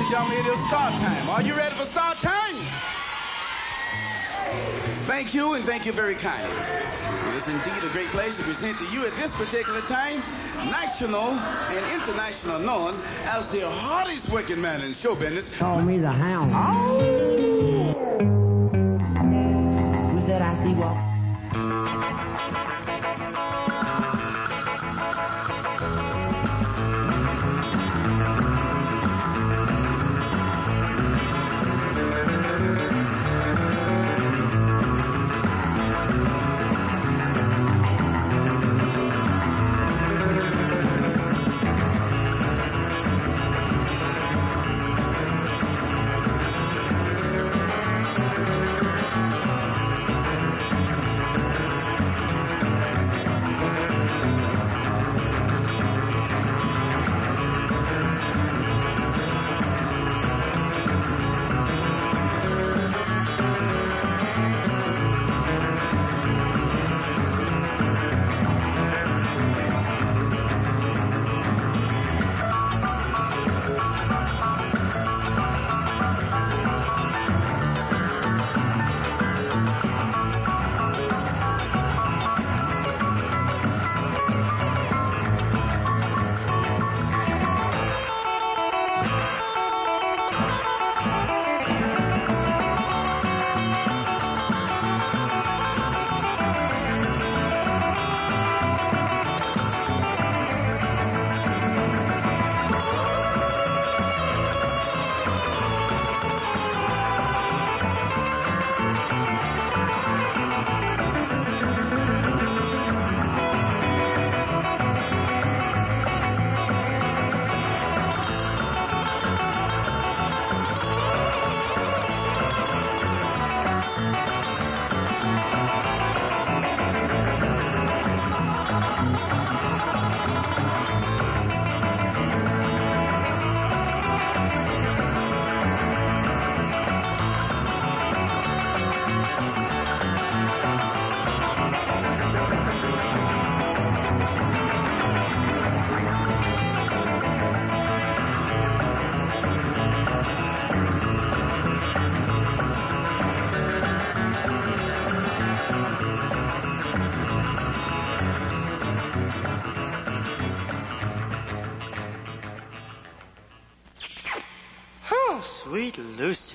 and gentlemen, it is start time. Are you ready for start time? Thank you, and thank you very kindly. It is indeed a great pleasure to present to you at this particular time, national and international known as the hardest working man in show business. Call me the Hound. Oh! Who's that I see walk? Sweet Lucy.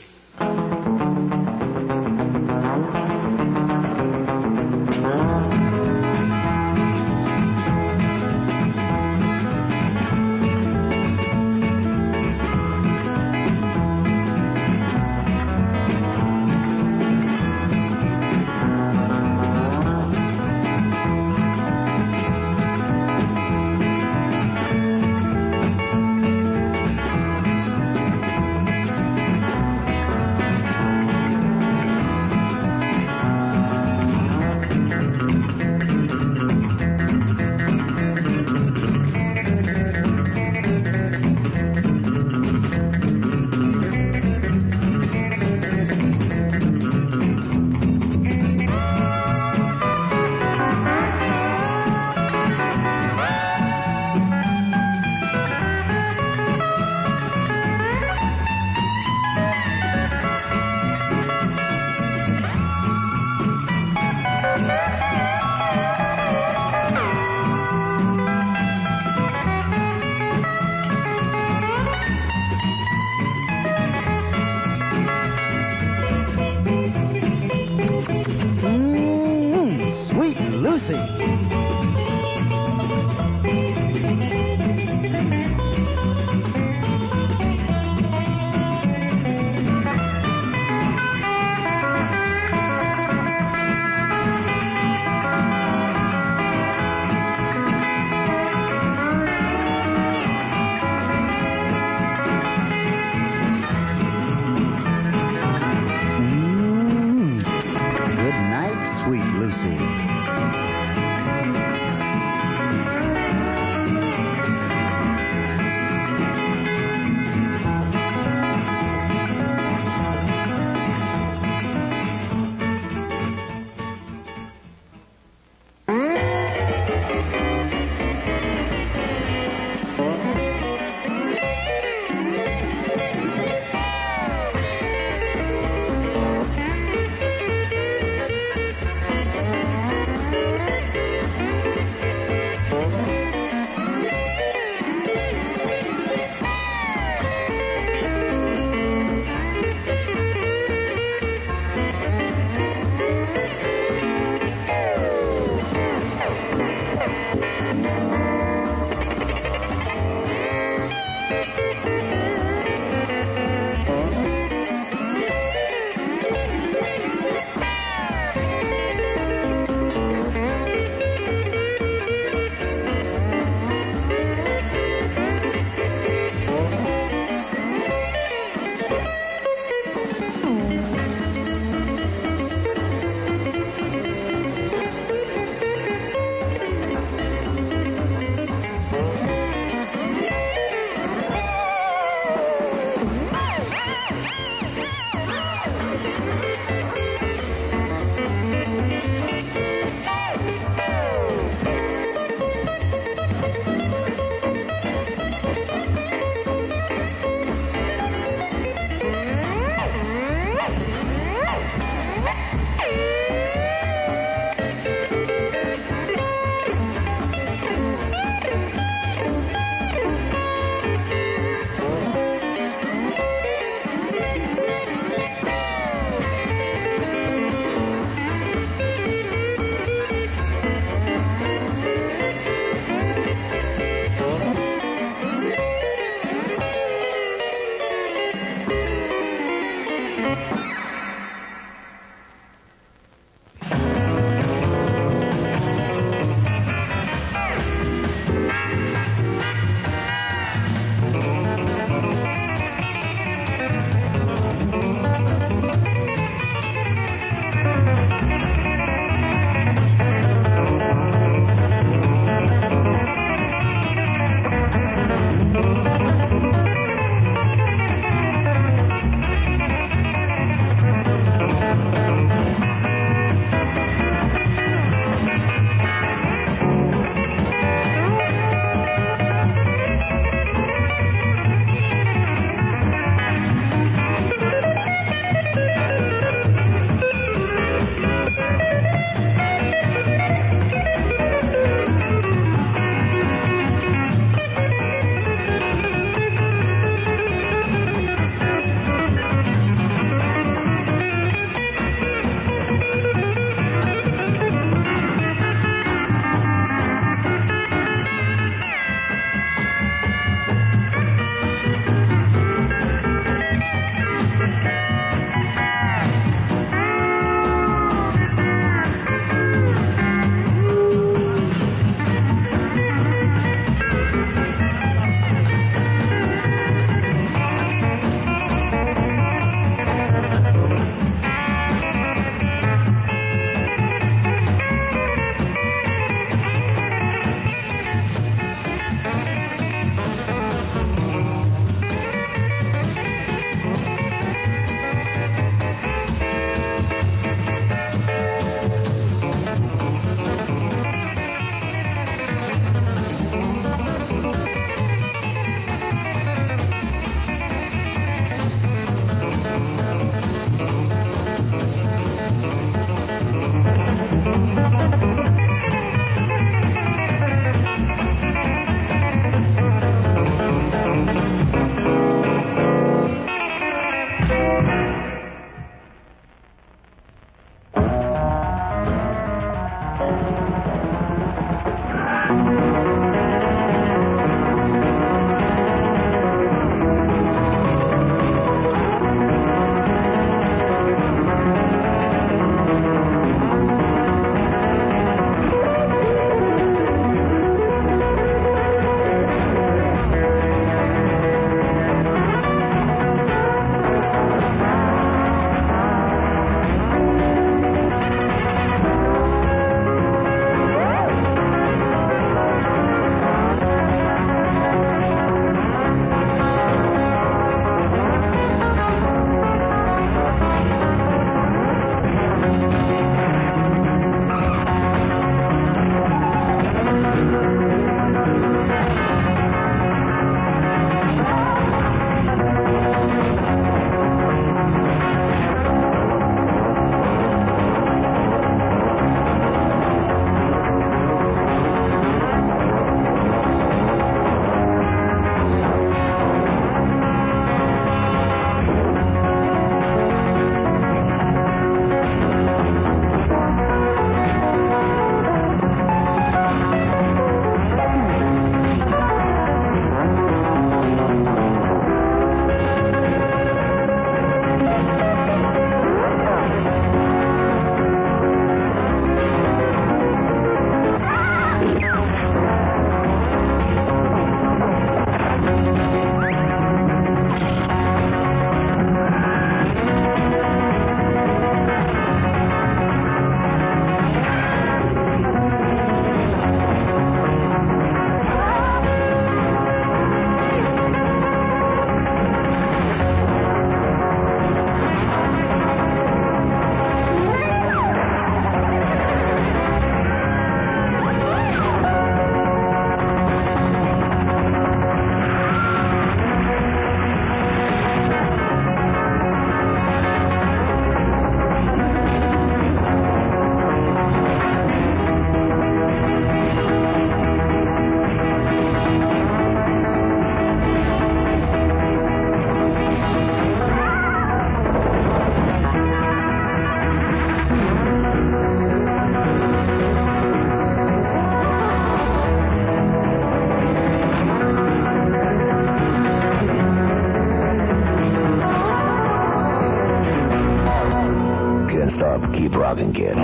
keep rocking, kid.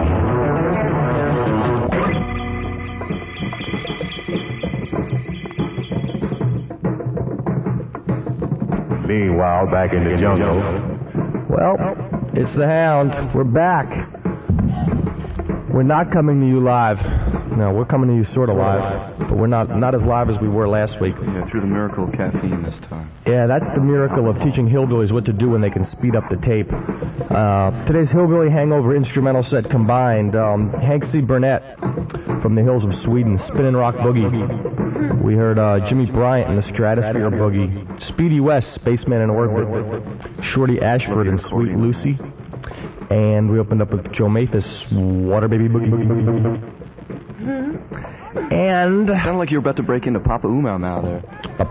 Meanwhile, back in the jungle. Well, it's the Hound. We're back. We're not coming to you live. No, we're coming to you sort of live, but we're not as live as we were last week. Yeah, through the miracle of caffeine this time. Yeah, that's the miracle of teaching hillbillies what to do when they can speed up the tape. Today's Hillbilly Hangover instrumental set combined Hank C. Burnett from the hills of Sweden, Spinnin' Rock Boogie. We heard Jimmy Bryant in the Stratosphere Boogie, Speedy West, Spaceman in Orbit, Shorty Ashford and Sweet Lucy, and we opened up with Joe Mathis, Water Baby Boogie. And sounded like you were about to break into Papa Umau now there.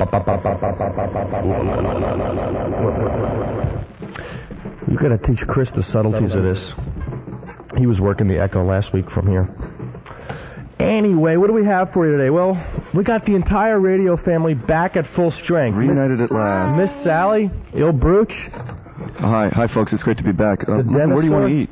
You gotta teach Chris the subtleties of this. He was working the echo last week from here. Anyway, what do we have for you today? Well, we got the entire radio family back at full strength. Reunited at last. Miss Sally, Il Bruch. Hi folks, it's great to be back. Listen, where do you want to eat?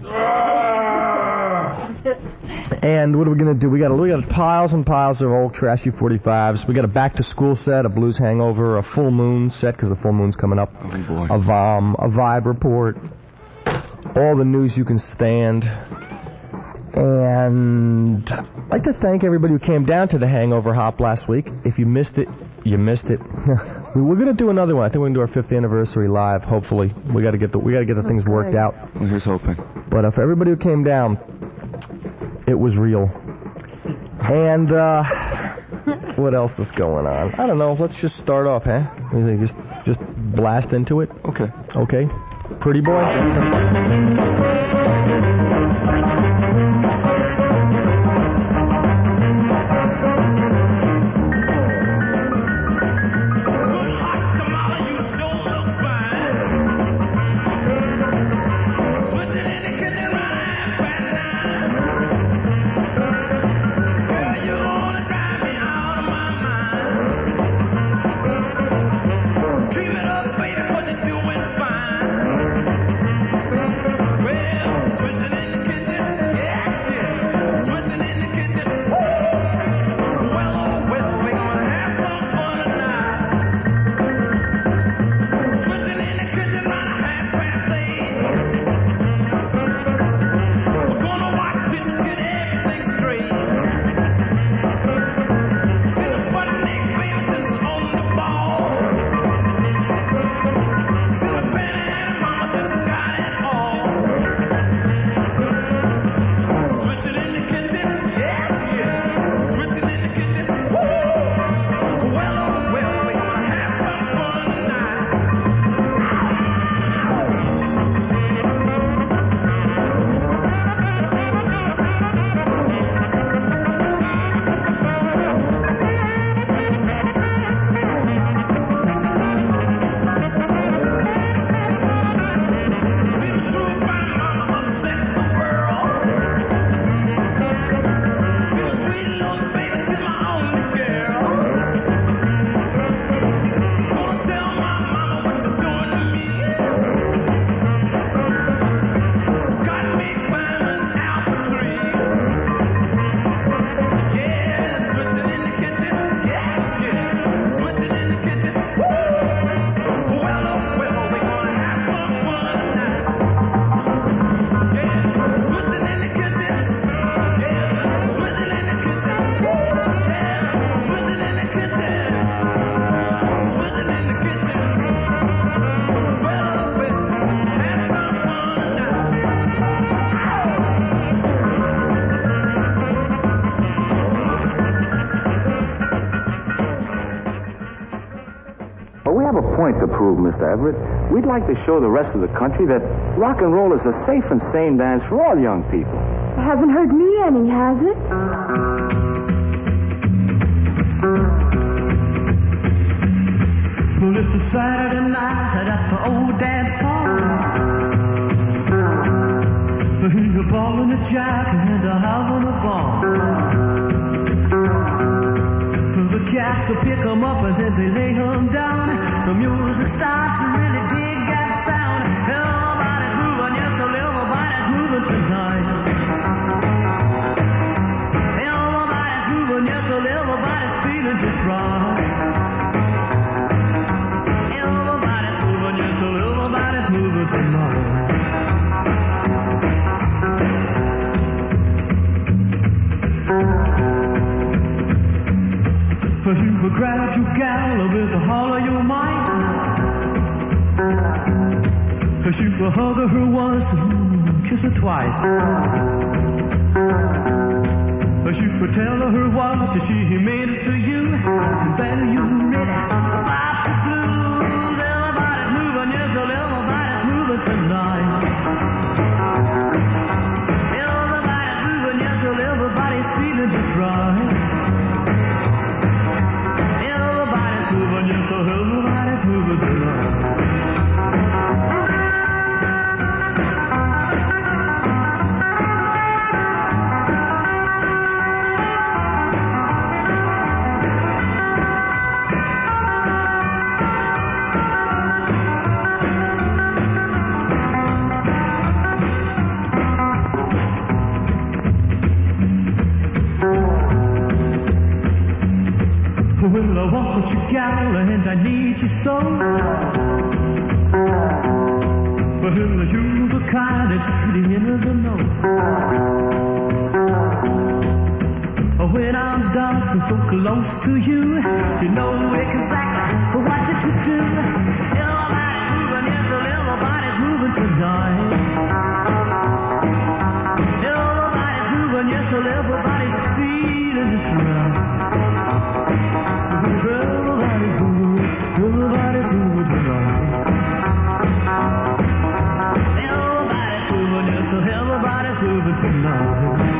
And what are we going to do? We got piles and piles of old trashy 45s. We got a back-to-school set, a Blues Hangover, a full moon set because the full moon's coming up. Oh, boy. A vibe report, all the news you can stand. And I'd like to thank everybody who came down to the Hangover Hop last week. If you missed it, you missed it. We're going to do another one. I think we're going to do our 5th anniversary live, hopefully. We got to get the things worked out. Well, here's hoping. But for everybody who came down, it was real. And what else is going on? I don't know. Let's just start off, huh? Just blast into it. Okay. Pretty boy. To prove, Mr. Everett, we'd like to show the rest of the country that rock and roll is a safe and sane dance for all young people. It hasn't hurt me any, has it? Well, it's a Saturday night at the old dance hall. He's a ball and a jack and a having a ball. The cats will pick 'em up and then they lay 'em down. The music starts to really dig that sound. Everybody grooving, yes, everybody grooving tonight. right. Everybody's moving, yes, so everybody's moving tonight. You grab your gal with the whole of your might. You will hug her once and kiss her twice. You could tell her what she means to you. And then you ready about the blues. Everybody's moving, yes, well, everybody's moving tonight. Everybody's moving, yes, well, everybody's feeling just right. Everybody's moving, yes, well, everybody's moving tonight. Well, I want you, gal, and I need you so. But you're the kind that's really in the know. When I'm dancing so close to you, you know exactly what to do. Everybody's moving, yes, well, everybody's moving tonight. Everybody's moving, yes, well, everybody's feeling this right. Everybody's moving tonight. Everybody's moving, yes, so everybody's moving tonight.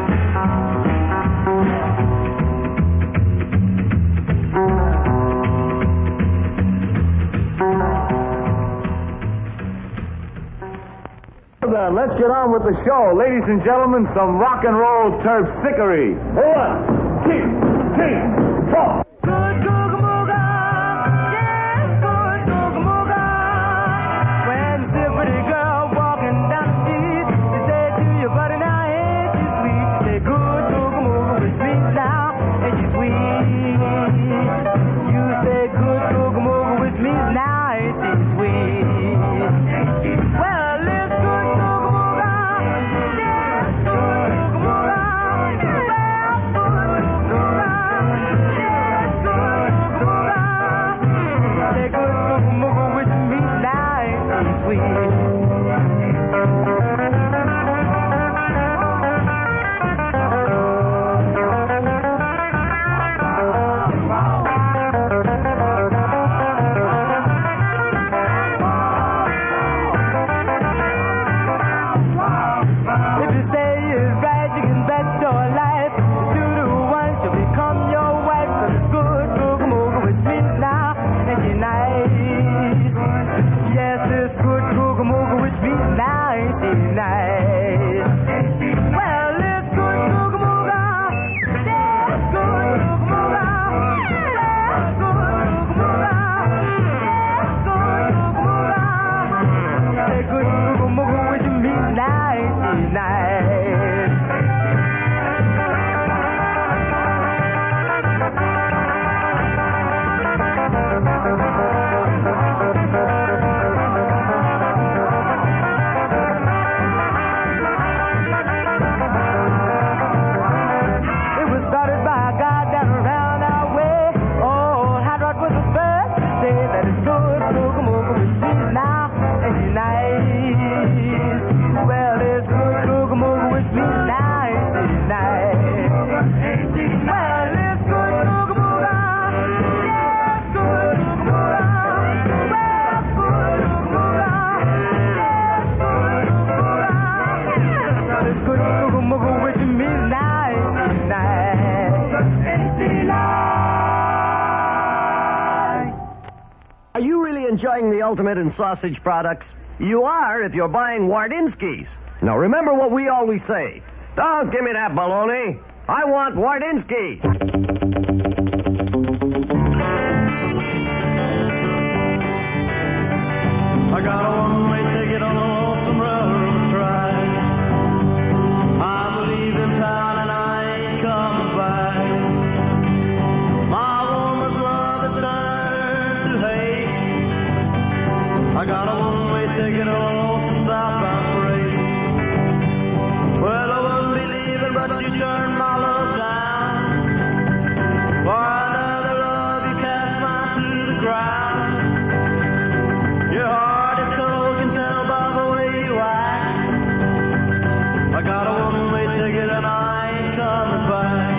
Let's get on with the show. Ladies and gentlemen, some rock and roll terpsichore. 1, 2, 3, 4. Good Googa-Mooga, yes, good Googa-Mooga. When you see a pretty girl walking down the street, you say to your buddy, now, ain't she sweet? You say, good Googa-Mooga, which means now, ain't she sweet? You say, good Googa-Mooga, which means now, ain't she sweet? Well, it's good Googa-Mooga, yes, good Googa-Mooga. If you say it's right, you can bet your life. It's 2 to 1, she'll become your wife. 'Cause it's good Googa-Mooga, which means now, and she nice. Yes, this good Googa-Mooga, which means now, and she nice. Well, it's good Googa-Mooga. Yes, good Googa-Mooga. Yes, good Googa-Mooga. Yes, good Googa-Mooga. Say good Googa-Mooga, which means now, and she nice. It was started by a guy down around our way. Oh, Hot Rod was the first to say that it's good Googa-Mooga, which means now, and she nice. Well, it's good Googa-Mooga, which means now, and she nice. Well, it's good Googa-Mooga. Yes, good Googa-Mooga. Well, good Googa-Mooga. Yes, good Googa-Mooga. Well, it's good Googa-Mooga, which means now, and she nice. And she nice. Are you really enjoying the ultimate in sausage products? You are if you're buying Wardinsky's. Now remember what we always say. Don't give me that baloney. I want Wardinsky. I got a one-way ticket on a lonesome railroad track. I'm leaving town and I ain't coming back. My I got a one-way ticket on a lonesome southbound parade. Well, I wouldn't be leaving, but you turned my love down. For another love, you cast mine to the ground. Your heart is cold, can tell by the way you act. I got a one-way ticket and I ain't coming back.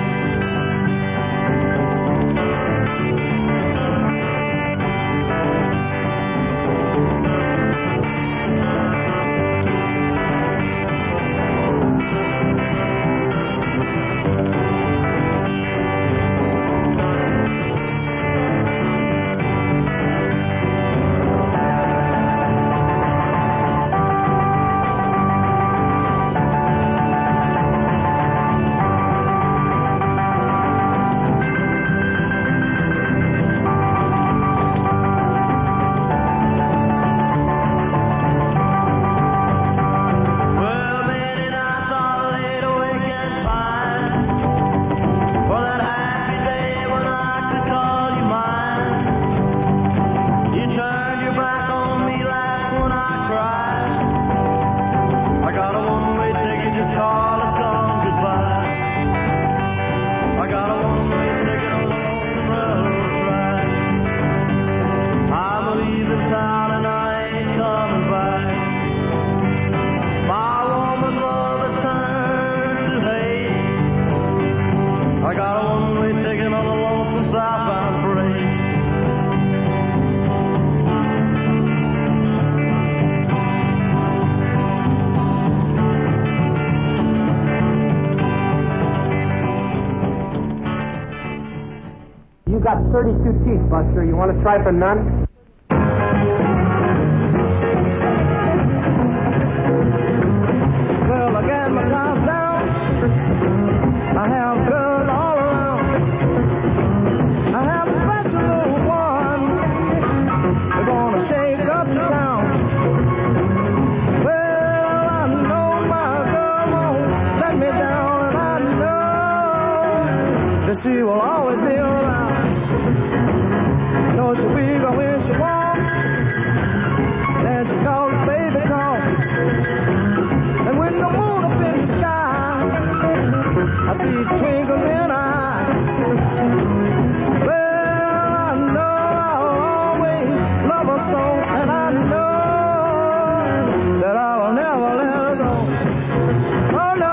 You got 32 teeth, Buster. You want to try for none? Well, I got my top down. I have girls all around. I have a special little one. They're gonna shake up the town. Well, I know my girl won't let me down, and I know that she will always be around. Know she'll be gone when she wants. Then she calls the baby call. And with the moon up in the sky, I see twinkles in her eyes. Well, I know I'll always love her so, and I know that I will never let her go. Oh no.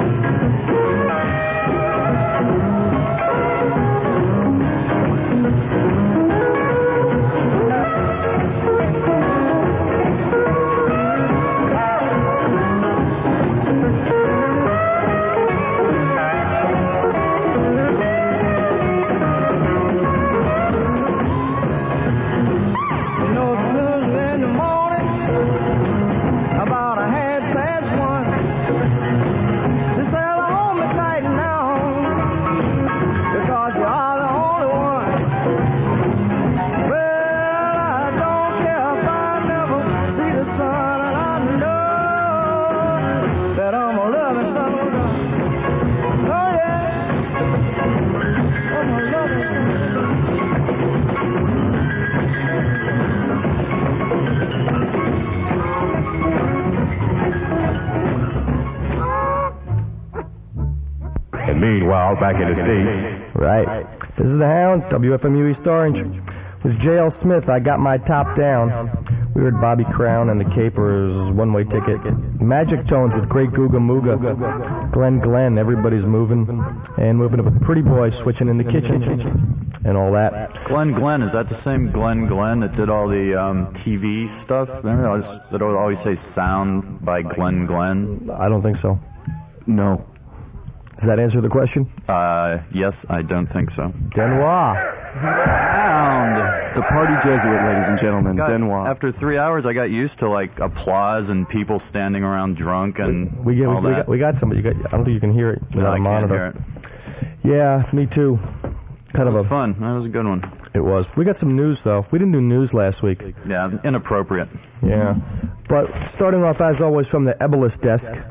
Meanwhile, back in the States. Right. This is the Hound, WFMU East Orange. This is J.L. Smith, I Got My Top Down. We heard Bobby Crown and the Capers, One-Way Ticket. Magic Tones with Great Googa Mooga. Glenn, Everybody's Moving. And moving up a Pretty Boy, Switching in the Kitchen. And all that. Glenn, is that the same Glenn that did all the TV stuff? Remember that would always say sound by Glenn? I don't think so. No. Does that answer the question? Yes, I don't think so. Denoir. Hound. The party Jesuit, ladies and gentlemen. Denoir. After 3 hours, I got used to like applause and people standing around drunk and all that. We got somebody. I don't think you can hear it without a monitor. Can't hear it. Yeah, me too. It was fun. That was a good one. It was. We got some news, though. We didn't do news last week. Yeah, inappropriate. Yeah. But starting off, as always, from the Ebelis desk,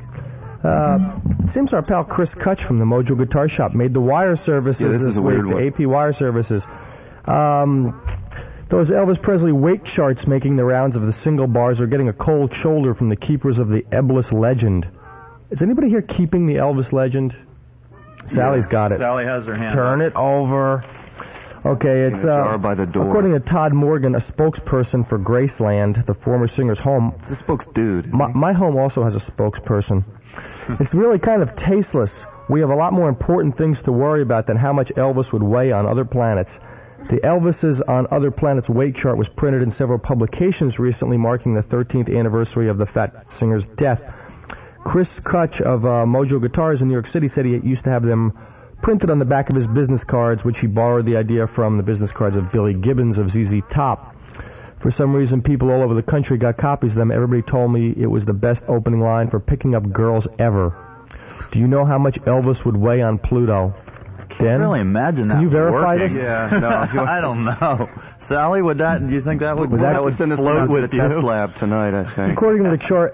it seems our pal Chris Kutch from the Mojo Guitar Shop made the wire services this is a weird one. the AP wire services. Those Elvis Presley weight charts making the rounds of the single bars are getting a cold shoulder from the keepers of the Elvis legend. Is anybody here keeping the Elvis legend? Sally's got it. Sally has her hand Turn up. it over. Okay, it's In a jar by the door. according to Todd Morgan, a spokesperson for Graceland, the former singer's home. It's a spokesdude. My home also has a spokesperson. It's really kind of tasteless. We have a lot more important things to worry about than how much Elvis would weigh on other planets. The Elvis's on Other Planets weight chart was printed in several publications recently, marking the 13th anniversary of the fat singer's death. Chris Kutch of Mojo Guitars in New York City said he used to have them printed on the back of his business cards, which he borrowed the idea from the business cards of Billy Gibbons of ZZ Top. For some reason, people all over the country got copies of them. Everybody told me it was the best opening line for picking up girls ever. Do you know how much Elvis would weigh on Pluto? I can't really imagine that. Can you verify working. this? Yeah, no. I don't know. Sally, do you think that would send us float down to with the you? test lab tonight, I think. According to the chart,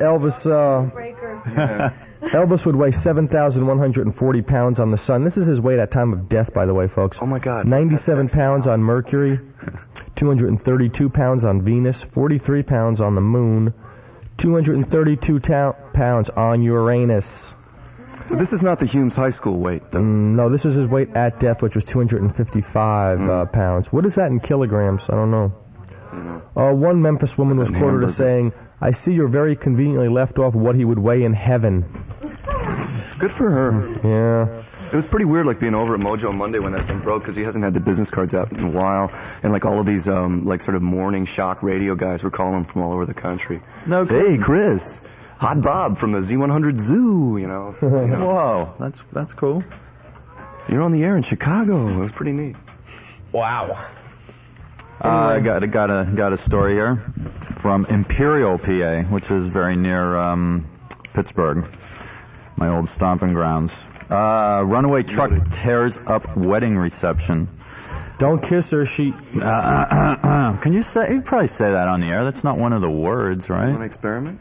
Elvis would weigh 7,140 pounds on the sun. This is his weight at time of death, by the way, folks. Oh, my God. 97 pounds on Mercury, 232 pounds on Venus, 43 pounds on the Moon, 232 pounds on Uranus. So this is not the Humes High School weight, though. No, this is his weight at death, which was 255 pounds. What is that in kilograms? I don't know. One Memphis woman was quoted as saying, "I see you're very conveniently left off what he would weigh in heaven." Good for her. Yeah. It was pretty weird, like, being over at Mojo Monday when that thing broke, because he hasn't had the business cards out in a while, and, like, all of these, like, sort of morning shock radio guys were calling him from all over the country. No, hey, Chris, Hot Bob from the Z100 Zoo, you know. So, Whoa, that's cool. You're on the air in Chicago. It was pretty neat. Wow. I got a story here from Imperial, PA, which is very near Pittsburgh, my old stomping grounds. Runaway truck tears up wedding reception. Don't kiss her. She. Can you say? You probably say that on the air. That's not one of the words, right? You want to experiment?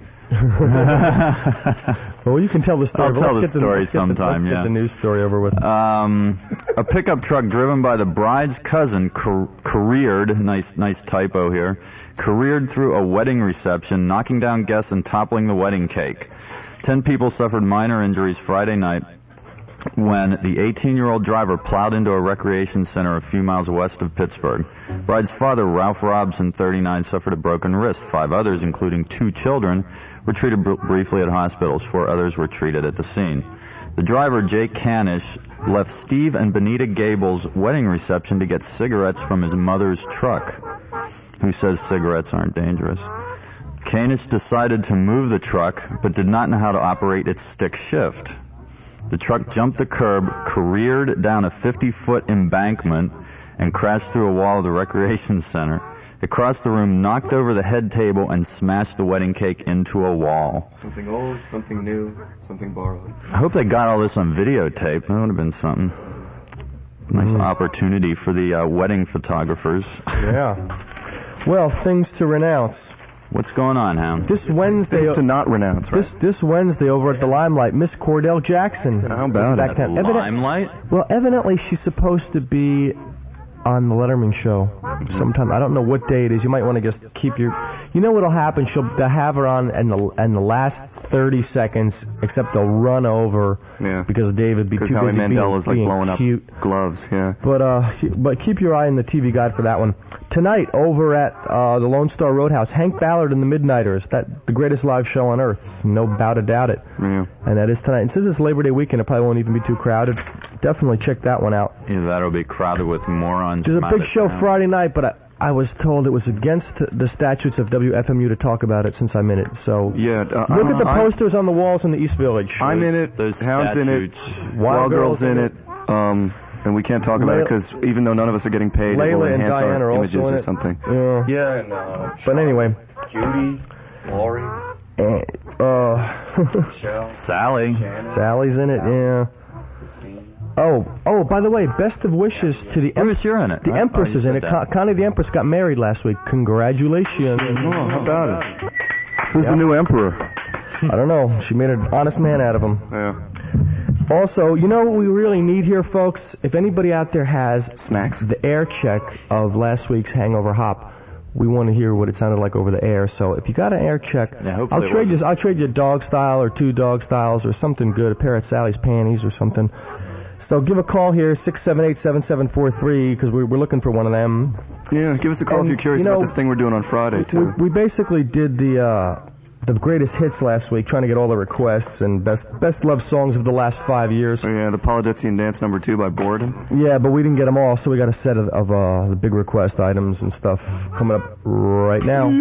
Well, you can tell the story. I'll tell the story sometime. Let's get the news story over with. A pickup truck driven by the bride's cousin careered. Nice typo here. Careered through a wedding reception, knocking down guests and toppling the wedding cake. 10 people suffered minor injuries Friday night when the 18-year-old driver plowed into a recreation center a few miles west of Pittsburgh. Bride's father, Ralph Robson, 39, suffered a broken wrist. 5 others, including 2 children, were treated briefly at hospitals. 4 others were treated at the scene. The driver, Jake Canish, left Steve and Benita Gable's wedding reception to get cigarettes from his mother's truck, who says cigarettes aren't dangerous. Canish decided to move the truck, but did not know how to operate its stick shift. The truck jumped the curb, careered down a 50-foot embankment, and crashed through a wall of the recreation center. It crossed the room, knocked over the head table, and smashed the wedding cake into a wall. Something old, something new, something borrowed. I hope they got all this on videotape. That would have been something. Nice opportunity for the wedding photographers. Yeah. Well, things to renounce. What's going on, Hound? This Wednesday, things to not renounce, right? This Wednesday over at the Limelight, Miss Cordell Jackson. How about it? Limelight? Well, evidently she's supposed to be on the Letterman show sometime. I don't know what day it is. You might want to just keep your... You know what'll happen? They'll have her on in the last 30 seconds, except they'll run over because David be too busy Mandela's being blowing cute. Up gloves, yeah. But keep your eye on the TV guide for that one. Tonight, over at the Lone Star Roadhouse, Hank Ballard and the Midnighters, the greatest live show on earth. No doubt about it. Yeah. And that is tonight. And since it's Labor Day weekend, it probably won't even be too crowded. Definitely check that one out. Yeah, that'll be crowded with morons. There's a big show Friday night, but I was told it was against the statutes of WFMU to talk about it since I'm in it. So yeah, look at the posters on the walls in the East Village. I'm in it. Those Hound's in it. Wild Girl's in it. And we can't talk about it because even though none of us are getting paid, it will Layla and enhance Diane our are images also in or it. something. Yeah. And but anyway, Judy, Lori, Sally's in it. Yeah. Oh, by the way, best of wishes to the Empress. You're in it. The Empress is in it. Connie the Empress got married last week. Congratulations. Oh, how about it? Who's the new emperor? I don't know. She made an honest man out of him. Yeah. Also, you know what we really need here, folks? If anybody out there has snacks, the air check of last week's Hangover Hop, we want to hear what it sounded like over the air. So if you got an air check, I'll trade you a dog style or 2 dog styles or something good, a pair of Sally's panties or something. So give a call here, 678-7743, because we're looking for one of them. Yeah, give us a call if you're curious about this thing we're doing on Friday, too. We basically did the greatest hits last week, trying to get all the requests and best love songs of the last 5 years. Oh, yeah, the Polyditzian Dance number 2 by Borden. Yeah, but we didn't get them all, so we got a set of the big request items and stuff coming up right now.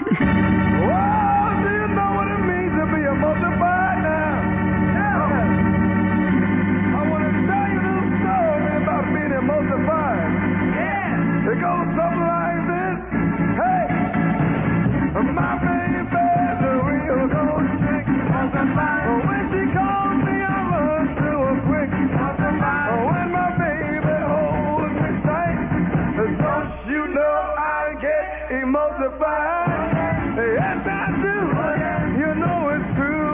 It goes something like this. Hey, my baby's a real gold chick. When she calls me, I run to her quick. When my baby holds me tight, don't you know I get emulsified? Yes, I do. You know it's true.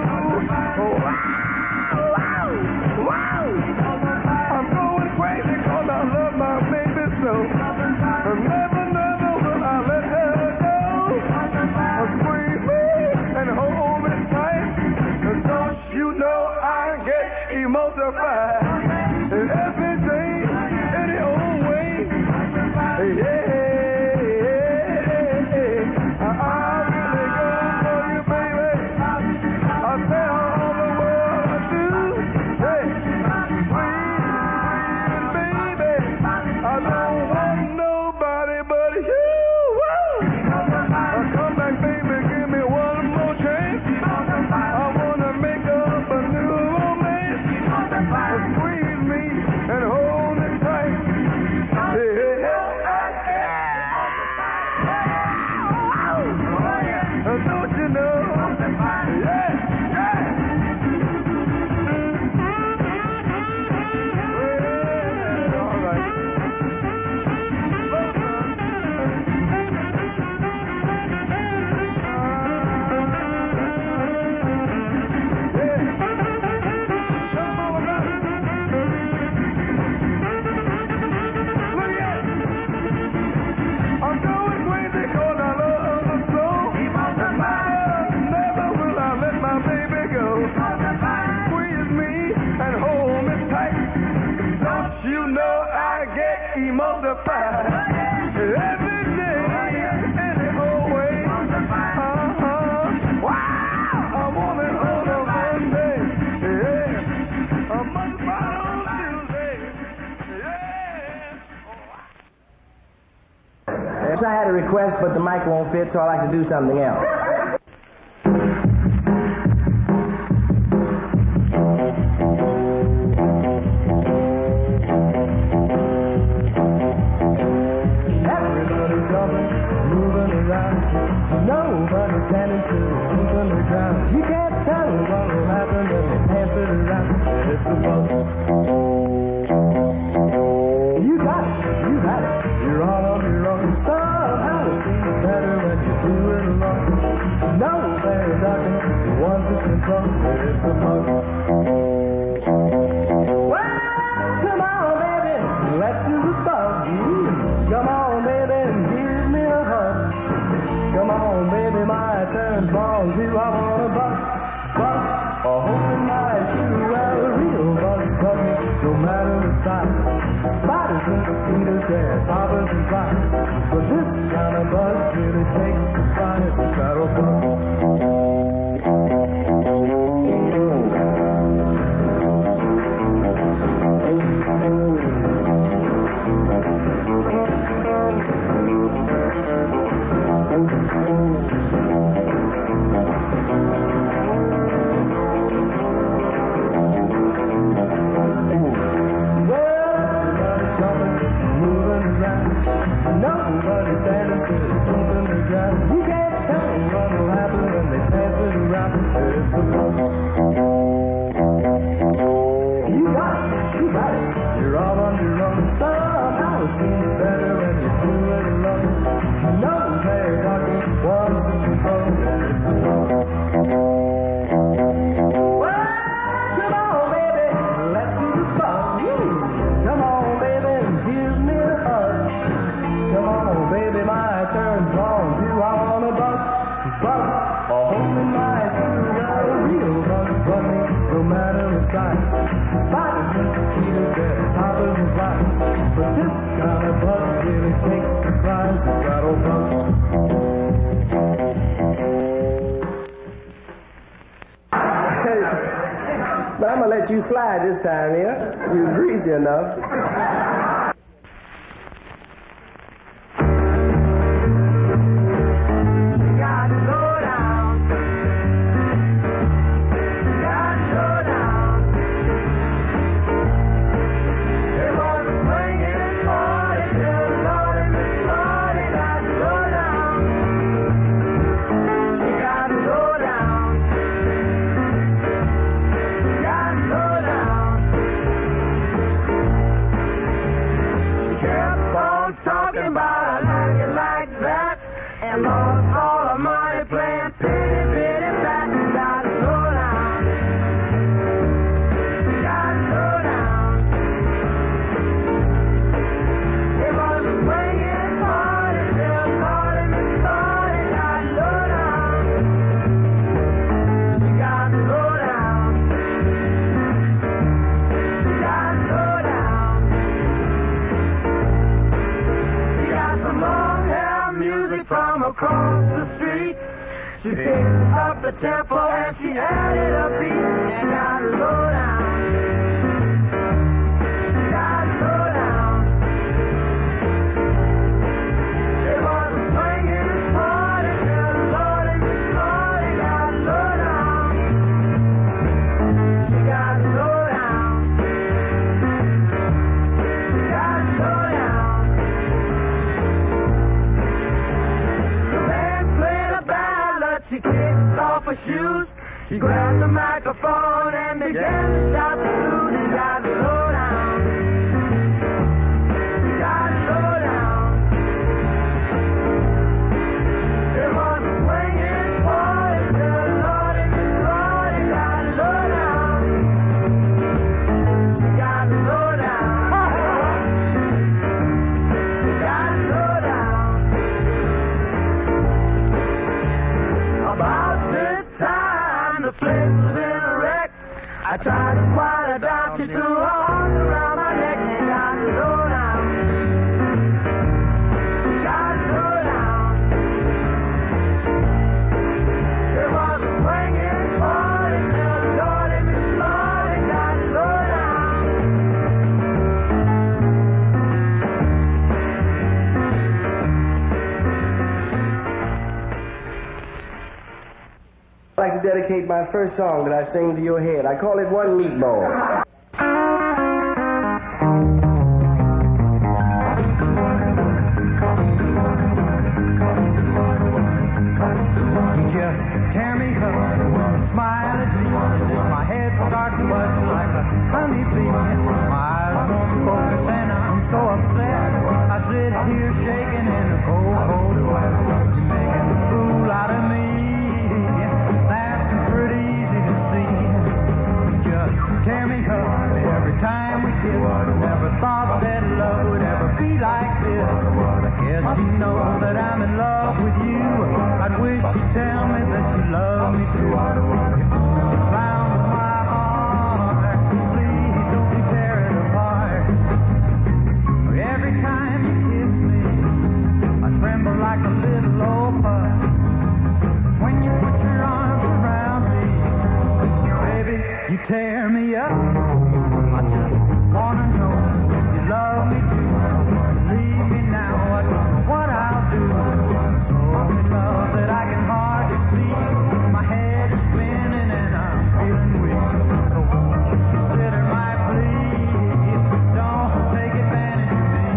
Wow. I'm going crazy 'cause I love my baby so. Never will I let her go. Squeeze me and hold me tight. Don't you know I get emulsified every day, any old way. Yeah. I really go for you, baby. I tell all the world I do. Hey, please, baby, I don't want nobody but you. Come back, baby, give me one more chance. I wanna make up a new romance. Squeeze me and hold me tight. Don't you know? You know I get emulsified every day, any old way. Wow, I want it all on Monday. Yeah, I'm emulsified on Tuesday. Yeah. Yes, I had a request, but the mic won't fit, so I like to do something else. Nobody's standing still, keeping the ground. You can't tell what will happen when they pass it around. It's a fun. You got it, you're all on your own. Somehow it seems better when you do it alone. No, they're talking, once it's been thrown, it's a fun. Well, come on, baby, let's do the buggy. Come on, baby, and give me a hug. Come on, baby, my turn's long too. I wanna buck, hoping my shoe. Well, the real bugs bug me, no matter the size. Spiders, mosquitoes, grasshoppers, and flies. But this kind of bug really takes surprise. It's that'll bug. Nobody's standing still, keeping the ground. You can't tell what will happen when they pass it around. It's a fun. You got it, you're all on your own. Somehow it seems better when you do it alone. No player talking, once it's been thrown, it's a fun. Well, come on, baby, let's do the fun. Come on, baby, give me a hug. Come on, baby, my turns long too. I wanna buck, holding my screw. Got a real Bugs Bunny, no matter the size. Spiders, mosquitoes, bears, hoppers, and flies. But this kind of bug really takes surprise. It's that old bug. But I'm gonna let you slide this time, yeah? You're greasy enough. Talking about I like it like that, and lost all of money playing pitty pitty pat. Gotta slow down, gotta slow down. It was a swinging party till Lordy Miss Lordy got low down. She got low down, she got low down. Some long hair music from across the street. She picked up the tempo and she added a beat and got low down. She got low down. It was a swinging party till Lordy Miss Lordy got low down. She got low down. She got low down. She kicked off her shoes. She grabbed the microphone and began to shout the blues. And got low down. She got low down. It was a swinging party till Lordy Miss Lordy got low down. She got low down. She got low down. About this time, the place was in a wreck. I tried to quiet her down. She threw her arms around my neck and got low down. She got low down. It was a swinging party till Lordy Miss Lordy got low down. I'd like to dedicate my first song that I sing to your head. I call it One Meatball. Just tear me up, smile at me. My head starts buzzing like a honeybee. My eyes won't focus and I'm so upset. I sit here shaking in the cold, cold sweat. You're making a fool out of me. That's pretty easy to see. Just tear me up every time we kiss. Never thought that love would ever be like this. I guess you know that I'm in love with you. I'd wish you'd tell me that you love me too. Found my heart, please don't be tear it apart. Every time you kiss me, I tremble like a little old pup. When you put your arms around me, baby, you tear me up. I just wanna know you love me too. Leave me now, I don't know what I'll do. So in love that I can hardly speak. My head is spinning and I'm feeling weak. So won't you consider my plea? Don't take advantage of me.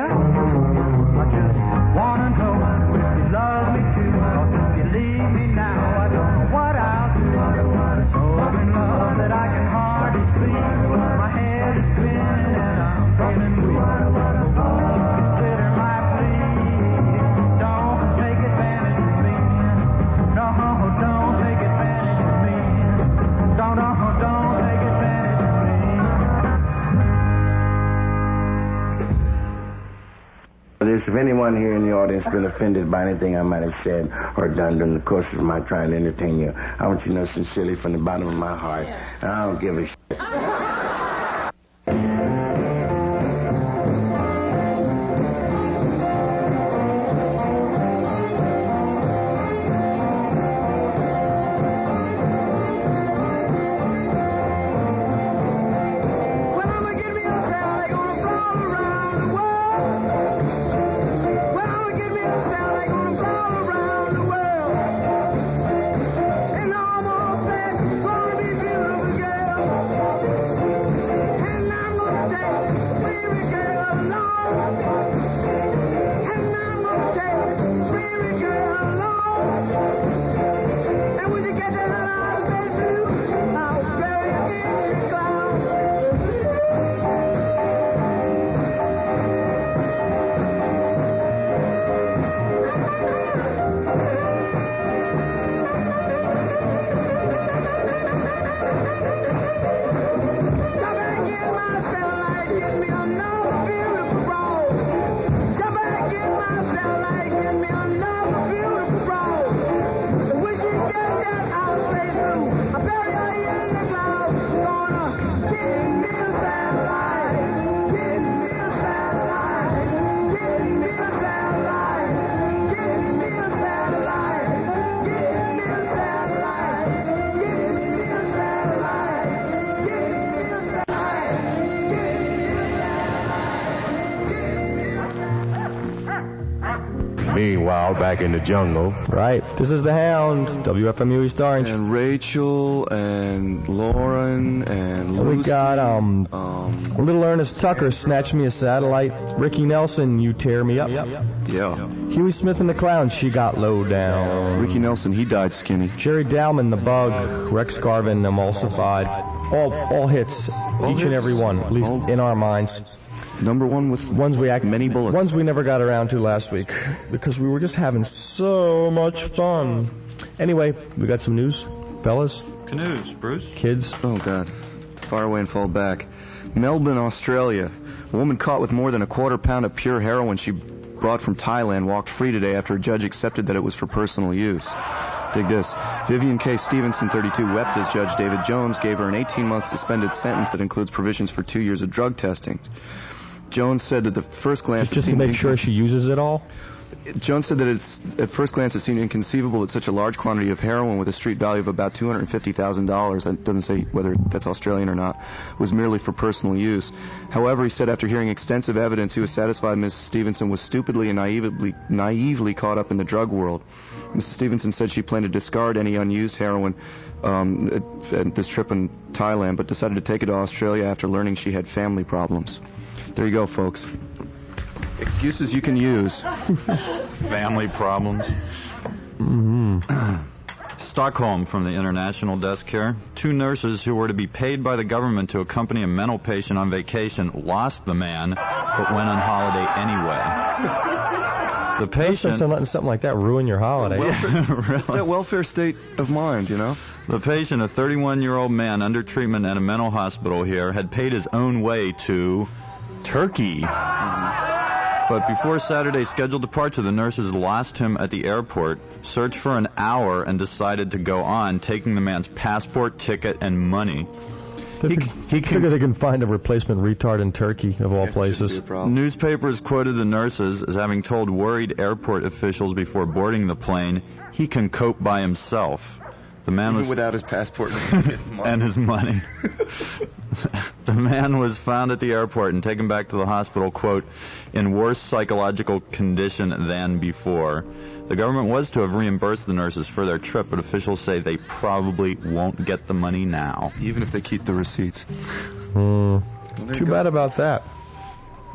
dear. I just wanna know if you love me too. 'Cause if you leave me now, I don't know what I'll do. So in love that I can hardly speak. My head is spinning and I'm feeling weak. Consider my plea. Don't take advantage of me. No, don't take advantage of me. Don't take advantage of me. If anyone here in the audience has been offended by anything I might have said or done during the course of my trying to entertain you, I want you to know sincerely from the bottom of my heart, I don't give a shit. Meanwhile, back in the jungle. Right. This is the Hound, WFMU East Orange. And Rachel and Lauren and Lucy. We got Little Ernest Tucker, Snatch Me a Satellite. Ricky Nelson, You Tear Me Up. Yeah. Huey Smith and the Clown, She Got Low Down. Ricky Nelson, he died skinny. Jerry Dowman, The Bug. Rex Garvin, Emulsified. All hits, each and every one, at least in our minds. Number one with ones we many bullets. Ones we never got around to last week because we were just having so much fun. Anyway, we got some news, fellas. Canoes, Bruce. Kids. Oh, God. Fire away and fall back. Melbourne, Australia. A woman caught with more than a quarter pound of pure heroin she brought from Thailand walked free today after a judge accepted that it was for personal use. Dig this. Vivian K. Stevenson, 32, wept as Judge David Jones gave her an 18-month suspended sentence that includes provisions for 2 years of drug testing. Jones said that the first glance... Just to make sure she uses it all? Jones said that at first glance it seemed inconceivable that such a large quantity of heroin with a street value of about $250,000, it doesn't say whether that's Australian or not, was merely for personal use. However, he said after hearing extensive evidence, he was satisfied Mrs. Stevenson was stupidly and naively caught up in the drug world. Mrs. Stevenson said she planned to discard any unused heroin at this trip in Thailand, but decided to take it to Australia after learning she had family problems. There you go, folks. Excuses you can use. Family problems. Stockholm from the international desk here. 2 nurses who were to be paid by the government to accompany a mental patient on vacation lost the man, but went on holiday anyway. The patient... Letting something like that ruin your holiday. Really? It's that welfare state of mind, you know? The patient, a 31-year-old man under treatment at a mental hospital here, had paid his own way to Turkey. But before Saturday's scheduled departure, the nurses lost him at the airport, searched for an hour, and decided to go on, taking the man's passport, ticket, and money. He figure they can find a replacement retard in Turkey, of all places. Newspapers quoted the nurses as having told worried airport officials before boarding the plane he can cope by himself. The man was without his passport and his money. The man was found at the airport and taken back to the hospital, quote, in worse psychological condition than before. The government was to have reimbursed the nurses for their trip, but officials say they probably won't get the money now. Even if they keep the receipts. Too bad about that.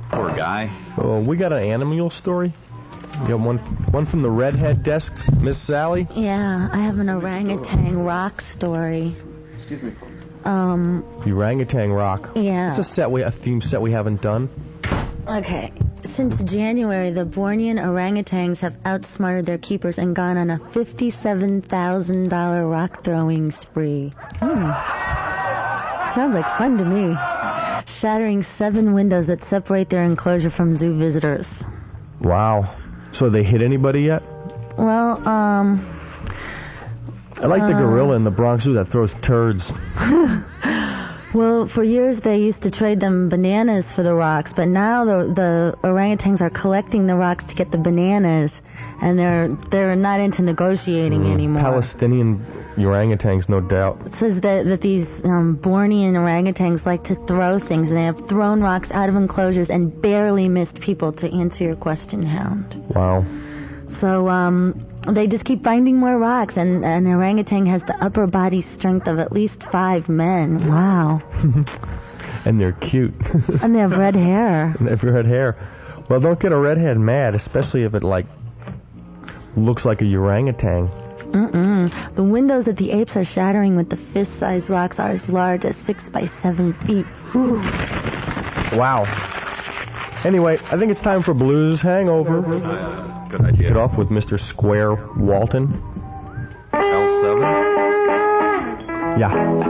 Poor guy. Oh, we got an animal story. You got one from the redhead desk, Miss Sally? Yeah, I have an orangutan rock story. Excuse me. The orangutan rock. Yeah. It's a theme set we haven't done. Okay. Since January, the Bornean orangutans have outsmarted their keepers and gone on a $57,000 rock throwing spree. Sounds like fun to me. Shattering 7 windows that separate their enclosure from zoo visitors. Wow. So they hit anybody yet? Well, I like the gorilla in the Bronx Zoo that throws turds. Well, for years they used to trade them bananas for the rocks, but now the orangutans are collecting the rocks to get the bananas, and they're not into negotiating anymore. Palestinian orangutans, no doubt. It says that these Bornean orangutans like to throw things, and they have thrown rocks out of enclosures and barely missed people, to answer your question, Hound. Wow. So, they just keep finding more rocks, and an orangutan has the upper body strength of at least 5 men. Wow. And they're cute. And they have red hair. And they have red hair. Well, don't get a redhead mad, especially if it, looks like a orangutan. The windows that the apes are shattering with the fist-sized rocks are as large as 6 by 7 feet. Whew. Wow. Anyway, I think it's time for Blues Hangover. Good idea. Kick it off with Mr. Square Walton. L7? Yeah.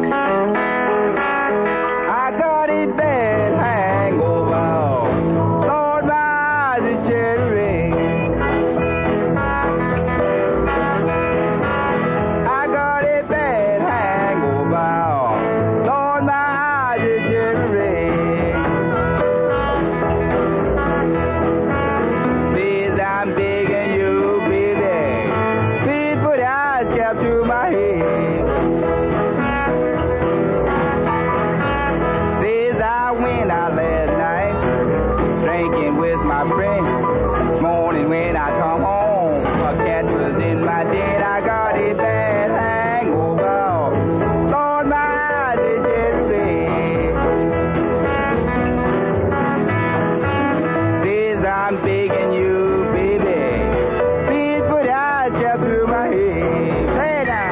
I got a bad hangover. Lord, my eyes are jittery. I got a bad hangover. Lord, my eyes are jittery. Please, I'm begging you, baby. Please put ice cap to my head. Says I went out last night, drinking with my friend. This morning when I come home, a cat was in my den. I got a bad hangover. Lord, my eyes are jittery. Says I'm begging you, baby, please put ice cap through my head. Lay down.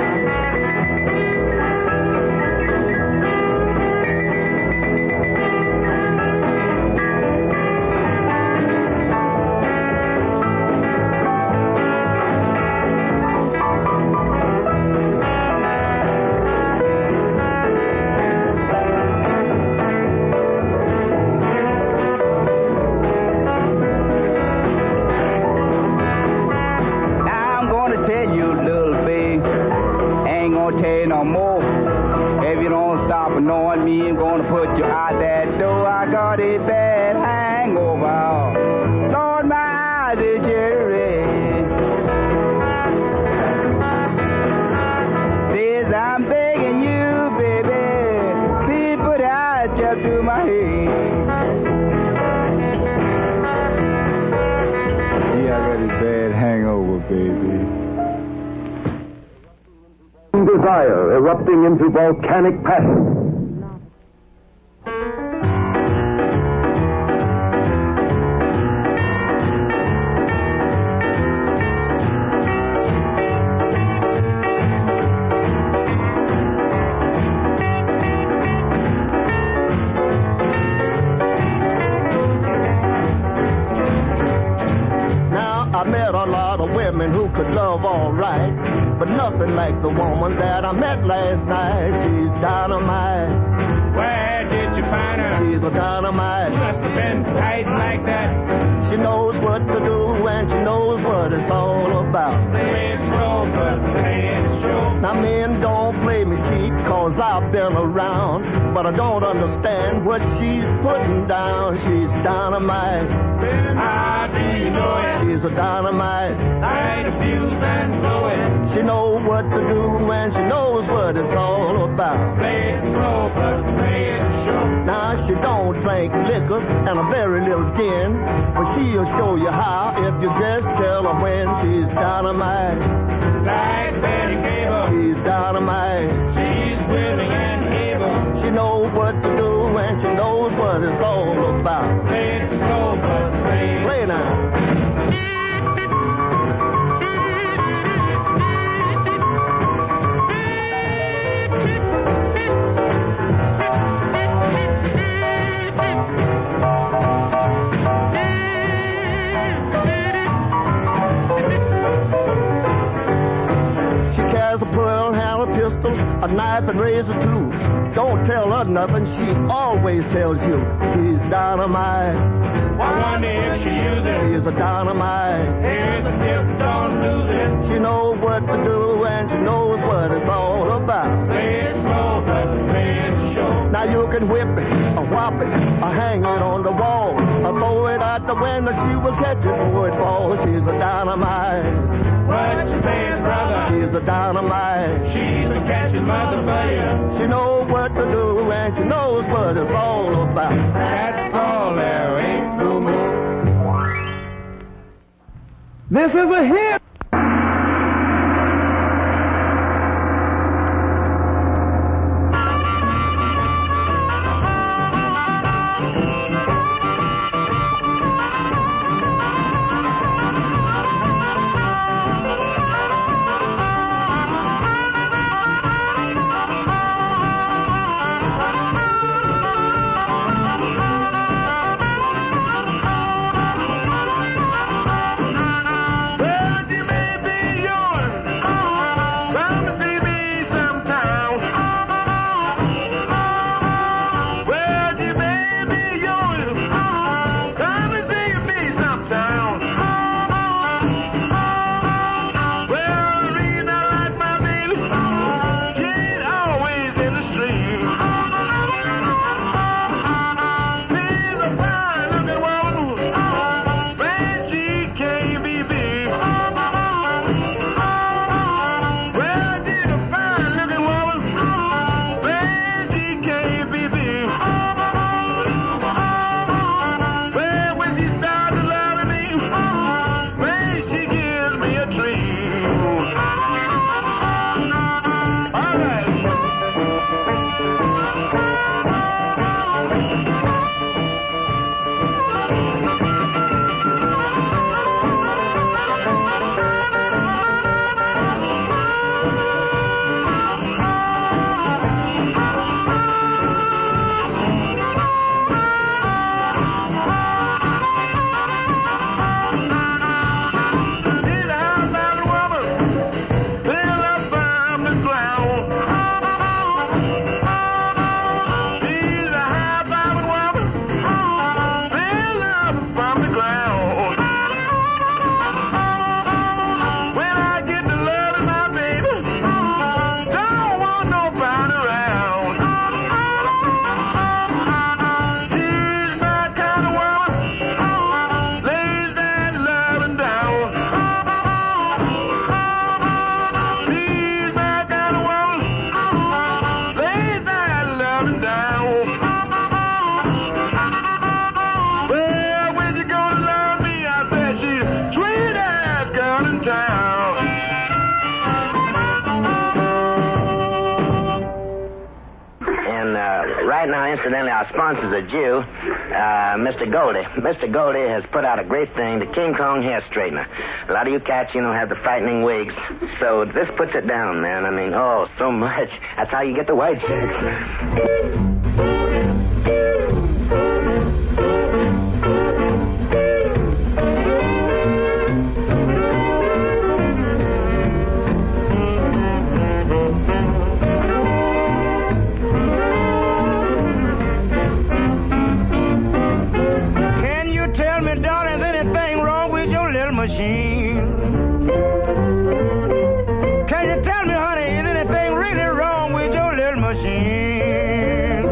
Now I'm gonna tell you, little babe, ain't gonna tell you no more. If you don't stop annoying me, I'm gonna put you out that door. I got a bad hangover. Lord, my eyes are jittery. Says I'm begging you, baby, please put ice cap to my head. Yeah, I got a bad hangover, baby. Desire erupting into volcanic passion. Now, I met a lot of women who could love all right, but nothing like the woman that I met last night. She's dynamite. Where did you find her? She's a dynamite. Must have been tight like that. She knows what to do and she knows what it's all about. Play it slow, but play it sure. Now men don't play me cheap, cause I've been around, but I don't understand what she's putting down. She's dynamite. How do you know it? She's a dynamite. Light a fuse and blow it. She knows what to do and she knows what it's all about. Play it slow, but play it sure. Now she don't drink liquor and a very little gin, but she'll show you how if you just tell her when. She's dynamite. Like Betty Gable. She's dynamite. She's willing and able. She knows what to do and she knows what it's all about. Play it slow, a knife and razor too. Don't tell her nothing, she always tells you she's dynamite. I wonder if she uses. She's a dynamite. Here's a tip, don't lose it. She knows what to do and she knows what it's all about. Play it slow, but play it show. Now you can whip it, or whop it, or hang it on the wall, or throw it out the window, she will catch it before it falls. She's a dynamite. What you saying, brother? She's a dynamite. She's a catching mother buddy. She knows what to do and she knows what it's all about. That's all there ain't no more. This is a hit. Right now, incidentally, our sponsor's a Jew, Mr. Goldie. Mr. Goldie has put out a great thing, the King Kong hair straightener. A lot of you cats, have the frightening wigs. So this puts it down, man. I mean, oh, so much. That's how you get the white chicks. Machine. Can you tell me, honey, is anything really wrong with your little machine?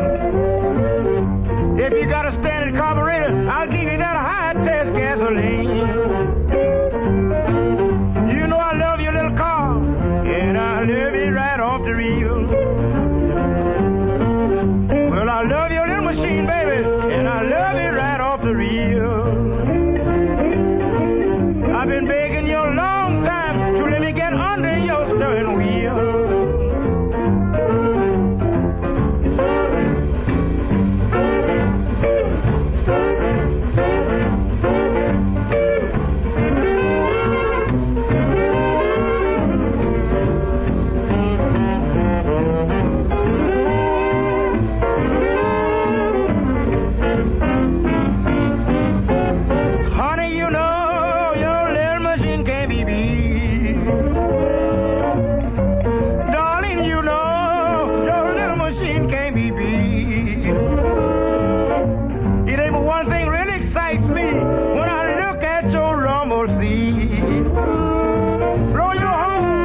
If you got a standard carburetor, I'll give you that high-test gasoline. You know I love your little car, and I love it right off the reel. Well, I love your little machine, baby, and I love it right off the reel. I've been begging you a long time to let me get under your steering wheel. Darling, you know old sea. Roll your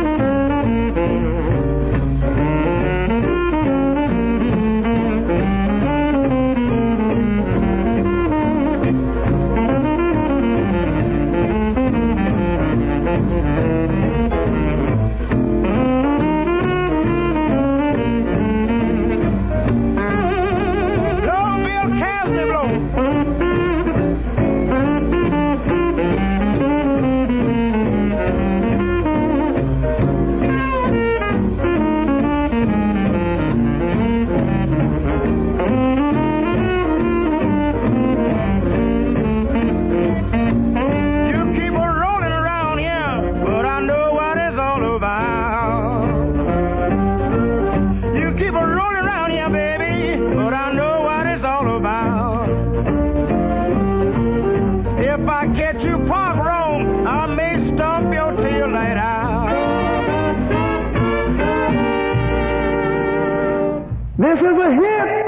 This is a hit!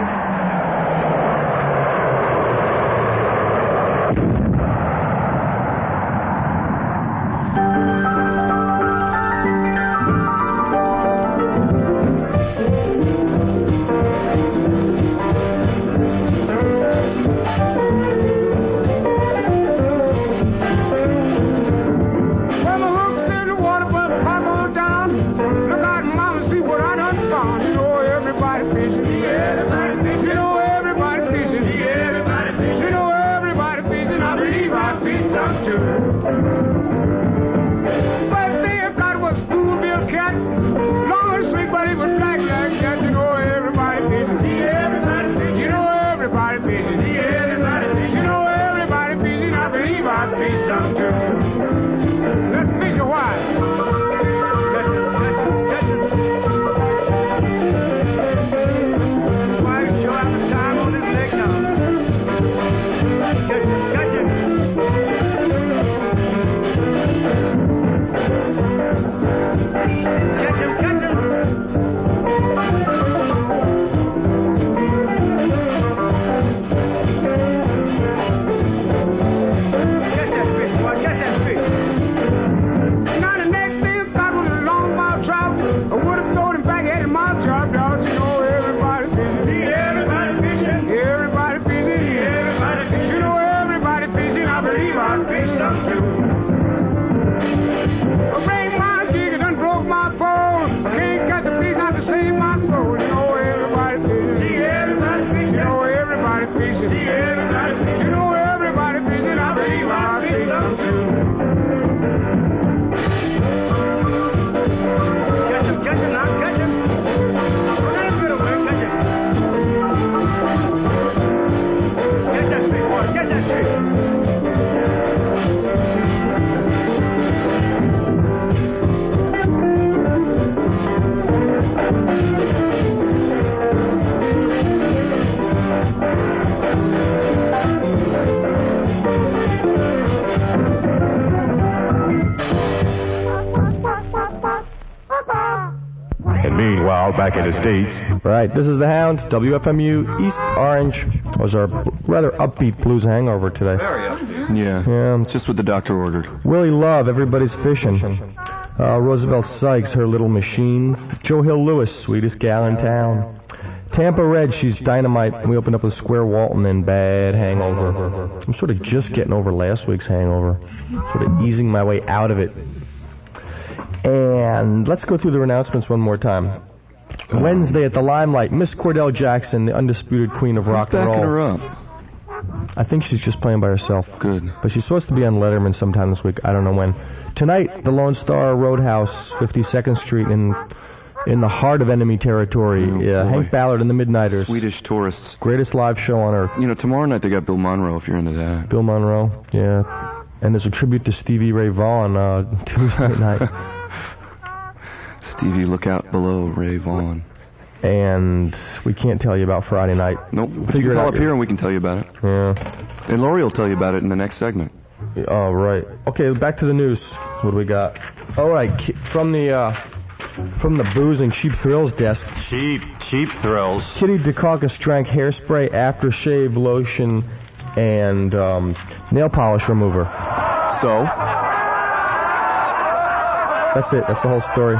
Back in the States. Right, this is the Hound, WFMU, East Orange. Was our rather upbeat blues hangover today. Very upbeat. Yeah, just what the doctor ordered. Willie Love, Everybody's Fishing. Roosevelt Sykes, Her Little Machine. Joe Hill Lewis, Sweetest Gal in Town. Tampa Red, She's Dynamite. We opened up with Square Walton and Bad Hangover. I'm sort of just getting over last week's hangover. Sort of easing my way out of it. And let's go through the announcements one more time. Wednesday at the Limelight, Miss Cordell Jackson, the undisputed queen of rock and roll. Backing her up? I think she's just playing by herself. Good. But she's supposed to be on Letterman sometime this week. I don't know when. Tonight, the Lone Star Roadhouse, 52nd Street in the heart of enemy territory. Hank Ballard and the Midnighters. Swedish tourists. Greatest live show on earth. You know, tomorrow night they got Bill Monroe, if you're into that. Bill Monroe, yeah. And there's a tribute to Stevie Ray Vaughan Tuesday night. Stevie, look out below, Ray Vaughan. And we can't tell you about Friday night. Nope. Figure it out. Call up here and we can tell you about it. Yeah. And Lori will tell you about it in the next segment. Oh, right. Okay, back to the news. What do we got? All right, from the booze and cheap thrills desk. Cheap thrills. Kitty Dukakis drank hairspray, aftershave, lotion, and nail polish remover. So? That's it. That's the whole story.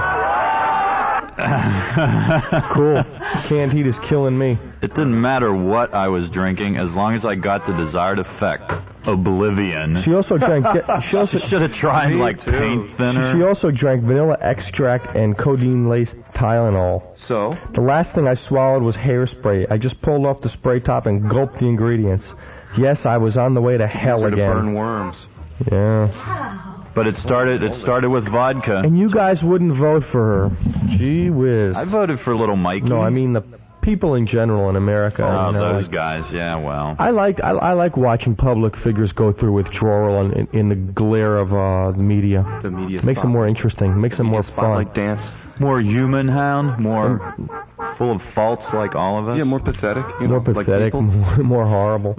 Cool. Canned heat is killing me. It didn't matter what I was drinking as long as I got the desired effect. Oblivion. She also drank. She should have tried paint thinner. She also drank vanilla extract and codeine-laced Tylenol. So? The last thing I swallowed was hairspray. I just pulled off the spray top and gulped the ingredients. Yes, I was on the way to hell again. To burn worms. Yeah. But it started with vodka. And you guys wouldn't vote for her. Gee whiz. I voted for little Mikey. No, I mean the people in general in America. Oh, you know, those guys. Yeah, well. I like watching public figures go through withdrawal in the glare of the media. The media makes them more interesting. Makes them more fun. Like dance. More human, Hound. More full of faults like all of us. Yeah, more pathetic. More pathetic. Like more horrible.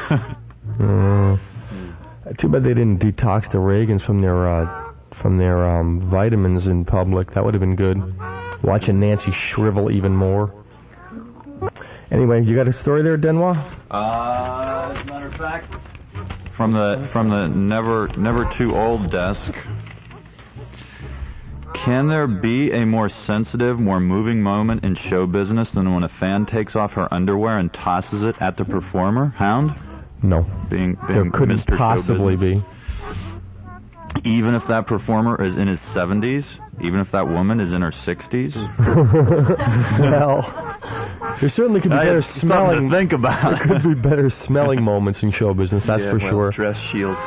Too bad they didn't detox the Reagans from their vitamins in public. That would have been good. Watching Nancy shrivel even more. Anyway, you got a story there, Denois? As a matter of fact, from the never too old desk. Can there be a more sensitive, more moving moment in show business than when a fan takes off her underwear and tosses it at the performer? Hound? No. Being there couldn't Mr. possibly be. Even if that performer is in his 70s? Even if that woman is in her 60s? Well, there certainly could be better smelling. To think about. There could be better smelling moments in show business, that's for sure. Dress shields.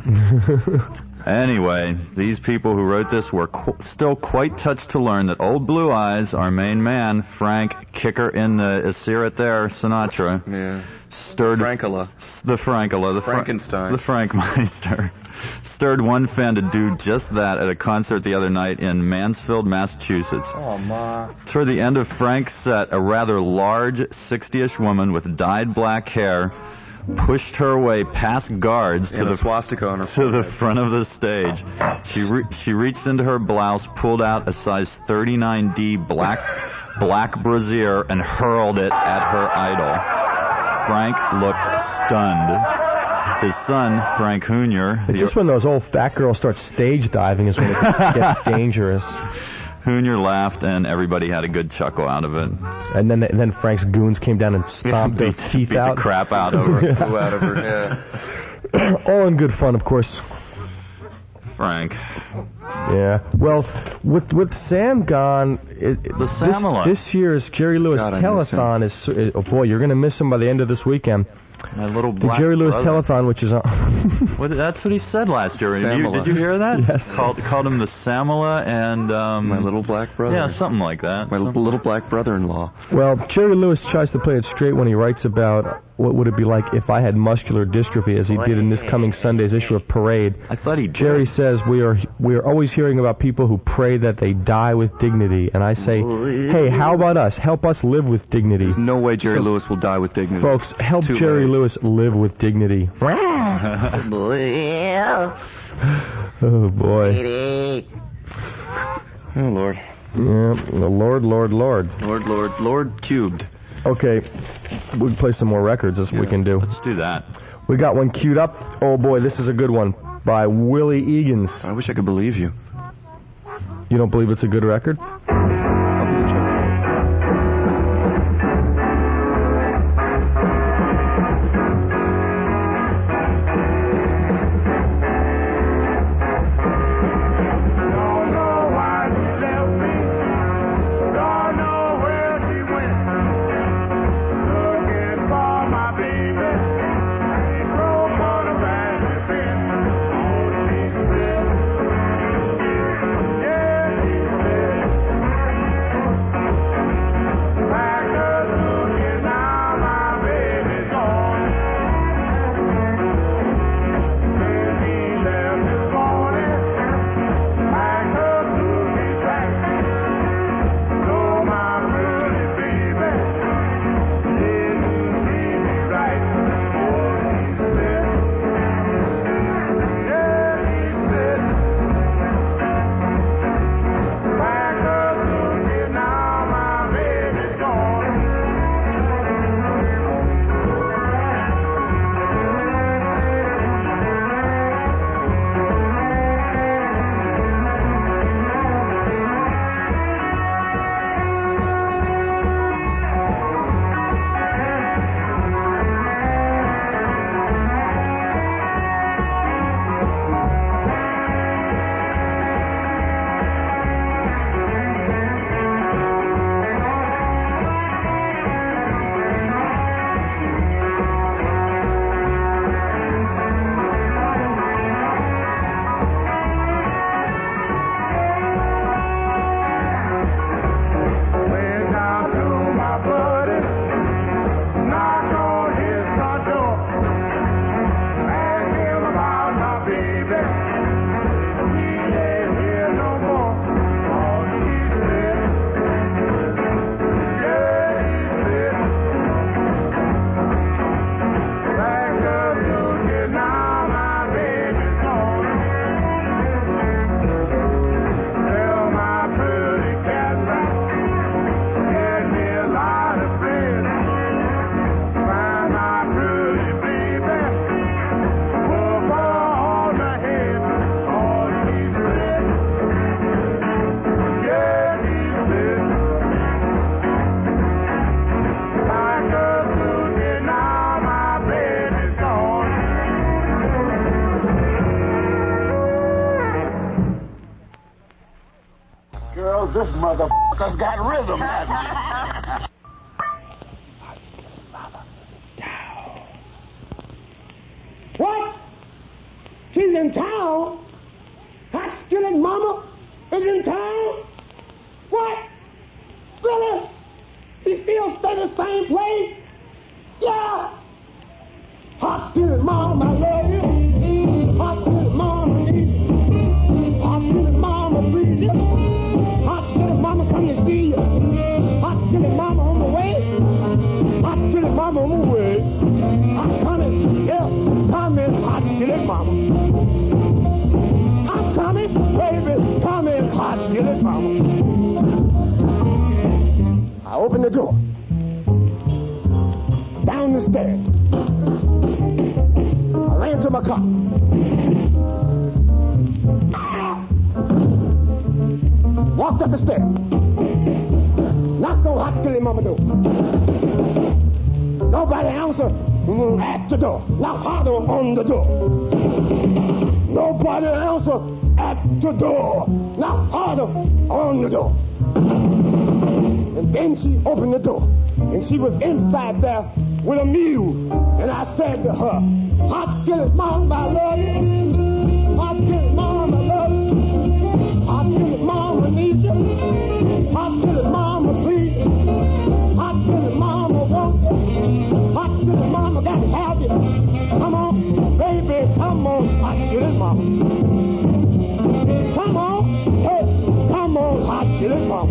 Anyway, these people who wrote this were still quite touched to learn that old Blue Eyes, our main man, Frank, kicker in the Is It There, Sinatra, stirred the Frankenstein, the Frankmeister, stirred one fan to do just that at a concert the other night in Mansfield, Massachusetts. Oh, ma. Toward the end of Frank's set, a rather large 60-ish woman with dyed black hair pushed her way past guards to the swastika on her to the front of the stage. She reached into her blouse, pulled out a size 39D black brassiere, and hurled it at her idol. Frank looked stunned. His son, Frank Hoonier... Just when those old fat girls start stage diving is when it gets dangerous. Hoonier laughed, and everybody had a good chuckle out of it. And then Frank's goons came down and stomped their teeth beat out. The crap out of her. Flew out of her, All in good fun, of course. Frank. Yeah. Well, with Sam gone, the Samela. This year's Jerry Lewis Telethon is... Oh, boy, you're going to miss him by the end of this weekend. My little black The Jerry Lewis brother. Telethon, which is on... That's what he said last year. Did you hear that? Yes. Called him the Samela and... my little black brother. Yeah, something like that. My little black brother-in-law. Well, Jerry Lewis tries to play it straight when he writes about what would it be like if I had muscular dystrophy, as he did in this coming Sunday's issue of Parade. I thought he did. Jerry says, we are always hearing about people who pray that they die with dignity. And I say, hey, how about us? Help us live with dignity. There's no way Jerry Lewis will die with dignity. Folks, help Jerry Lewis live with dignity. Oh, boy. Oh, Lord. Yeah, Lord cubed. Okay, we can play some more records. That's what we can do. Let's do that. We got one queued up. Oh, boy, this is a good one by Willie Egan's. I wish I could believe you. You don't believe it's a good record? This motherfucker's got rhythm, hasn't he? What? She's in town? Hot skillet mama is in town? What? Really? She still stay the same place? Yeah. Hot skillet mama, I love you. Hot skillet mama, need you. Hot skillet mama, please you. Hot skillet mama, come to see you. Hot skillet mama on the way. Hot skillet mama on the way. I'm coming, yeah. Come in, hot skillet mama. I'm coming, baby. Come in, hot skillet mama. I opened the door. Down the stairs. I ran to my car. Walked up the stairs. Knocked on hot skillet mama door. Nobody answered at the door. Knocked harder on the door. Nobody answered at the door. Knocked harder on the door. And then she opened the door. And she was inside there with a mule. And I said to her, hot skillet mama, I love you. Hot skillet mama, I love you. Hot skillet mama, I need you. Hot skillet mama, please. Hot skillet mama, want you. Hot skillet mama, got to have you. Come on, baby, come on, hot skillet mama. Come on, hey, come on, hot skillet mama.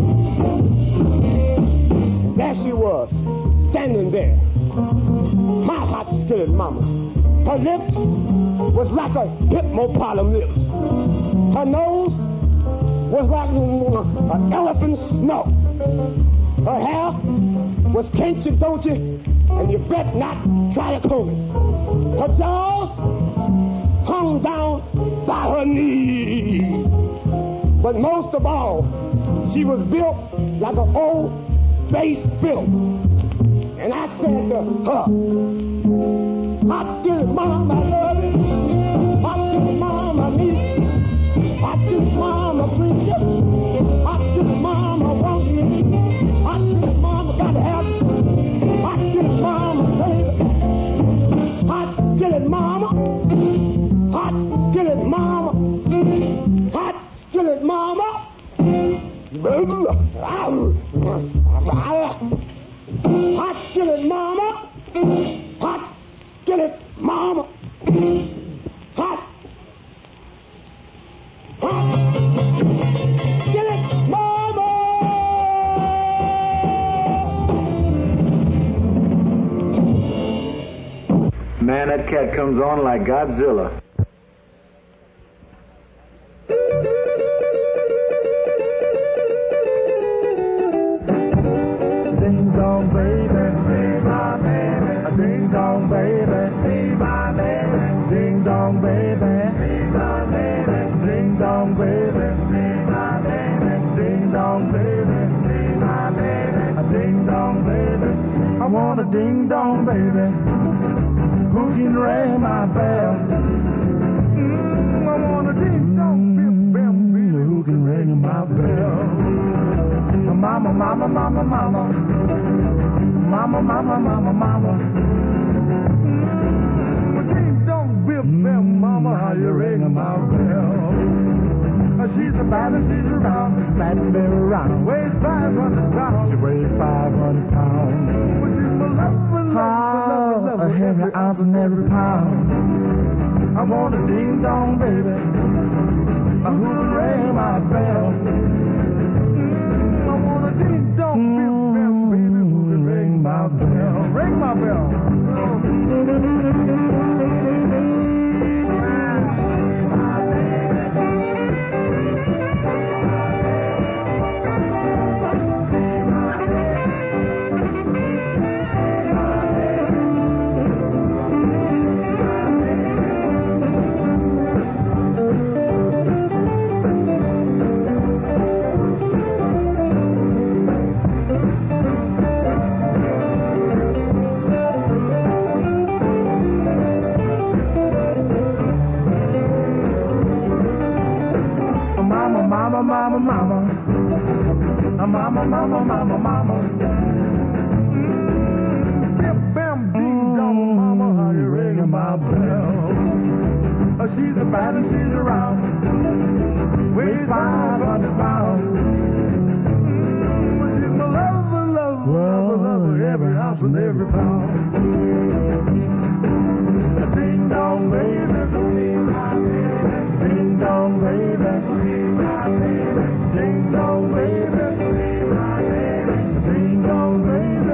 There she was, standing there. My hot skillet mama. Her lips was like a hippopotamus lips. Her nose was like an elephant's snout. Her hair was can't you, don't you? And you bet not try to comb it. Her jaws hung down by her knees. But most of all, she was built like an old base film. And I said to her, hot skillet mama, I love you. Hot skillet mama, I need you. Hot skillet mama, please you. Hot skillet mama, I want you. Hot skillet mama, got to have you. Hot skillet mama, baby. Hot skillet mama. Hot skillet mama. Hot skillet mama. Hot skillet mama. Hot skillet mama. Hot skillet mama. Man, that cat comes on like Godzilla. Ding dong, baby, see my baby. Ding dong, baby, see my baby. Ding dong, baby, see my baby. Ding dong, baby, see my baby. Ding dong, baby, see my baby. Ding dong, baby. I want a ding dong, baby. Who can ring my bell? I want a ding dong, baby. Who can ring my bell? Mama, mama, mama, mama. Mama, mama, mama, mama. Ding dong, bip, bip, mama, how you ringing my bell? She's a bad and she's around, flat and very round. Weighs 500 pounds. She weighs 500 pounds. Well, she's my love, a heavy ounce in every pound. I want a ding dong, baby. Who will ring my bell? I want a ding dong, baby. Who can ring my bell? Ring my bell. mama, mama, mama. Mama, mama, mama, mama. Bim, bam, ding, dong, mama, how you ringing my bell? She's a bad and she's around. Weighs 500 pounds. She's my lover, lover, lover, lover, every ounce and every pound. Ding dong, baby, ding dong, baby, ding dong, baby, ding dong, baby,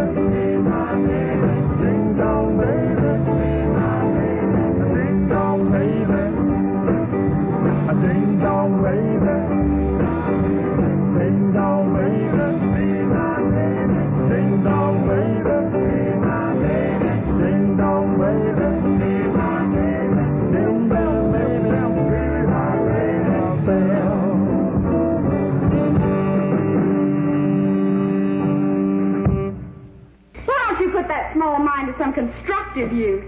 ding dong, baby, ding dong, baby, ding dong, baby, ding dong, baby, ding dong, baby, ding dong, baby. Put that small mind to some constructive use.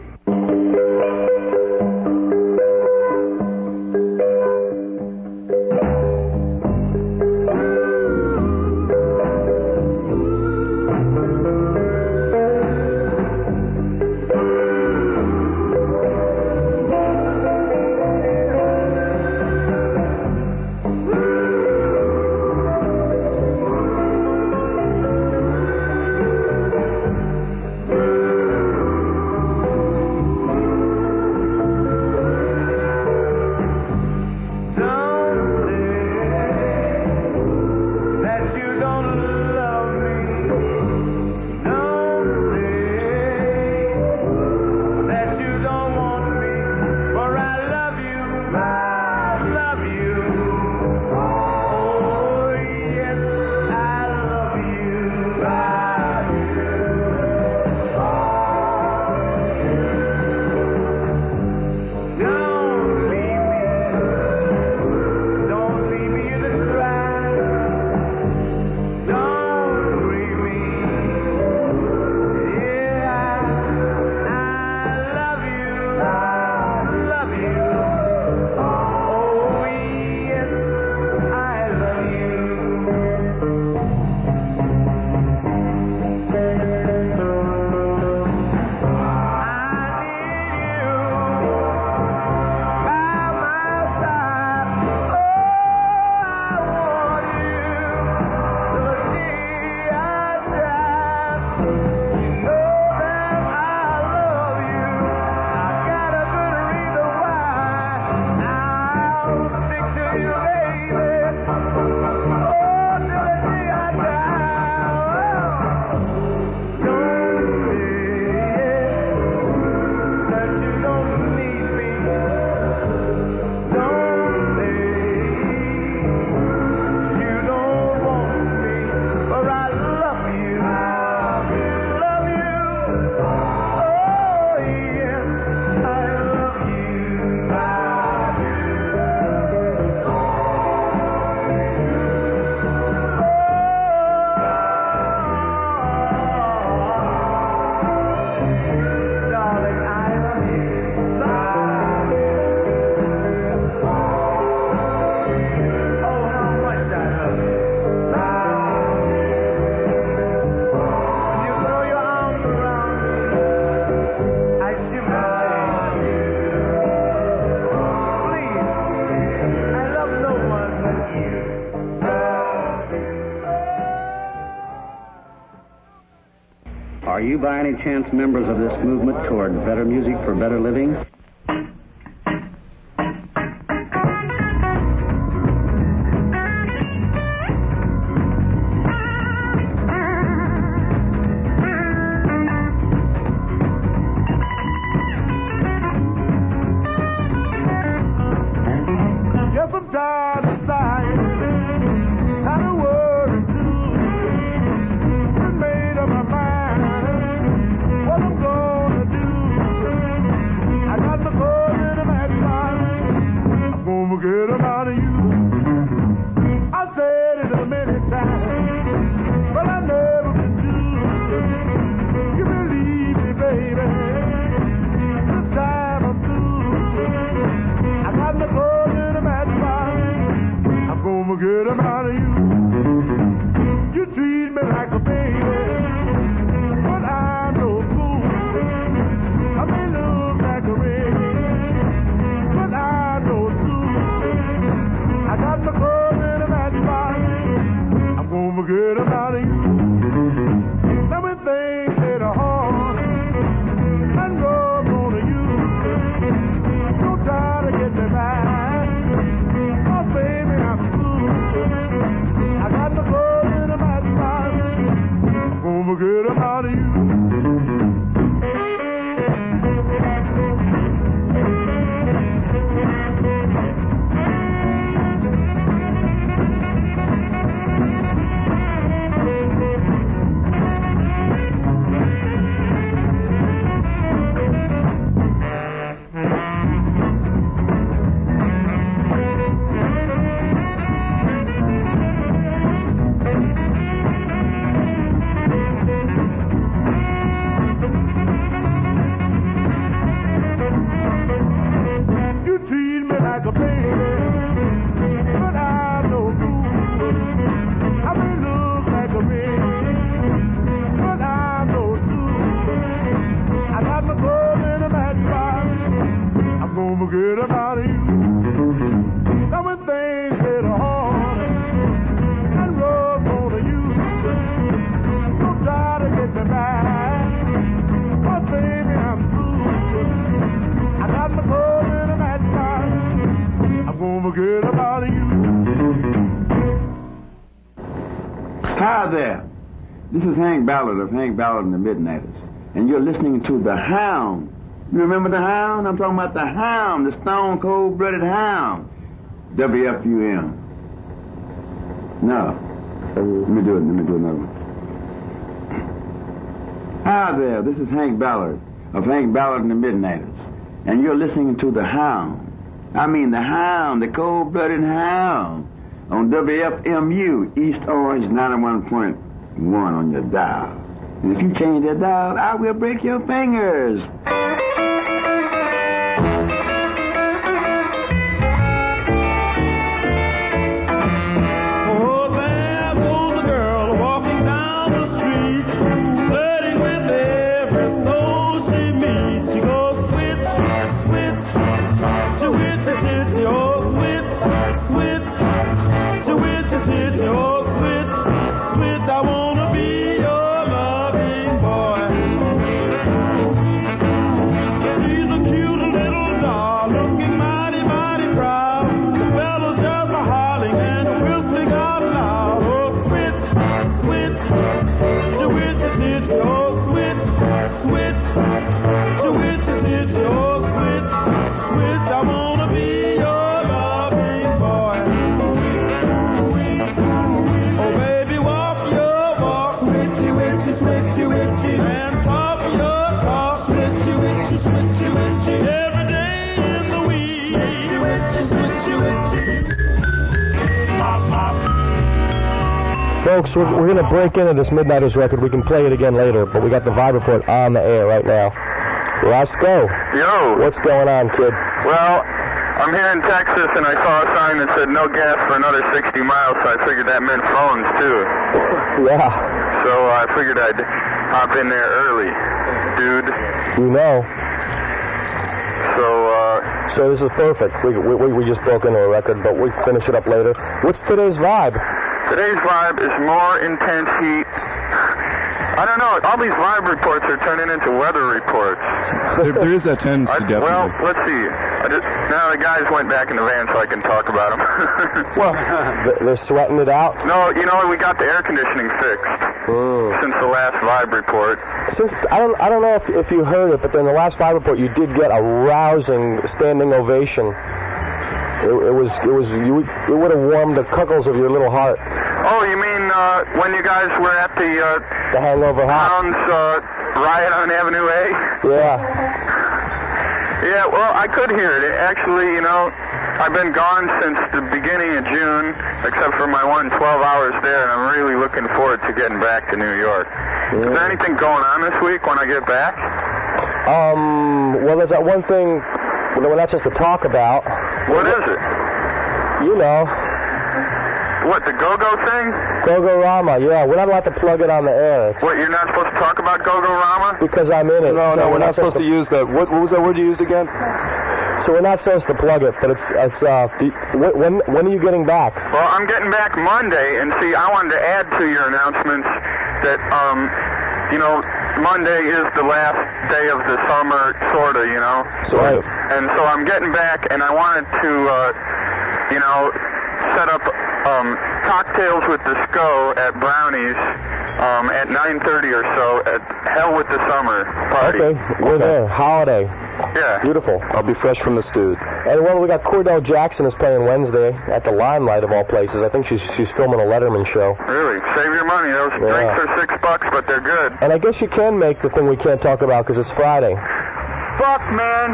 Are you by any chance members of this movement toward better music for better living? Yes, I'm tired of sighing, tired of worrying too. I've made up my mind what I'm gonna do. I got my clothes in a matchbox, I'm gonna forget about you. I've said it a million times, but I never can do. You believe me, baby, this time I'm through. I got my clothes in a matchbox, I'm gonna forget calling you. Hi there. This is Hank Ballard of Hank Ballard and the Midnighters, and you're listening to The Hound. You remember The Hound? I'm talking about The Hound, the stone cold-blooded Hound. WFUM. No. Let me do another one. Hi there. This is Hank Ballard of Hank Ballard and the Midnighters, and you're listening to The Hound. I mean The Hound, the cold-blooded Hound, on WFMU, East Orange 91.1 on your dial. And if you change that dial, I will break your fingers. Oh, there goes a girl walking down the street, flirting with every soul she meets. She goes switch, switch, switch, oh switch, switch, switch, oh switch, switch. I wanna be your loving boy. She's a cute little doll, looking mighty, mighty proud. The fellas just a hollering and a whistling out loud. Oh switch, switch, switch, oh switch, switch, switch, oh switch, switch. I wanna be your loving boy. Oh baby, walk your walk, switchy, witchy, switchy, witchy, and talk your talk, switchy, witchy, switchy, witchy, every day in the week, switchy, witchy, switchy, witchy. Pop, pop. Folks, we're going to break into this Midnighters record. We can play it again later, but we got the Vibe Report on the air right now. Roscoe. Yo. What's going on, kid? Well, I'm here in Texas, and I saw a sign that said no gas for another 60 miles, so I figured that meant phones, too. Yeah. So I figured I'd hop in there early, dude. You know. So this is perfect. We just broke into a record, but we finish it up later. What's today's vibe? Today's vibe is more intense heat. I don't know. All these vibe reports are turning into weather reports. There is that tendency, definitely. Well, let's see. Now the guys went back in the van so I can talk about them. Well, they're sweating it out? No, you know, we got the air conditioning fixed since the last vibe report. I don't know if you heard it, but in the last vibe report you did get a rousing standing ovation. It would have warmed the cuckles of your little heart. Oh, you mean when you guys were at the Hangover Hounds riot on Avenue A? Yeah. Yeah, well, I could hear it. Actually, you know, I've been gone since the beginning of June, except for my 12 hours there, and I'm really looking forward to getting back to New York. Is there anything going on this week when I get back? Well, there's that one thing we're not supposed to talk about. What is it? You know. What, the Go-Go thing? Go-Go-Rama, yeah. We're not allowed to plug it on the air. What, you're not supposed to talk about Go-Go-Rama? Because I'm in it. No, we're not supposed to use that. What was that word you used again? So we're not supposed to plug it, but when are you getting back? Well, I'm getting back Monday, and see, I wanted to add to your announcements that, you know, Monday is the last day of the summer, sorta, you know? Right. And so I'm getting back, and I wanted to, you know, set up cocktails with the SCO at Brownie's at 9:30 or so at Hell with the Summer party. Okay, we're there. Holiday. Yeah. Beautiful. I'll be fresh from the stew. And well, we got Cordell Jackson is playing Wednesday at the Limelight of all places. I think she's filming a Letterman show. Really? Save your money. Those drinks are $6, but they're good. And I guess you can make the thing we can't talk about because it's Friday. Fuck, man.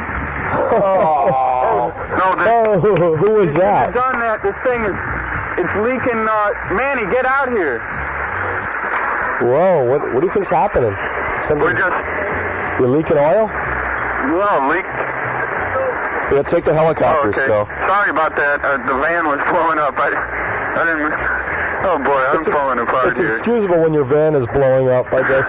Who was that? You've done that. This thing it's leaking. Manny, get out here. Whoa, what do you think's happening? You're leaking oil? No, leaked. Yeah, take the helicopters, go. Sorry about that. The van was blowing up. I didn't. Oh boy, I'm falling apart it's here. It's excusable when your van is blowing up, I guess.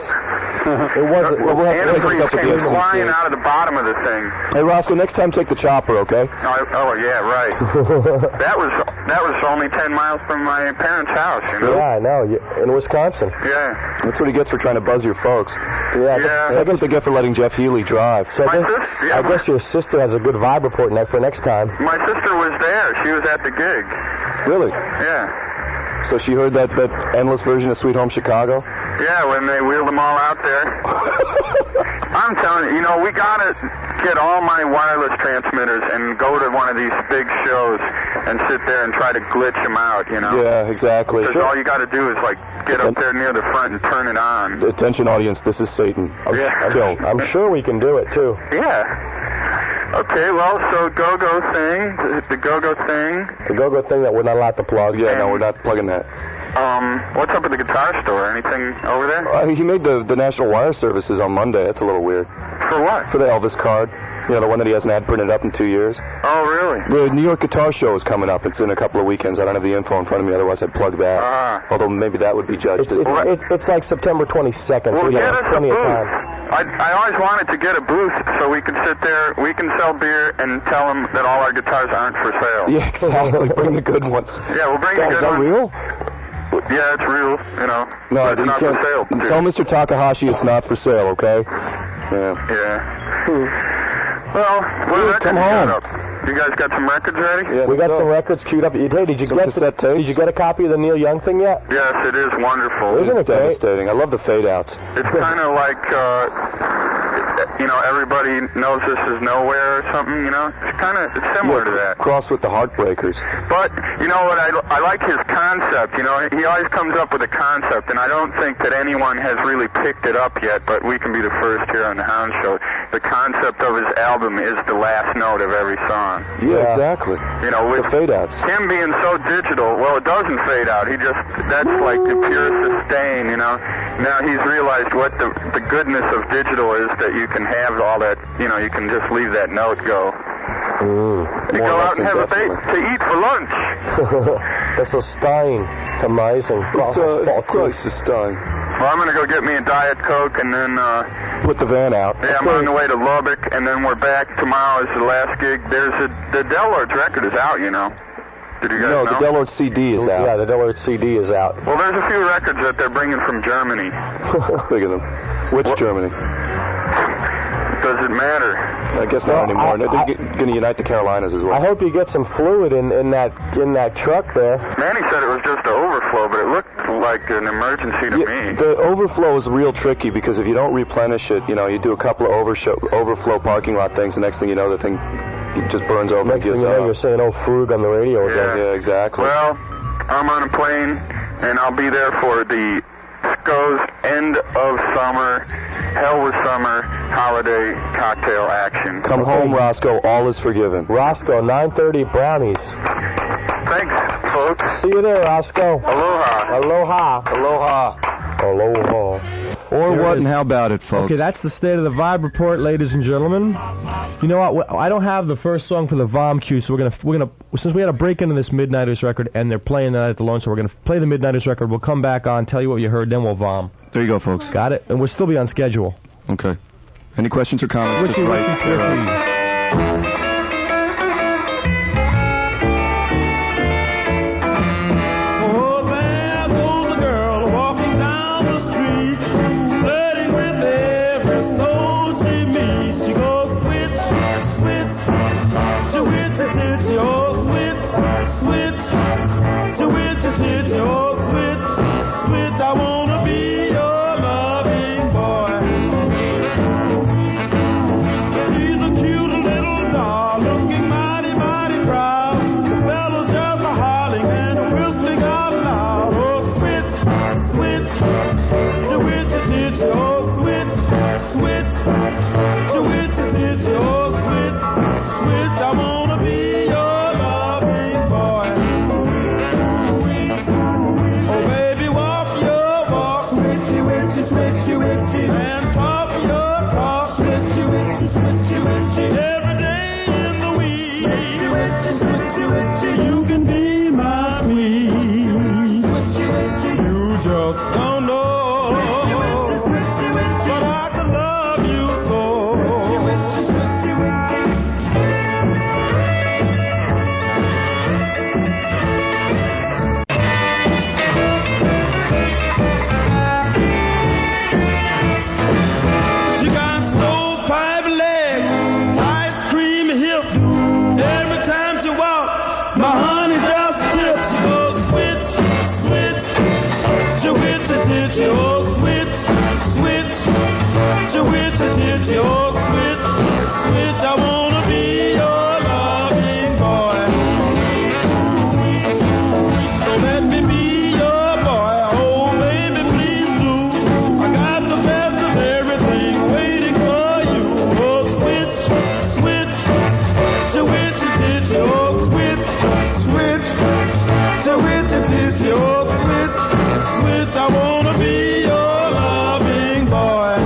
It wasn't. Antifreeze came flying out of the bottom of the thing. Hey, Roscoe, next time take the chopper, okay? Oh yeah, right. That was only 10 miles from my parents' house, you know? Yeah, I know. In Wisconsin. Yeah. That's what he gets for trying to buzz your folks. Yeah. That's what they get for letting Jeff Healy drive. So I guess your sister has a good vibe report for next time. My sister was there. She was at the gig. Really? Yeah. So she heard that endless version of Sweet Home Chicago? Yeah, when they wheeled them all out there. I'm telling you, we gotta get all my wireless transmitters and go to one of these big shows and sit there and try to glitch them out, Yeah, exactly. Because all you gotta do is, get up there near the front and turn it on. Attention, audience, this is Satan. I'm sure we can do it, too. Yeah. Okay, well, so go-go thing, the go-go thing. The go-go thing that we're not allowed to plug. Yeah, no, we're not plugging that. What's up with the guitar store? Anything over there? He made the National Wire Services on Monday. That's a little weird. For what? For the Elvis card. The one that he hasn't had printed up in 2 years. Oh, really? The New York Guitar Show is coming up. It's in a couple of weekends. I don't have the info in front of me, otherwise I'd plug that. Although maybe that would be judged. It's like September 22nd, well, so we have plenty of time. I always wanted to get a booth so we could sit there, we can sell beer and tell them that all our guitars aren't for sale. Yeah, exactly. Bring the good ones. Yeah, we'll bring the good ones. Is that real? Yeah, it's real, No, it's not for sale. Tell Mr. Takahashi it's not for sale, okay? Yeah. Yeah. Well, what records come home. You guys got some records ready? Yeah, we got some records queued up. Hey, did you get a copy of the Neil Young thing yet? Yes, it is wonderful. Isn't it devastating? I love the fade outs. It's kind of like, everybody knows this is nowhere or something, It's similar to that. Crossed with the Heartbreakers. But, you know what, I like his concept, he always comes up with a concept, and I don't think that anyone has really picked it up yet, but we can be the first here on the Hound Show. The concept of his album is the last note of every song. Yeah, exactly. With the fade outs. Him being so digital, well, it doesn't fade out. That's like the pure sustain, Now he's realized what the goodness of digital is, that you can have all that, you can just leave that note go. You go out and have a bait to eat for lunch. The sustain. It's amazing. It's sustain. Well, I'm going to go get me a Diet Coke and then... put the van out. Yeah, I'm on the way to Lubbock, and then we're back. Tomorrow is the last gig. The Del Lords record is out, Did you guys know? The Del Lords CD is out. Yeah, the Del Lords CD is out. Well, there's a few records that they're bringing from Germany. Look at them. Which Germany? Does it matter? I guess not anymore. They're going to unite the Carolinas as well. I hope you get some fluid in that truck there. Manny said it was just an overflow, but it looked like an emergency to me. The overflow is real tricky because if you don't replenish it, you do a couple of overflow parking lot things. The next thing you know, the thing just burns over. Next thing you know, you're saying, Frug on the radio again. Yeah, exactly. Well, I'm on a plane, and I'll be there for the SCO's End of Summer, Hell with Summer holiday cocktail action. Come home, Roscoe. All is forgiven. Roscoe, 9:30 Brownies. Thanks, folks. See you there, Roscoe. Aloha. Aloha. Aloha. Aloha. Or what and how about it, folks? Okay, that's the State of the Vibe report, ladies and gentlemen. You know what? I don't have the first song for the VOM cue, so we're gonna since we had a break into this Midnighters record and they're playing that at the Lone, so we're gonna play the Midnighters record. We'll come back on, tell you what you heard, then we'll VOM. There you go, folks. Got it, and we'll still be on schedule. Okay. Any questions or comments? I wanna be your loving boy. She's a cute little doll, looking mighty, mighty proud. The fellas just a hollering and whistling out loud. Oh, switch, switch, switch, switch, oh, switch, switch, switch, switch, oh, switch, switch. I wanna be your loving boy. Oh, baby, walk your walk, switchy, witchy, switchy, witchy, and talk your talk, switchy, witchy, switchy, witchy, every day in the week, switchy, witchy, switchy, witchy, you can be my sweet, switchy, witchy, you just don't know, switchy, witchy, switchy, witchy. switch. I wanna be your loving boy.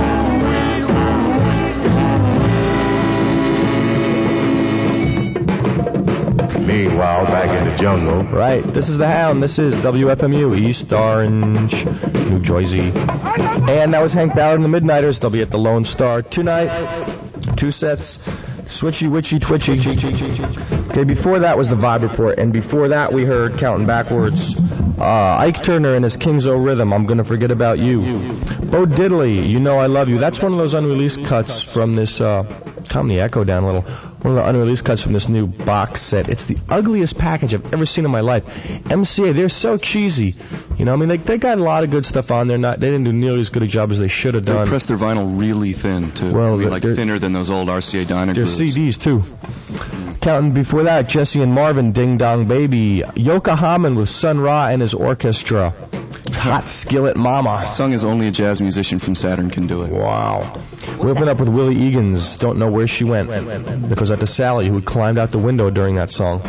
Meanwhile, back in the jungle. Right, this is the Hound. This is WFMU, East Orange, New Jersey. And that was Hank Ballard and the Midnighters. They'll be at the Lone Star tonight. 2 sets, switchy, witchy, twitchy. Okay, before that was the Vibe Report, and before that we heard, counting backwards, Ike Turner and his King's O Rhythm, I'm Gonna Forget About You. Bo Diddley, You Know I Love You. That's one of those unreleased cuts from this, calm the echo down a little, one of the unreleased cuts from this new box set. It's the ugliest package I've ever seen in my life. MCA, they're so cheesy. You know, I mean, they got a lot of good stuff on there. They didn't do nearly as good a job as they should have done. They pressed their vinyl really thin, too. Well, like thinner than those old RCA Diner Their grooves. CDs, too. Counting before that, Jesse and Marvin, Ding Dong Baby. Yokohama with Sun Ra and his orchestra. Hot Skillet Mama. Sung as only a jazz musician from Saturn can do it. Wow. We open up with Willie Egan's Don't Know Where She Went. Because that's Sally, who climbed out the window during that song.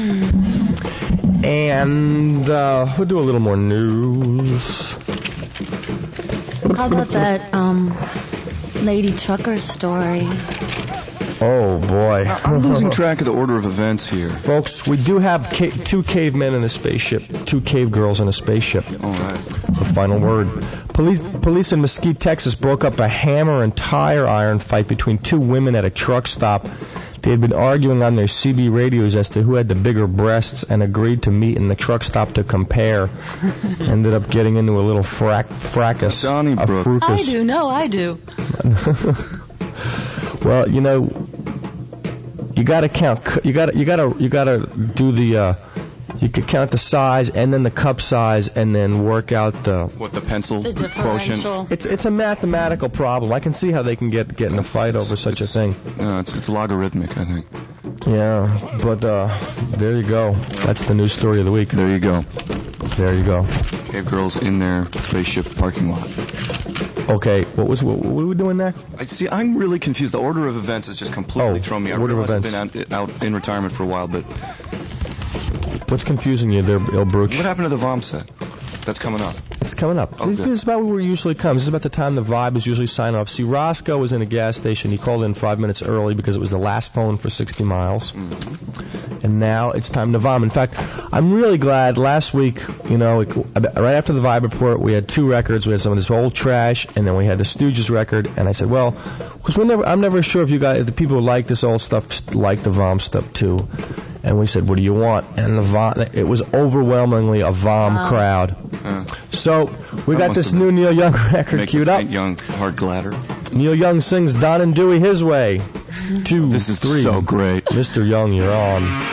And we'll do a little more news. How about that Lady Trucker story? Oh, boy. I'm losing track of the order of events here. Folks, we do have 2 cavemen in a spaceship, 2 cave girls in a spaceship. All right. The final word. Police in Mesquite, Texas broke up a hammer and tire iron fight between 2 women at a truck stop. They had been arguing on their CB radios as to who had the bigger breasts and agreed to meet in the truck stop to compare. Ended up getting into a little fracas. Donnybrook. I do. No, I do. Well, you know, you gotta count. You gotta do the. You could count the size and then the cup size and then work out the pencil quotient. It's a mathematical problem. I can see how they can get in a fight over such a thing. No, it's logarithmic, I think. Yeah, but there you go. That's the news story of the week. There you go. There you go. Cave girls in their spaceship parking lot. Okay, what were we doing next? I'm really confused. The order of events has just completely thrown me. I realize I've been out in retirement for a while, but what's confusing you there, Il Bruch? What happened to the VOM set? That's coming up. It's coming up. Oh, this is about where we usually come. This is about the time the Vibe is usually signing off. See, Roscoe was in a gas station. He called in 5 minutes early because it was the last phone for 60 miles. Mm-hmm. And now it's time to VOM. In fact, I'm really glad last week, you know, right after the Vibe Report, we had 2 records. We had some of this old trash, and then we had the Stooges record. And I said, well, because I'm never sure if you guys, the people who like this old stuff, like the VOM stuff too. And we said, what do you want? And it was overwhelmingly a VOM crowd. So we got this new Neil Young record queued up. Young, hard gladder. Neil Young sings Don and Dewey his way. 2, this is 3. So great. Mr. Young, you're on.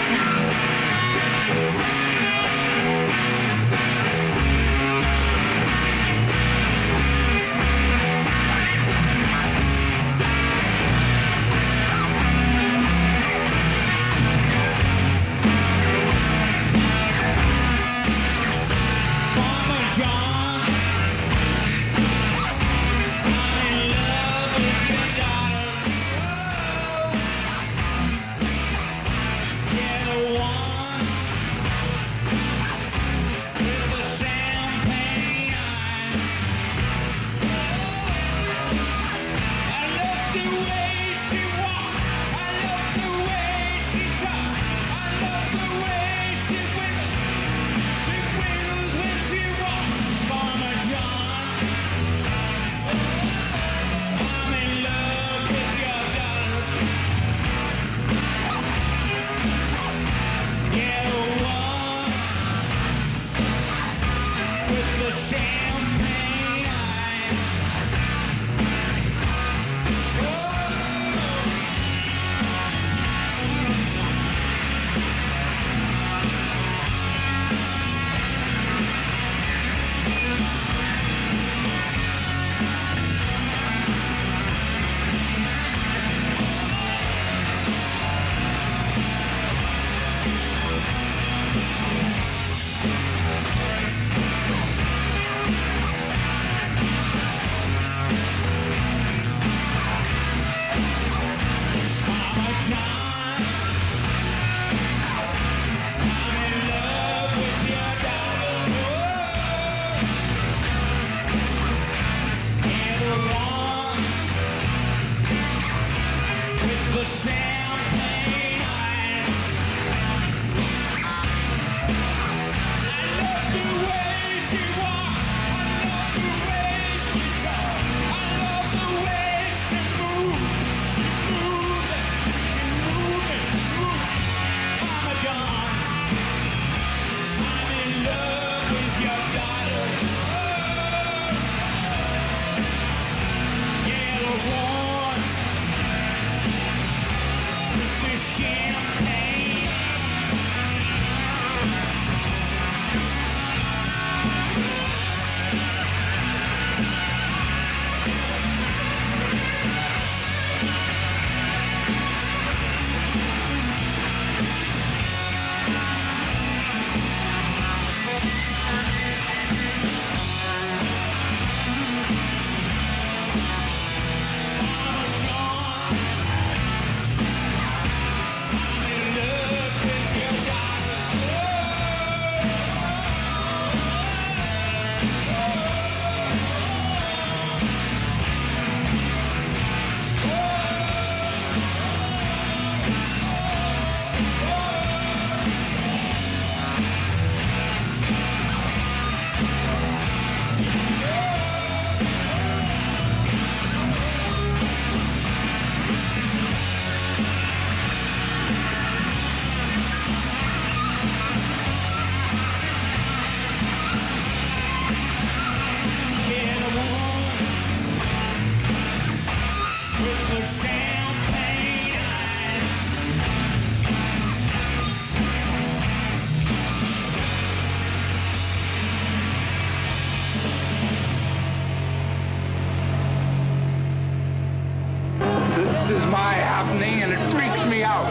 happening, and it freaks me out.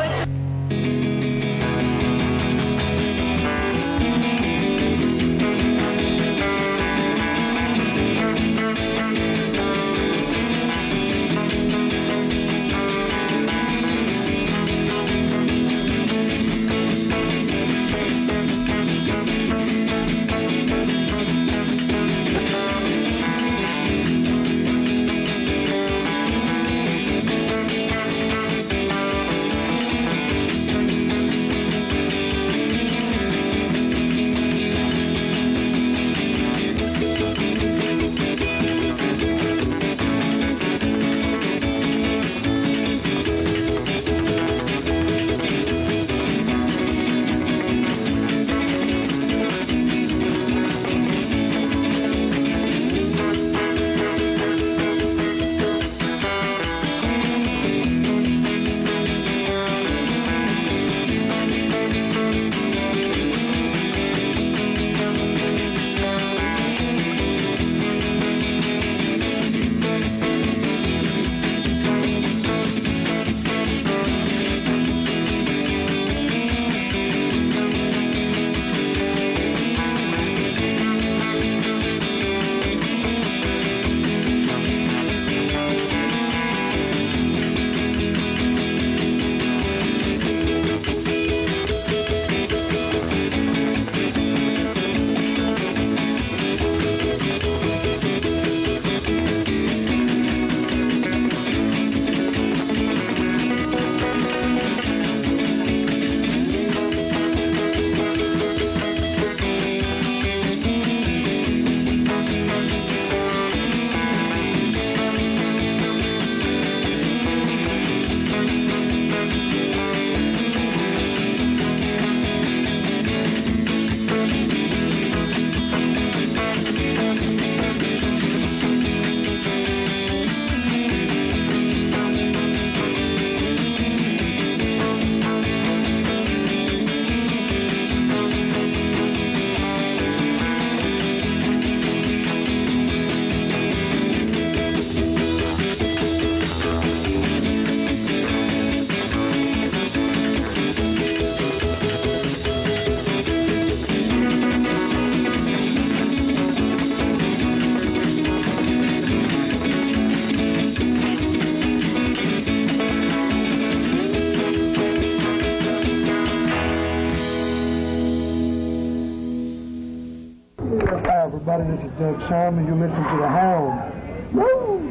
This is Doug Sharman. You listen to The Hound. Woo!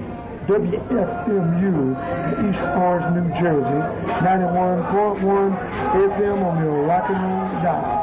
WFMU, East Orange, New Jersey, 91.1 FM on your rock and roll dial.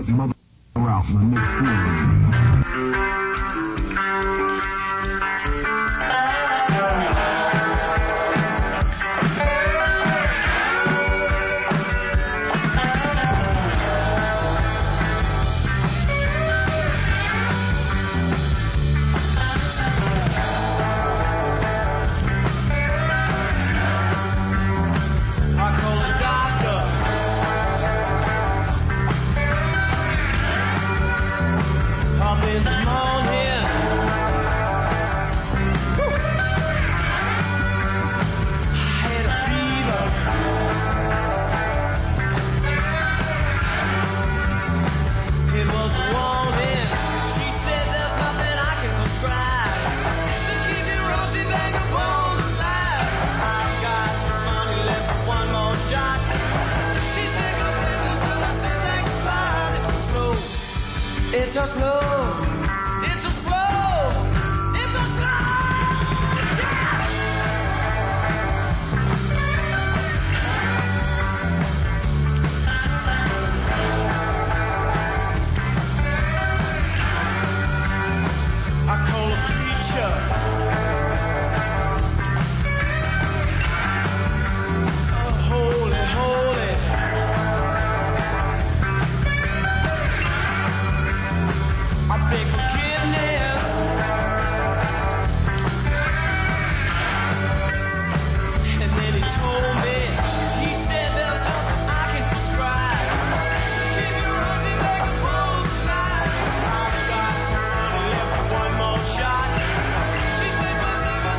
mother out and make fool of you. It's a slow, it's a slow, it's a slow. I call a preacher. Oh, holy, holy. I beg forgiveness. And then he told me, he said there's nothing I can prescribe. Keep your rosy like a bull's alive. I've got some money left for one more shot. She said, but never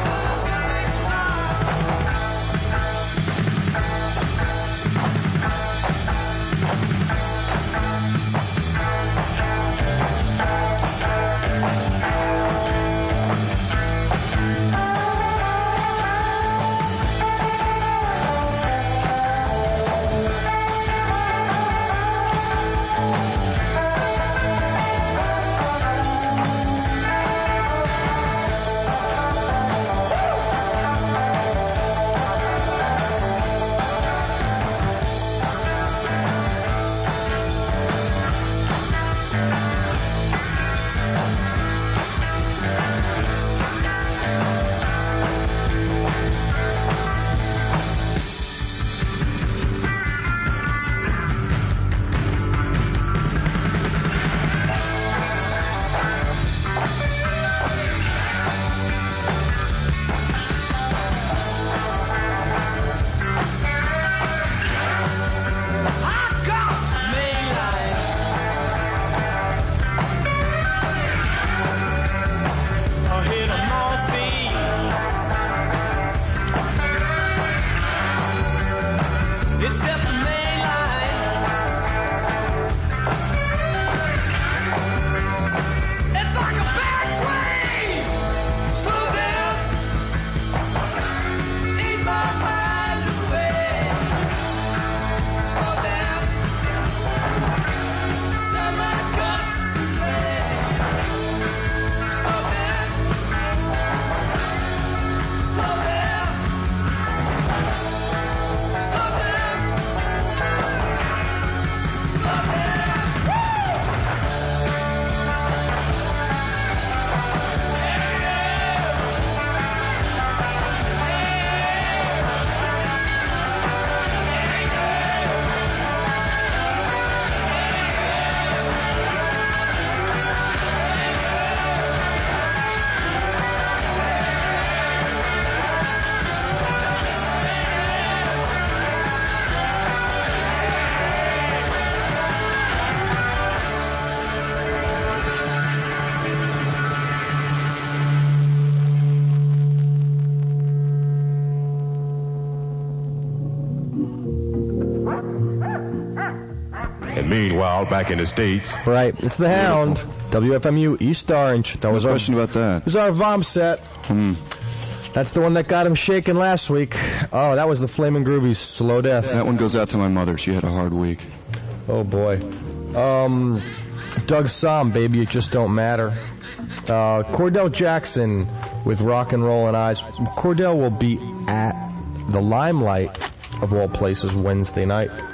Meanwhile, back in the States. Right, it's the Hound. WFMU East Orange. That was no question about that. It was our Vom set. That's the one that got him shaking last week. Oh, that was the Flamin' Groovies, Slow Death. That one goes out to my mother. She had a hard week. Oh, boy. Doug Somm, Baby, It Just Don't Matter. Cordell Jackson with Rock and Rollin' Eyes. Cordell will be at the Limelight, of all places, Wednesday night.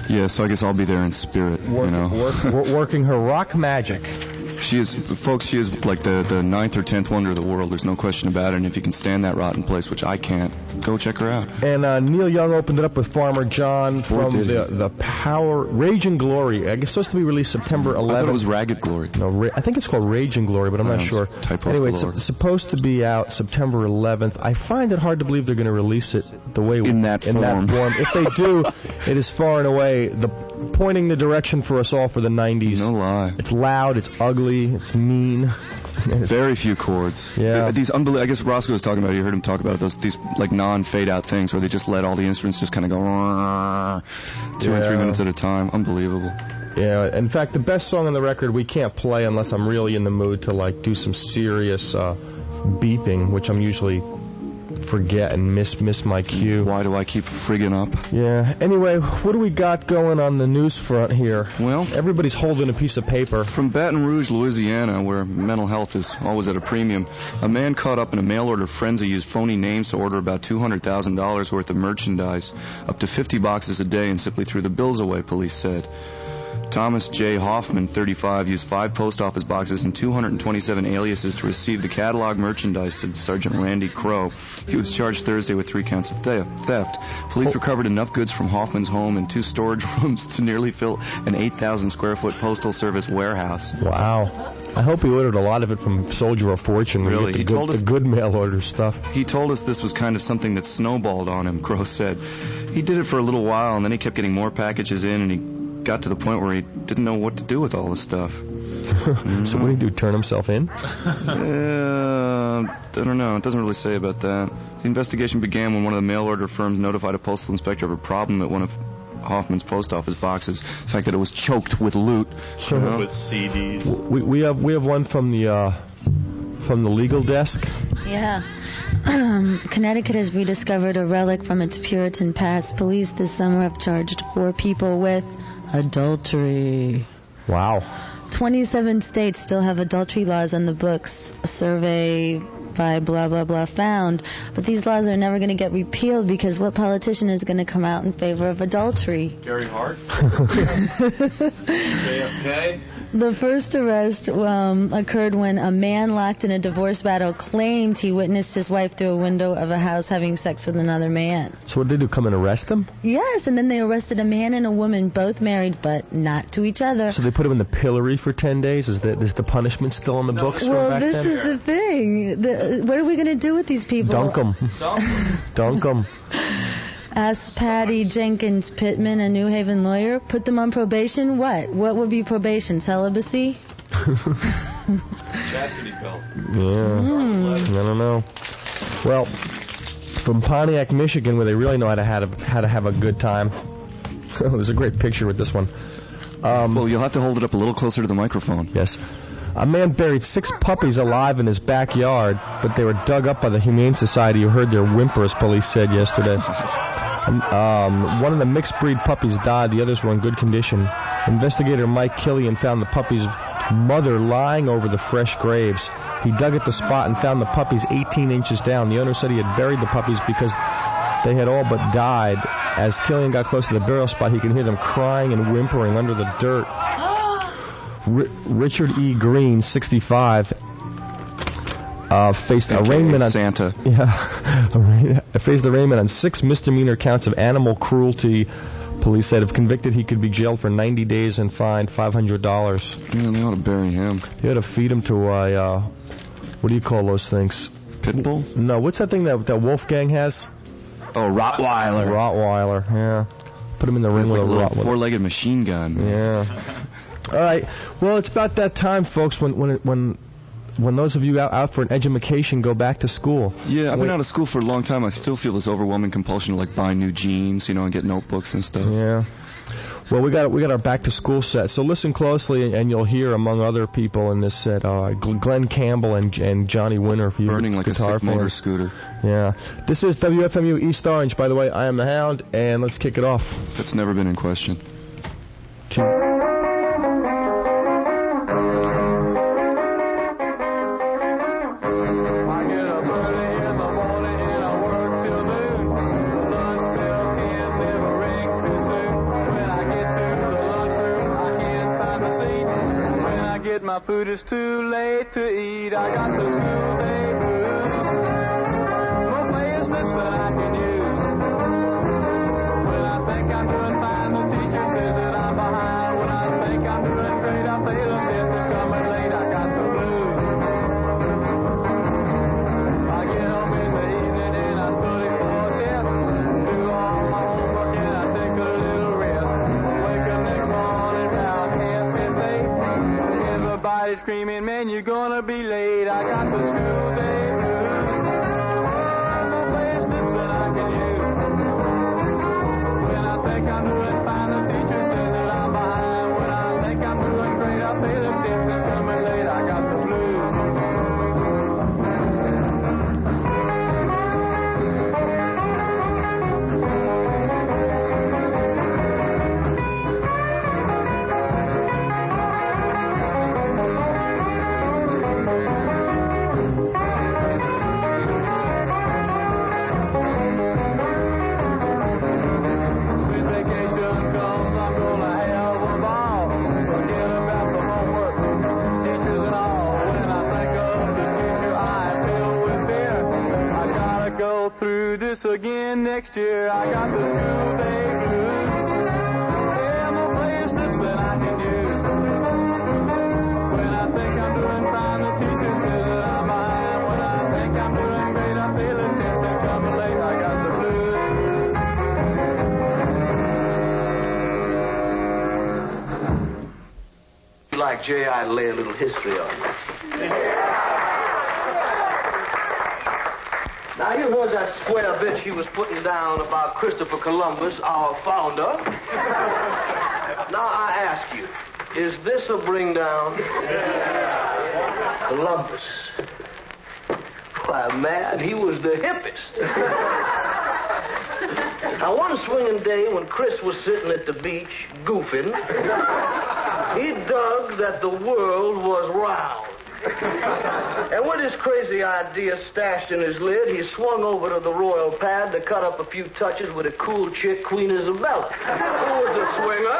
Yeah, so I guess I'll be there in spirit, you know. Working her rock magic. She is, folks, she is like the ninth or 10th wonder of the world. There's no question about it. And if you can stand that rotten place, which I can't, go check her out. And Neil Young opened it up with Farmer John from the Power, Rage and Glory. I guess it's supposed to be released September 11th. I thought it was Ragged Glory. No, I think it's called Rage and Glory, but I'm not sure. Anyway, it's supposed to be out September 11th. I find it hard to believe they're going to release it the way in that form. If they do, it is far and away pointing the direction for us all for the 90s. No lie. It's loud, it's ugly, it's mean. Very few chords. Yeah. These I guess Roscoe was talking about it. You heard him talk about it, these like non-fade out things where they just let all the instruments just kind of go 2 or 3 minutes at a time. Unbelievable. Yeah. In fact, the best song on the record we can't play unless I'm really in the mood to like do some serious beeping, which I'm usually forget and miss my cue. Why do I keep friggin' up? Yeah. Anyway, what do we got going on the news front here? Well, everybody's holding a piece of paper. From Baton Rouge, Louisiana, where mental health is always at a premium, a man caught up in a mail-order frenzy used phony names to order about $200,000 worth of merchandise, up to 50 boxes a day, and simply threw the bills away, police said. Thomas J. Hoffman, 35, used 5 post office boxes and 227 aliases to receive the catalog merchandise, said Sergeant Randy Crow. He was charged Thursday with 3 counts of theft. Police recovered enough goods from Hoffman's home and 2 storage rooms to nearly fill an 8,000 square foot postal service warehouse. Wow. I hope he ordered a lot of it from Soldier of Fortune. Really? He told us the good mail order stuff. He told us this was kind of something that snowballed on him, Crow said. He did it for a little while, and then he kept getting more packages in, and he got to the point where he didn't know what to do with all this stuff. So what did he do, turn himself in? I don't know. It doesn't really say about that. The investigation began when one of the mail order firms notified a postal inspector of a problem at one of Hoffman's post office boxes. The fact that it was choked with loot. With CDs. We have one from the legal desk. Yeah. Connecticut has rediscovered a relic from its Puritan past. Police this summer have charged 4 people with adultery. Wow. 27 states still have adultery laws on the books. A survey by blah, blah, blah found. But these laws are never going to get repealed because what politician is going to come out in favor of adultery? Gary Hart? JFK? The first arrest occurred when a man locked in a divorce battle claimed he witnessed his wife through a window of a house having sex with another man. So what did they do, come and arrest him? Yes, and then they arrested a man and a woman, both married but not to each other. So they put him in the pillory for 10 days? Is the punishment still on the books from back then? Well, this is the thing. What are we going to do with these people? Dunk them. Dunk them. Asked Patty Jenkins Pittman, a New Haven lawyer. Put them on probation? What? What would be probation? Celibacy? Chastity belt. Yeah. I don't know. Well, from Pontiac, Michigan, where they really know how to have a good time. There's a great picture with this one. Well, you'll have to hold it up a little closer to the microphone. Yes. A man buried 6 puppies alive in his backyard, but they were dug up by the Humane Society who heard their whimpers, police said yesterday. One of the mixed breed puppies died. The others were in good condition. Investigator Mike Killian found the puppy's mother lying over the fresh graves. He dug at the spot and found the puppies 18 inches down. The owner said he had buried the puppies because they had all but died. As Killian got close to the burial spot, he could hear them crying and whimpering under the dirt. Richard E. Green, 65, faced arraignment on Santa. Yeah, faced arraignment on 6 misdemeanor counts of animal cruelty. Police said if convicted, he could be jailed for 90 days and fined $500. Yeah, they ought to bury him. They ought to feed him to a what do you call those things? Pit bull? No, what's that thing that Wolfgang has? Oh, Rottweiler. Rottweiler. Yeah. Put him in the ring with a little Rottweiler. 4-legged machine gun. Yeah. All right. Well, it's about that time, folks, when those of you out for an edumacation go back to school. Yeah, I've been out of school for a long time. I still feel this overwhelming compulsion to buy new jeans, and get notebooks and stuff. Yeah. Well, we got our back to school set. So listen closely, and you'll hear among other people in this set, Glenn Campbell and Johnny Winter for you burning like guitar a sick fans. motor scooter. Yeah. This is WFMU East Orange. By the way, I am the Hound, and let's kick it off. That's never been in question. When I get I get my food, it's too late to eat. I got the school day blues. More playing slips than I can use. When I think I'm doing fine, the teacher says that I'm behind. When I think I'm doing great, I fail a test and coming late. I got the blues. I get home in the evening and I study for a test. Do all my homework and I take a little rest. Wake up next morning around 8:30. Everybody screaming, man, you're gonna be late. I got the school day blues. More playing slips than I can use. When I think I'm doing fine, the teacher says that I'm behind. When I think I'm doing great, I fail the test and coming late. I got the blues. Through this again next year. I got the school day blues. Yeah, more playing slips than I can use. When I think I'm doing fine, the teacher says that I'm behind. When I think I'm doing great, I fail a test and coming late. I got the blues. Like Jay, I'd lay a little history on you. Now, you heard that square bitch he was putting down about Christopher Columbus, our founder. Now, I ask you, is this a bring down? Columbus. Why, man, he was the hippest. Now, one swinging day when Chris was sitting at the beach goofing, he dug that the world was round. And with his crazy idea stashed in his lid, he swung over to the royal pad to cut up a few touches with a cool chick, Queen Isabella. Who was a swinger?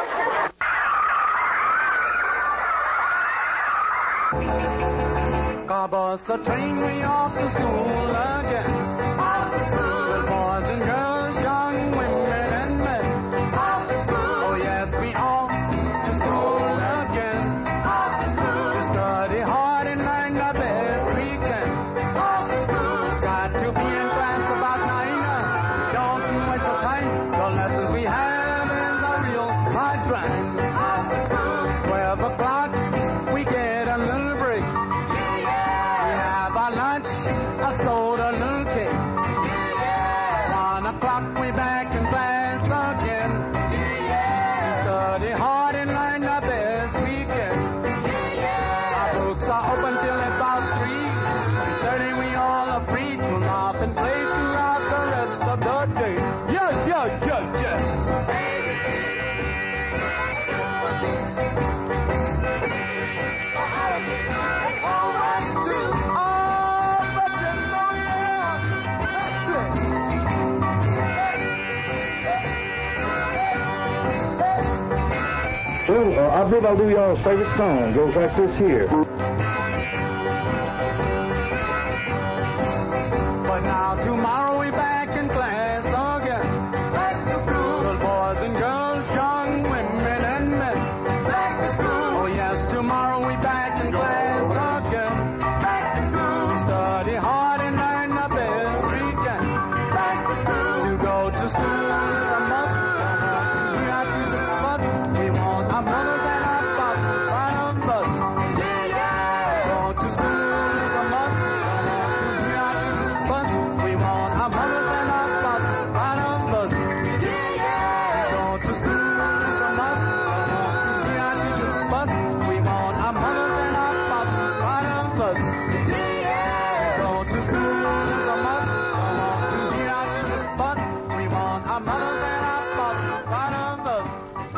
Car bus a train me off to school again. Off to school. With boys and girls, young women and men. Off to school. Oh yes, we all to school again. Off to school. To study hard and learn the best we can. Off to school. Got to be in class about 9. Don't waste no time. The lessons we have is a real hard grind. Off to school. 12 o'clock, we get a little break. Lunch, a soda, little cake. 1 o'clock, we back in class again. Study hard and learn the best we can. Our books are open till about 3:30. We all are free to laugh and play throughout the rest of the day. Yes, yes, yes, yes. Well, I believe I'll do y'all's favorite song. It goes like this here. But now tomorrow we back in class again. Back to school. Little boys and girls, young women and men. Back to school. Oh yes, tomorrow we back in class again. Back to school. To study hard and learn the best we can. Back to school. To go to school is a must. We have to just bust. We want our mothers and our fathers right on bus. Go to school is a must. We have to just bust. We want our mothers and our fathers right on bus. Go to school is a must. We have to just bust. We want our mothers and our fathers right on bus. Go to school is a must. We have to just bust. We want our mothers and our fathers right on bus.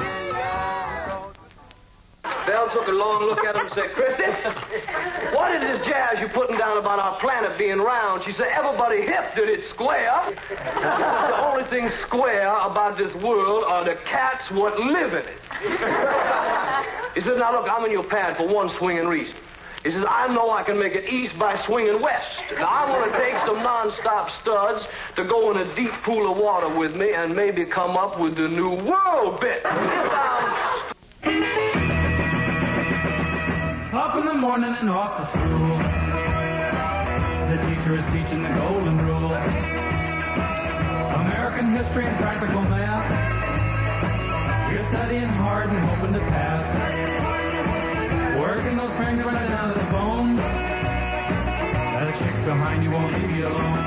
Belle took a long look at him and said, Christy, what is this jazz you're putting down about our planet being round? She said, everybody hip that it's square. The only thing square about this world are the cats what live in it. He says, now look, I'm in your pad for one swinging reason. He says, I know I can make it east by swinging west. Now, I want to take some non-stop studs to go in a deep pool of water with me and maybe come up with the new world bit. Up in the morning and off to school. The teacher is teaching the golden rule. American history and practical math. You're studying hard and hoping to pass. Working those fingers right down to the bone. That chick behind you won't leave you alone.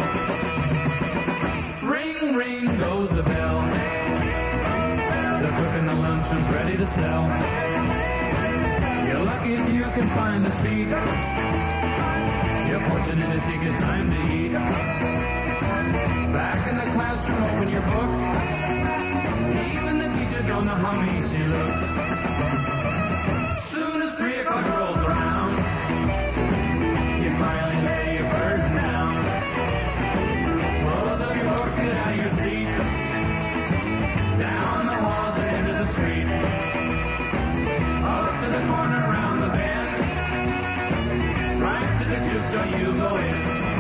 Ring, ring goes the bell. They're cooking the luncheons ready to sell. You're lucky if you can find a seat. You're fortunate if you get time to eat. Back in the classroom, open your books. Even the teacher don't know how mean she looks. Soon as 3 o'clock rolls around, you finally lay your burden down. Close up your books, get out of your seat. Down the halls and into the street. Up to the corner, around the bend. Right to the juke so you go in.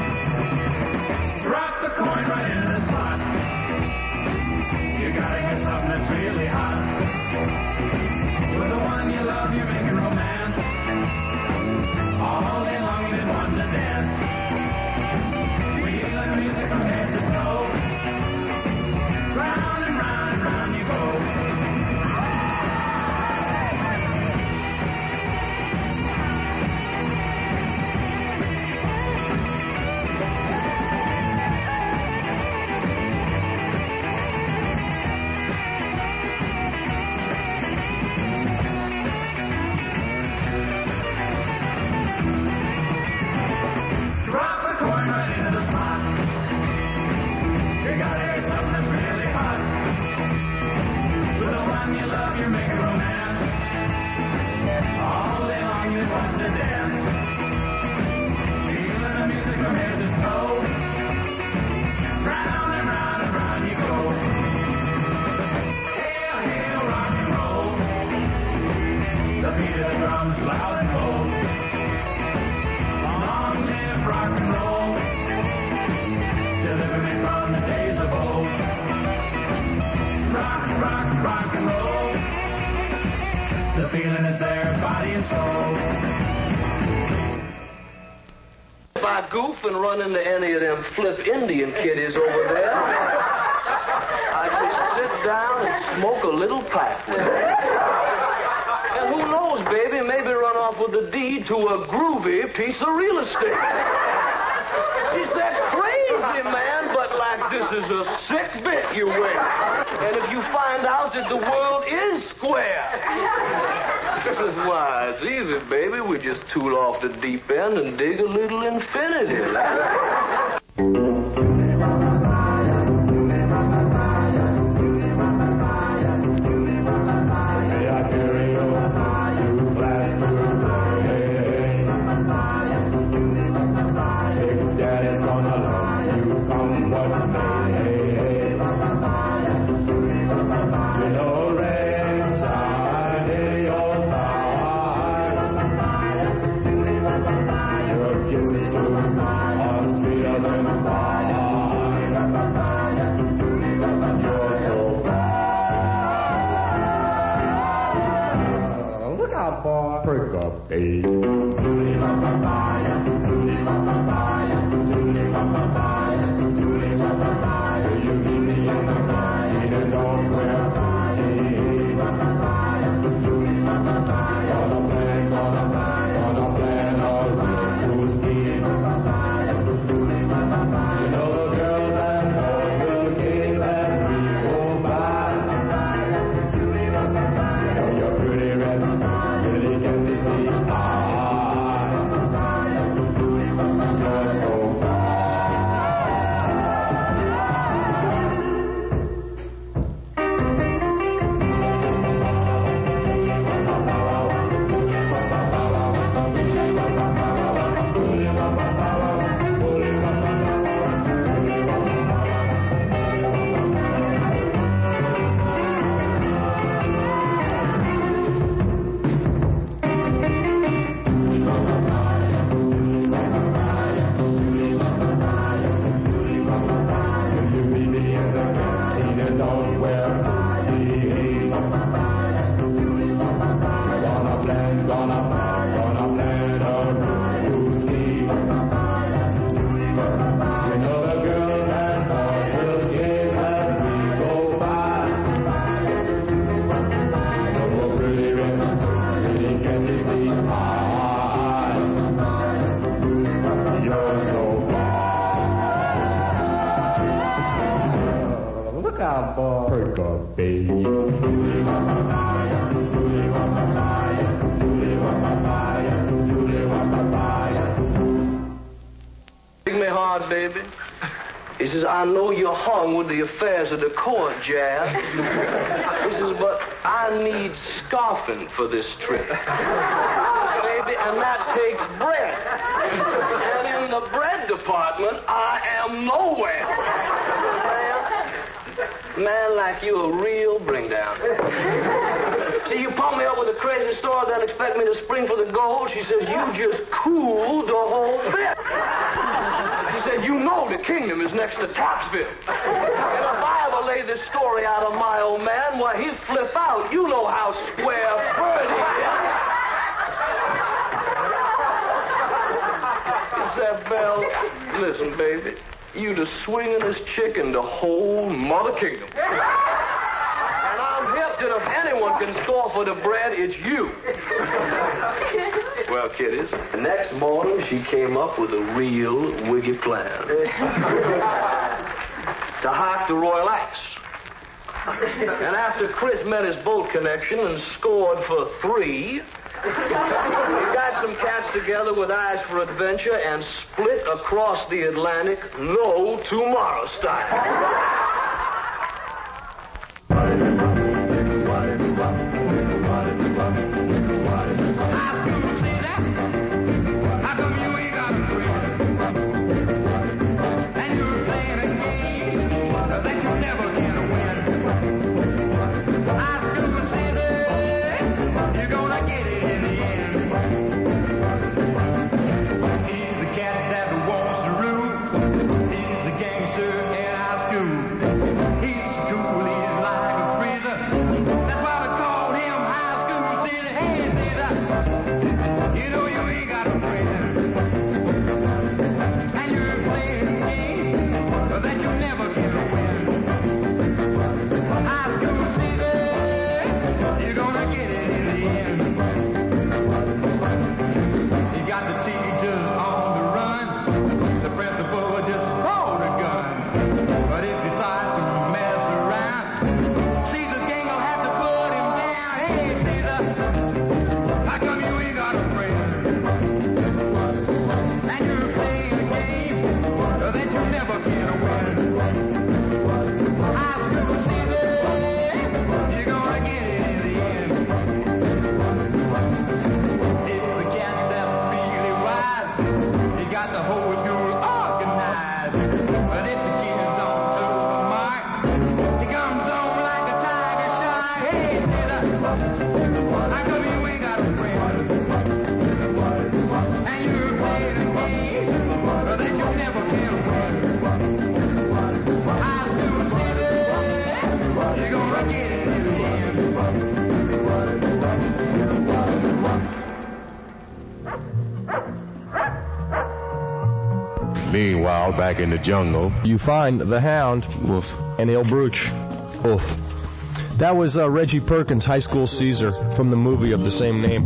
Drop the coin right into the slot. You gotta get something that's really hot. With the one you love, you're making romance. All day long you've been wanting to dance. Feel the music from head to toe. Round and round and round you go. Feeling is there, body and soul. If I goof and run into any of them flip Indian kiddies over there, I just sit down and smoke a little pipe. And who knows, baby, maybe run off with the deed to a groovy piece of real estate. She said, crazy, man, but like this is a sick bit you wear. And if you find out that the world is square. This is why it's easy, baby. We just tool off the deep end and dig a little infinity. Perk up, babe. Perk up, baby. Take me hard, baby. He says, I know you're hung with the affairs of the court, Jazz. He says, but I need scarfing for this trip. Baby, and that takes bread. And in the bread department, I am nowhere. Man like you a real bring down. See, you pump me up with a crazy story, then expect me to spring for the gold. She says, you just cooled the whole bit. She said, you know the kingdom is next to Topsville. And if I ever lay this story out of my old man, well, he'd flip out. You know how square Ferdy is. He said, Belle, listen, baby, you the swingin'est chick in the whole mother kingdom. And I'm hip that if anyone can score for the bread, it's you. Well, kiddies, the next morning she came up with a real wiggy plan. To hike the Royal Axe. And after Chris met his boat connection and scored for 3, he got some cats together with eyes for adventure and split across the Atlantic, no tomorrow style. Meanwhile, back in the jungle, you find the Hound, woof, and Il Bruch, oof. That was Reggie Perkins, High School Caesar, from the movie of the same name.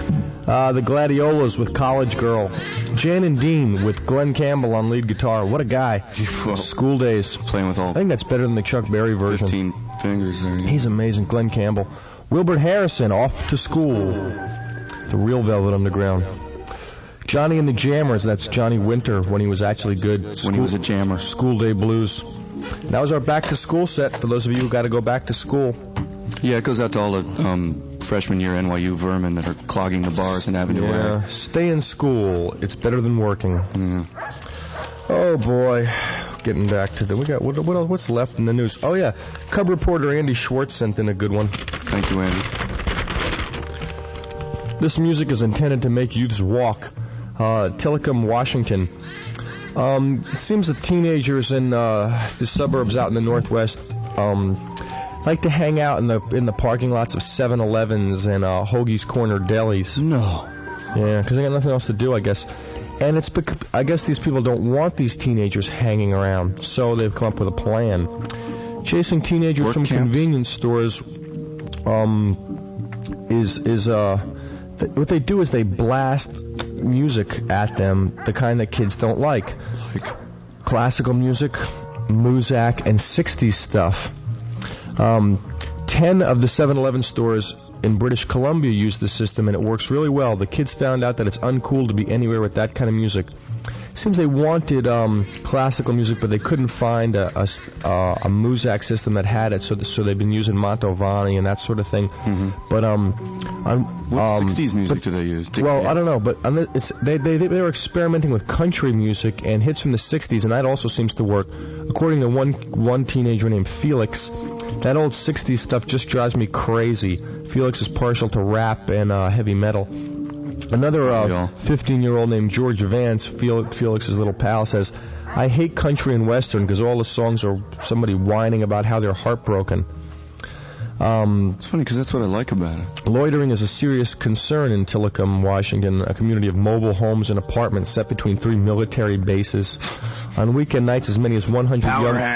The Gladiolas with College Girl. Jan and Dean with Glenn Campbell on lead guitar. What a guy. School Days. Playing with all. I think that's better than the Chuck Berry version. 15 fingers there. Yeah. He's amazing. Glenn Campbell. Wilbert Harrison, Off to School. The real Velvet Underground. Johnny and the Jammers, that's Johnny Winter when he was actually good. When he was a jammer. School Day Blues. That was our back to school set for those of you who got to go back to school. Yeah, it goes out to all the freshman year NYU vermin that are clogging the bars and Avenue Air. Stay in school. It's better than working. Oh boy. Getting back to the, what's left in the news? Oh yeah, Cub reporter Andy Schwartz sent in a good one. Thank you, Andy. This music is intended to make youths walk. Tillicum, Washington. It seems that teenagers in the suburbs out in the Northwest like to hang out in the parking lots of 7-Elevens and Hoagie's Corner delis. No. Yeah, because they got nothing else to do, I guess. And it's because I guess these people don't want these teenagers hanging around, so they've come up with a plan. Chasing teenagers from convenience stores what they do is they blast music at them, the kind that kids don't like classical music, Muzak, and 60s stuff. 10 of the 7-Eleven stores in British Columbia use the system, and it works really well. The kids found out that it's uncool to be anywhere with that kind of music. Seems they wanted classical music, but they couldn't find a Muzak system that had it, so they've been using Mantovani and that sort of thing. Mm-hmm. But what 60s music do they use? I don't know, but they were experimenting with country music and hits from the 60s, and that also seems to work. According to one teenager named Felix, that old 60s stuff just drives me crazy. Felix is partial to rap and heavy metal. Another 15-year-old named George Vance, Felix's little pal, says, I hate country and western because all the songs are somebody whining about how they're heartbroken. It's funny because that's what I like about it. Loitering is a serious concern in Tillicum, Washington, a community of mobile homes and apartments set between 3 military bases. On weekend nights, as many as 100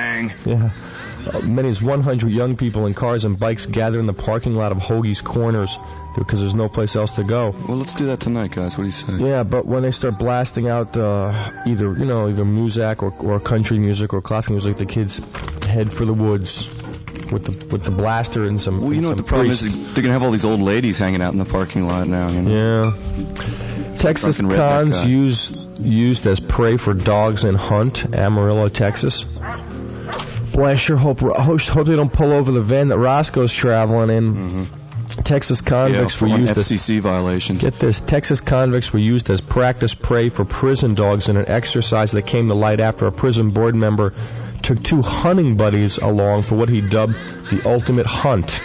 many as 100 young people in cars and bikes gather in the parking lot of Hoagie's Corners because there's no place else to go. Well, let's do that tonight, guys. What do you say? Yeah, but when they start blasting out either Muzak or country music or classical music, the kids head for the woods with the blaster and some. Well, you know what the problem is? They're gonna have all these old ladies hanging out in the parking lot now. You know? Yeah. Texas cons used as prey for dogs in Hunt, Amarillo, Texas. Boy, I sure hope they don't pull over the van that Roscoe's traveling in. Mm-hmm. Texas convicts were used as FCC violations. Get this: Texas convicts were used as practice prey for prison dogs in an exercise that came to light after a prison board member took 2 hunting buddies along for what he dubbed the ultimate hunt.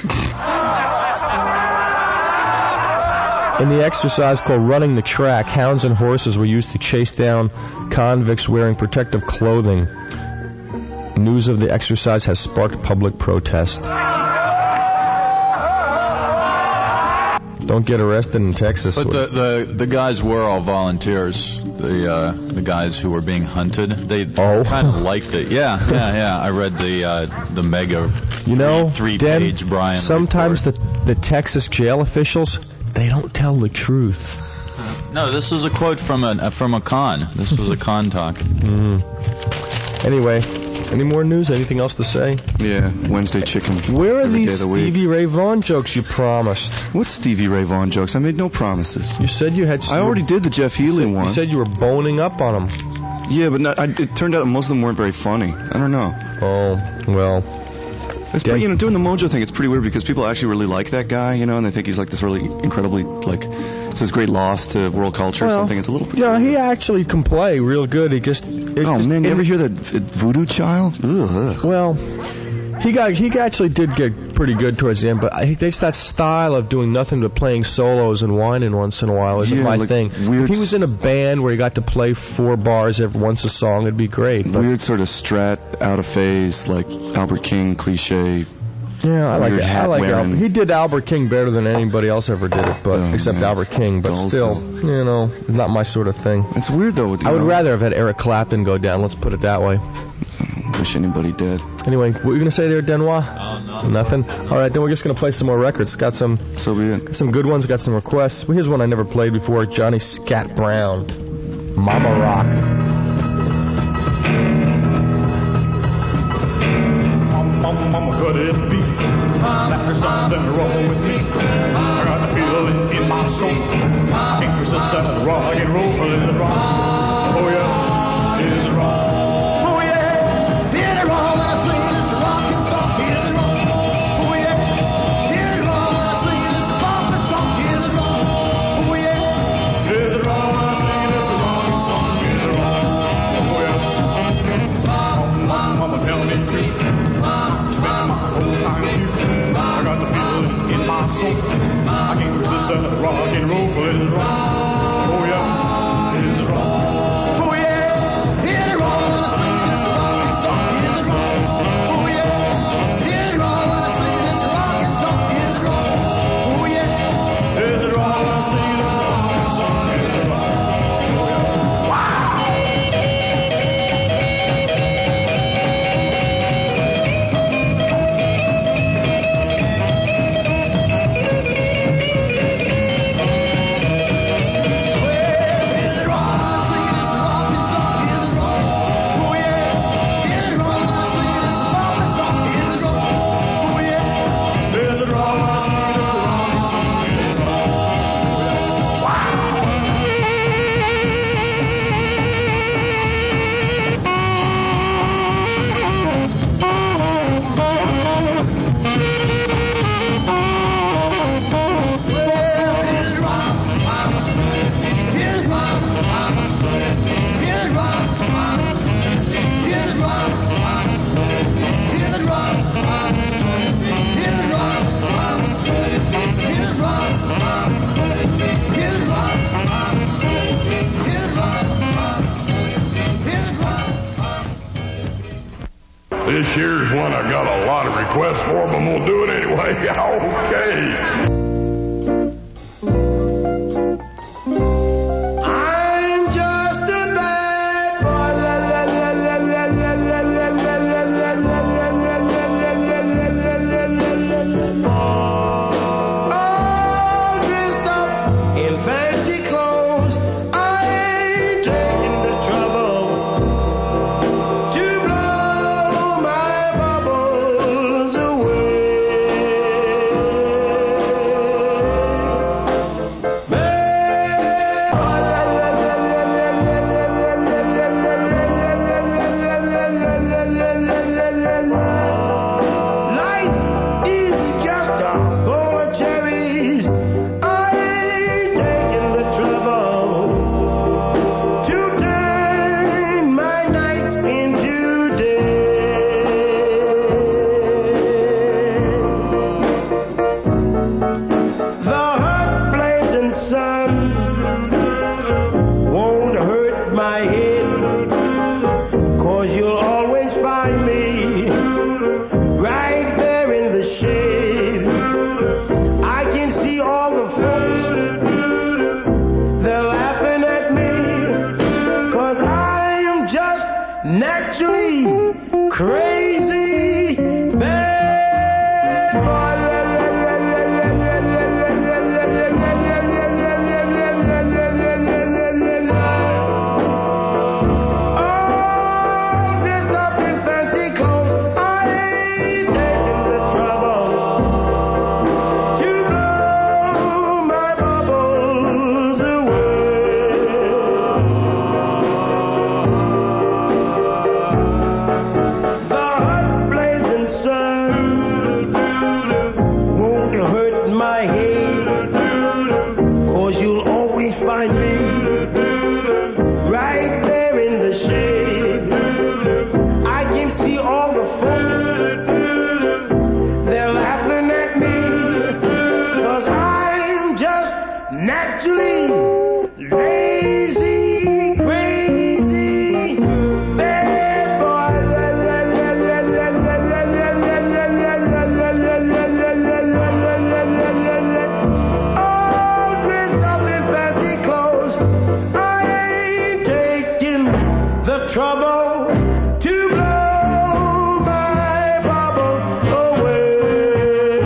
In the exercise called running the track, hounds and horses were used to chase down convicts wearing protective clothing. News of the exercise has sparked public protest. Don't get arrested in Texas. But the guys were all volunteers. The guys who were being hunted, they kind of liked it. Yeah. I read the mega 3-page Brian. Sometimes the Texas jail officials, they don't tell the truth. No, this was a quote from a con. This was a con talk. Anyway, any more news? Anything else to say? Yeah, Wednesday chicken. Where are these Stevie Ray Vaughan jokes you promised? What Stevie Ray Vaughan jokes? I made no promises. You said you had... I already did the Jeff Healey one. You said you were boning up on them. Yeah, but it turned out most of them weren't very funny. I don't know. Oh, well... It's pretty, doing the Mojo thing, it's pretty weird because people actually really like that guy, and they think he's like this really incredibly, it's this great loss to world culture or something. It's a little... Yeah, he actually can play real good. He just... man, you ever hear that Voodoo Child? Ugh. Well, he actually did get pretty good towards the end, but there's that style of doing nothing but playing solos and whining once in a while isn't my thing. If he was in a band where he got to play 4 bars every once a song, it'd be great. Weird sort of strat, out of phase, like Albert King cliche. Yeah, I like that. I like Albert. He did Albert King better than anybody else ever did it, except Albert King. But still, not my sort of thing. It's weird though. I would rather have had Eric Clapton go down. Let's put it that way. Wish anybody did. Anyway, what were you going to say there, Denois? Nothing? All right, then we're just going to play some more records. Got some good ones, got some requests. Well, here's one I never played before, Johnny Scat Brown, Mama Rock. Mama, could it be that there's something wrong with me? I got the feeling in my soul. I can't resist that rock and roll, is it wrong? Oh yeah, is it wrong? I can't resist that rock and roll, but it's wrong. Oh yeah, it's wrong. this here's one I got a lot of requests for, but I'm going to do it anyway. Okay. I'm just a bad boy. All dressed up in fancy clothes. I ain't taking the trouble to blow my bubbles Life is just a bowl of cherries. I ain't taking the trouble to turn my nights into The hot blazing sun won't hurt my head, 'cause you'll always find me right there in the shade. I can see all the folks, they're laughing at me, 'cause I'm just naturally crazy bad boy. All dressed up in fancy clothes, I ain't taking the trouble to blow my bubbles The hot blazing sun won't hurt my head, 'cause you'll always find me right there in the shade. I can see all the folks, they're laughing at me, 'cause I'm just naturally lazy, crazy, bad boy. All dressed up in fancy clothes, I ain't taking the trouble to blow my bubbles away.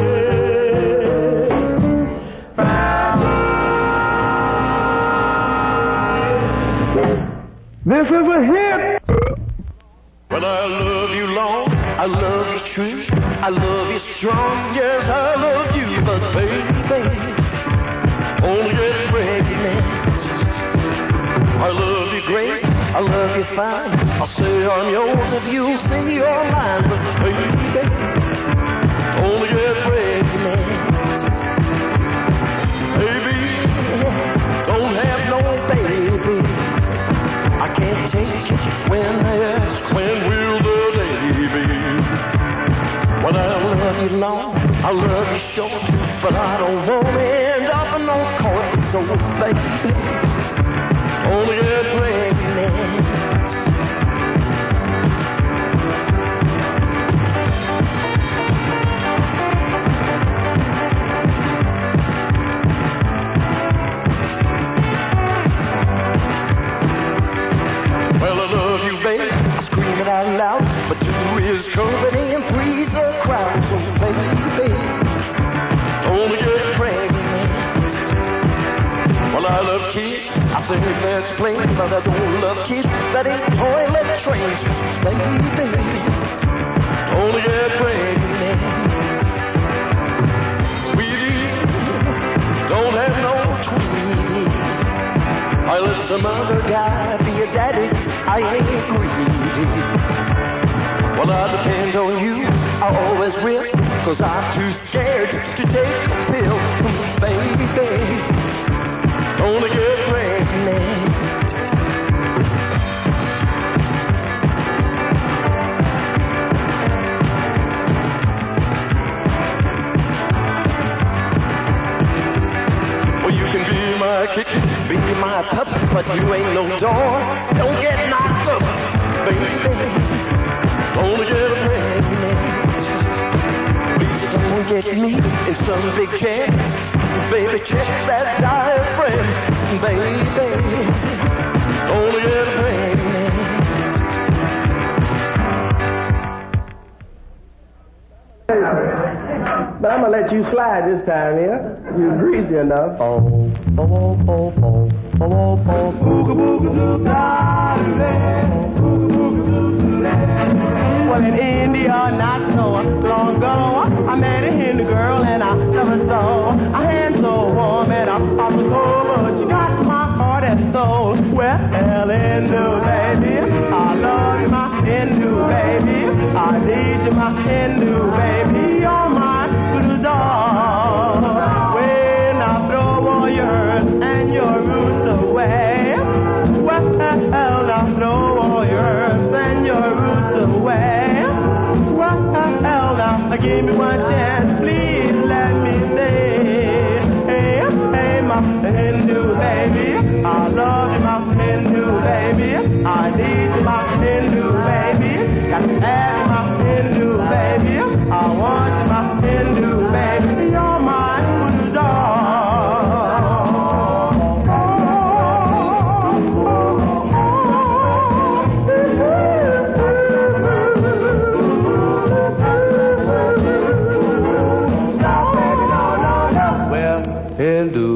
This is a hit. Well, I love you long, I love you true, I love you strong, yes, I love you, but baby, only get pregnant. I love you great, I love you fine, I'll say I'm yours if you say you're mine, but baby, only get pregnant. Baby, don't have no baby, I can't take it when they ask when will the day be. Well, I love you long, I love you short, but I don't want to end up in no court. So baby, only get pregnant. Well, I love you, babe, I scream it out loud, but 2 is company and 3's a crowd. So baby, only get pregnant. Well, I love kids, I say that's plain, but I don't love kids that ain't toilet trains. Baby, only get pregnant. We don't have no twins. I let some other guy be a daddy, I ain't greedy. Well, I depend on you, I always will, 'cause I'm too scared to take a pill. Baby, only get pregnant. Well, you can be my kitchen, be my pup, but you ain't no door. Don't get knocked up, baby. Only get a get me in some big check. Baby, check that diaphragm. Baby, only get a thing. But I'm gonna let you slide this time here. You're greasy enough. Oh, oh, oh, oh, oh, oh, oh, oh. Booga booga doo darling. Booga booga doo darling. Well, in India, not so long ago, I met a Hindu girl and I love her so. A hand so warm and I was over. She got to my heart and soul. Well, Hindu baby, I love you, my Hindu baby. I need you, my Hindu baby. You're my little dog. When I throw all yours and your roots away, well, I throw all yours and your roots away. Well, now, give me one chance, please let me say, hey, hey, my Hindu baby, I love you, my Hindu baby, I need you, my Hindu baby, got to have you, my Hindu baby, I want you, my Hindu baby, you're my good dog. Hindu.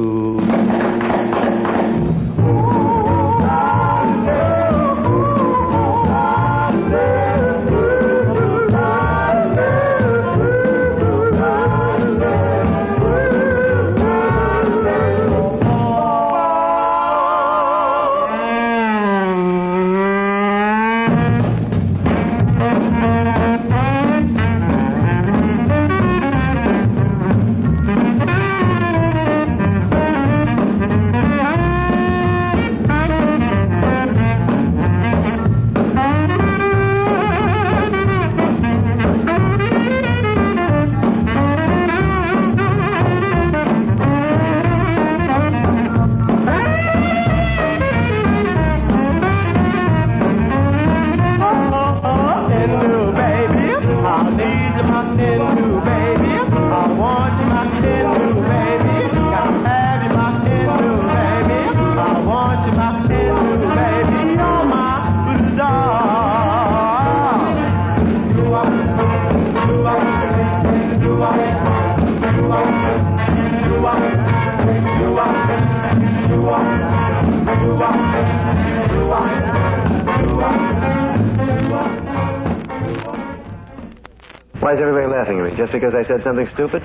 Why is everybody laughing at me? Just because I said something stupid?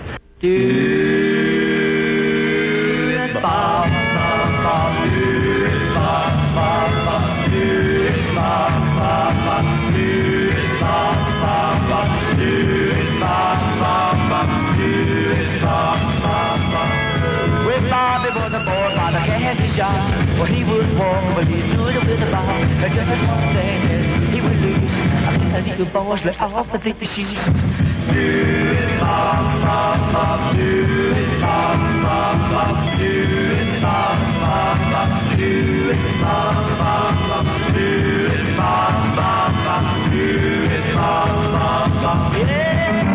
Well, Bobby was a boy by the candy shop. Well, he would walk, but he stood up with a bar. Just as one thing is, he would lose. I think the boys let off the thick shoes. Do it, Bob, Bob, Bob. Do it, Bob, Bob, Bob. Do it, Bob, Bob, Bob. Do it, Bob, Bob, Bob. Do it, Bob, Bob, Bob. Do it, Bob, Bob, Bob. Yeah.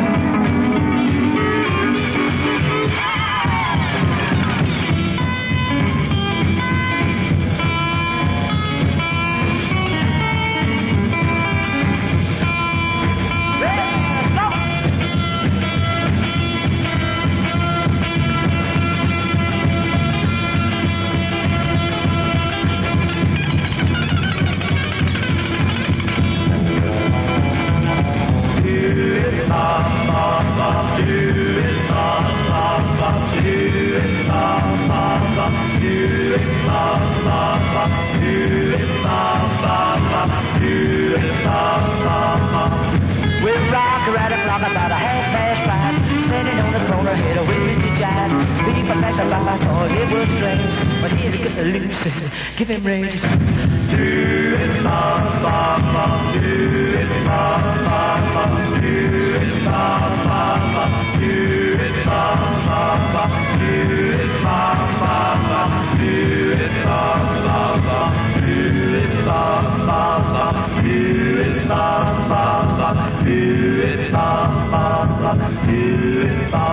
We'll rock around the clock about 5:30, standing on the corner, head away with the giant. People pass by, I thought it was strange, but here he got the loose, give him rage. Do it, Bob, Bob, Bob. Do it, Bob, Bob, Bob. Do it, Bob, Bob, Bob. Do it, Bob, Bob, Bob. Do it, Bob, Bob, Bob. Do it, Bob, Bob, Bob. Do it, Bob, Bob, Bob. Do it, Bob, Bob, Bob. Do it, Bob, Bob, Bob. Do it, Bob.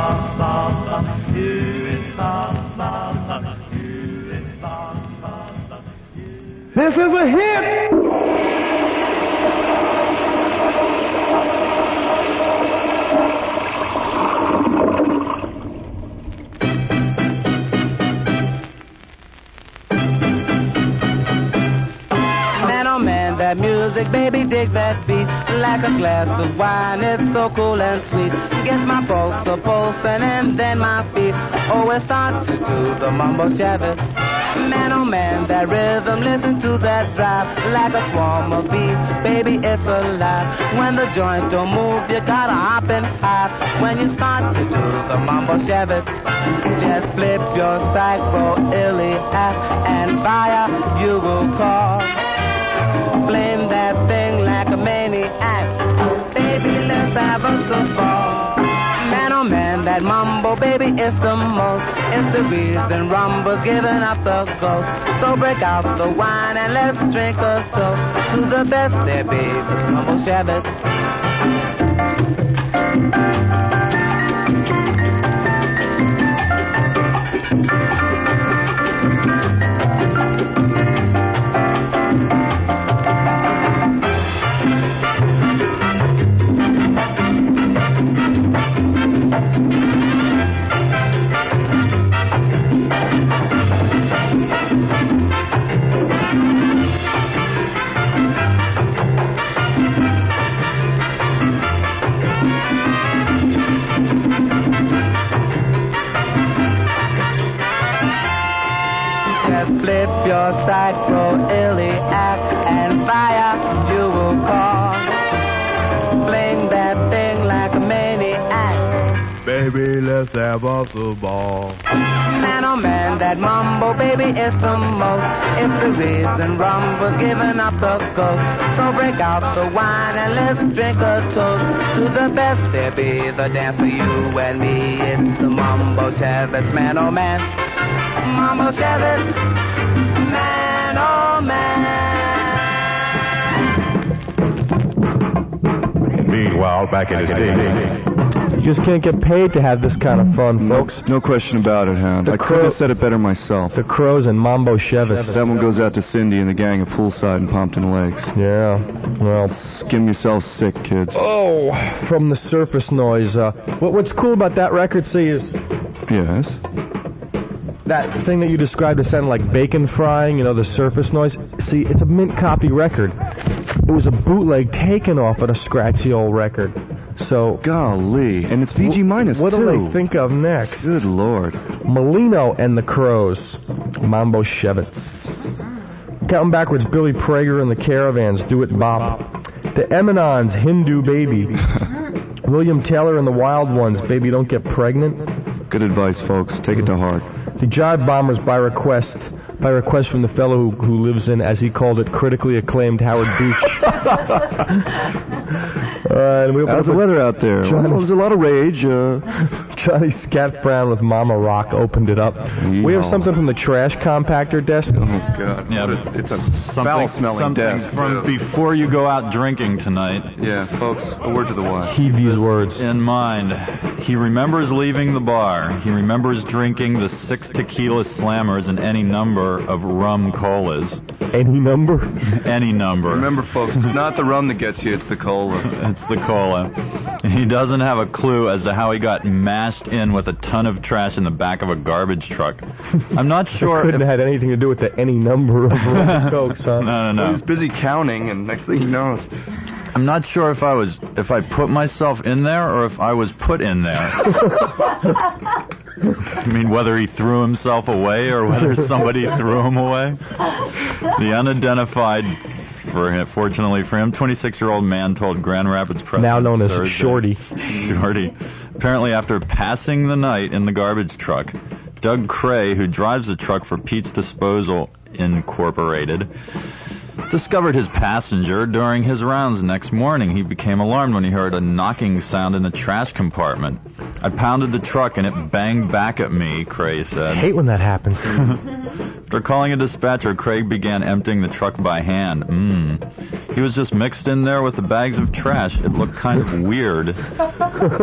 This is a hit! Man, oh man, that music, baby, dig that beat. Like a glass of wine, it's so cool and sweet. Gets my pulse a pulsing and then my feet always start to do the mumbo shabbat. Man, oh man, that rhythm, listen to that drive. Like a swarm of bees, baby, it's alive. When the joint don't move, you gotta hop and hop. When you start to do the mumbo shabbat, just flip your psycho illy and fire you will call. Blame that thing like a maniac. Baby, let's have a ball. Man, oh man, that mumbo, baby, is the most. It's the reason Rumbo's giving up the ghost. So break out the wine and let's drink a toast to the best there be, the mumbo shabbats. Just flip your psycho-iliac and fire you will call. Blame that thing like a maniac. Baby, let's have us a ball. Man, oh man, that mumbo, baby, is the most. It's the reason Rumbo's giving up the ghost. So break out the wine and let's drink a toast to the best there be, the dance for you and me. It's the mumbo shabbats, man, oh man. Mumbo shabbats, man, oh man. Meanwhile, back in his day. You just can't get paid to have this kind of fun, folks. No question about it, Hound. I could have said it better myself. The Crows and Mambo Shevitz. That one goes out to Cindy and the gang at Poolside and Pompton Lakes. Yeah, well... Skin yourself sick, kids. Oh, from the surface noise. What's cool about that record, see, is... Yes? That thing that you described as sounding like bacon frying, you know, the surface noise. See, it's a mint copy record. It was a bootleg taken off at a scratchy old record. So... Golly. And it's VG minus, what too. do they think of next? Good Lord. Molino and the Crows. Mambo Shevitz. Counting backwards, Billy Prager and the Caravans, Do It Bop. The Eminons, Hindu Baby. William Taylor and the Wild Ones, Baby Don't Get Pregnant. Good advice, folks. Take it to heart. The Jive Bombers by request from the fellow who lives in, as he called it, critically acclaimed Howard Beach. How's the weather out there? There's a lot of rage. Johnny Scat Brown with Mama Rock opened it up. Yeah. We have something from the trash compactor desk. Oh, God. Yeah, it's a foul-smelling desk. From before you go out drinking tonight. Yeah, folks, a word to the wise. Heed these words. In mind, he remembers leaving the bar. He remembers drinking the 6 tequila slammers and any number of rum colas. Any number? Any number. Remember, folks, it's not the rum that gets you, it's the cola. It's the cola. And he doesn't have a clue as to how he got mashed in with a ton of trash in the back of a garbage truck. I'm not sure. It couldn't have had anything to do with the any number of rum cokes, huh? No. He was busy counting, and next thing he knows. I'm not sure if I put myself in there or if I was put in there. I mean, whether he threw himself away or whether somebody threw him away. The unidentified, fortunately for him, 26-year-old man told Grand Rapids Press. Now known as Thursday, Shorty. Apparently, after passing the night in the garbage truck, Doug Cray, who drives the truck for Pete's Disposal Incorporated, discovered his passenger during his rounds next morning. He became alarmed when he heard a knocking sound in the trash compartment. I pounded the truck and it banged back at me, Cray said. I hate when that happens. After calling a dispatcher, Craig began emptying the truck by hand. He was just mixed in there with the bags of trash. It looked kind of weird.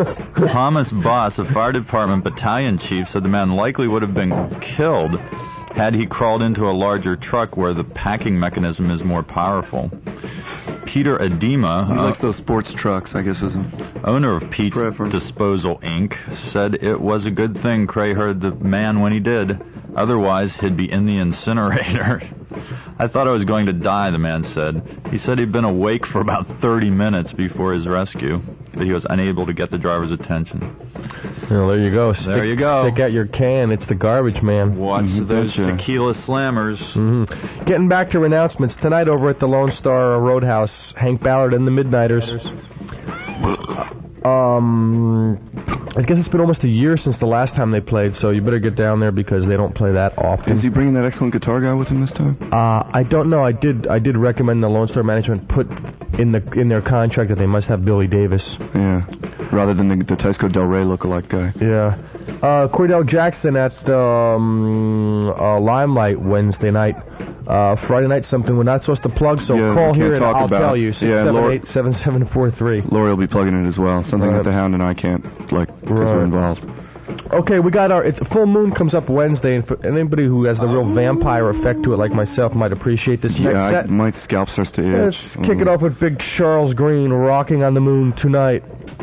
Thomas Boss, a fire department battalion chief, said the man likely would have been killed had he crawled into a larger truck where the packing mechanism is more powerful. Peter Edema, he likes those sports trucks, I guess, owner of Pete's Disposal Inc., said it was a good thing Cray heard the man when he did. Otherwise, he'd be in the incinerator. I thought I was going to die, the man said. He said he'd been awake for about 30 minutes before his rescue, but he was unable to get the driver's attention. Well, there you go. There you go. Stick out your can. It's the garbage man. Watch those tequila slammers. Mm-hmm. Getting back to renouncements, tonight over at the Lone Star Roadhouse, Hank Ballard and the Midnighters. I guess it's been almost a year since the last time they played, so you better get down there because they don't play that often. Is he bringing that excellent guitar guy with him this time? I don't know. I did recommend the Lone Star management put in their contract that they must have Billy Davis. Yeah, rather than the Tesco Del Rey lookalike guy. Yeah. Cordell Jackson at Limelight Wednesday night. Friday night, something we're not supposed to plug, so call here and I'll tell you. 678-7743. Lori will be plugging it as well. Something that the Hound and I can't, because we're involved. Okay, we got our full moon comes up Wednesday, and for anybody who has the real vampire effect to it, like myself, might appreciate this next set. My scalp starts to itch. Let's kick it off with Big Charles Green, Rocking on the Moon Tonight.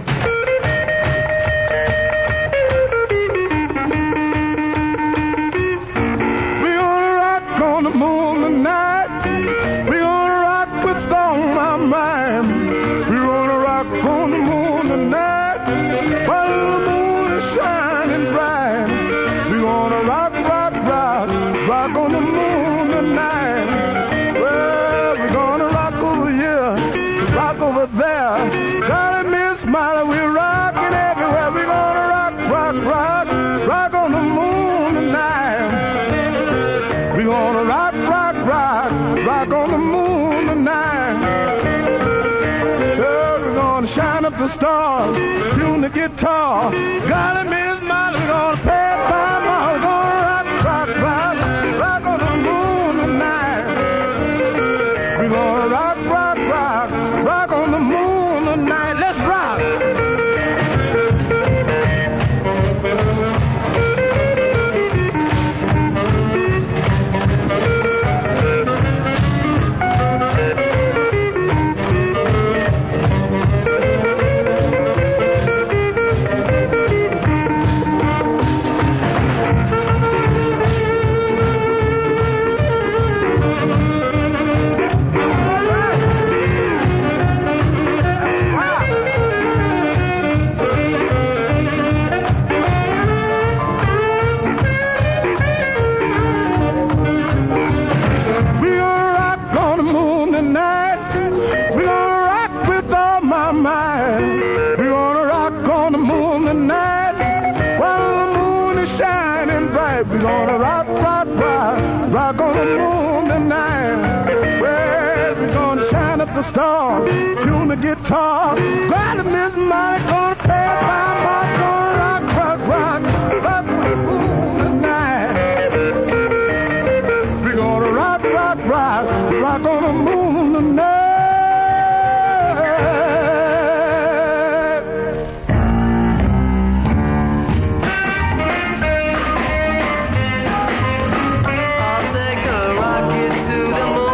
The stars, tune the guitar. Gotta miss mine, we're gonna pay it by more. We're gonna rock, rock, rock, rock on the moon tonight. We're gonna rock, rock, rock, rock on the moon tonight. Let's rock. The star, tune the guitar, glad to miss my gonna pay by my gonna rock, rock, rock, rock on the moon tonight. We're gonna rock, rock, rock, rock on the moon tonight. I'll take a rocket to the moon.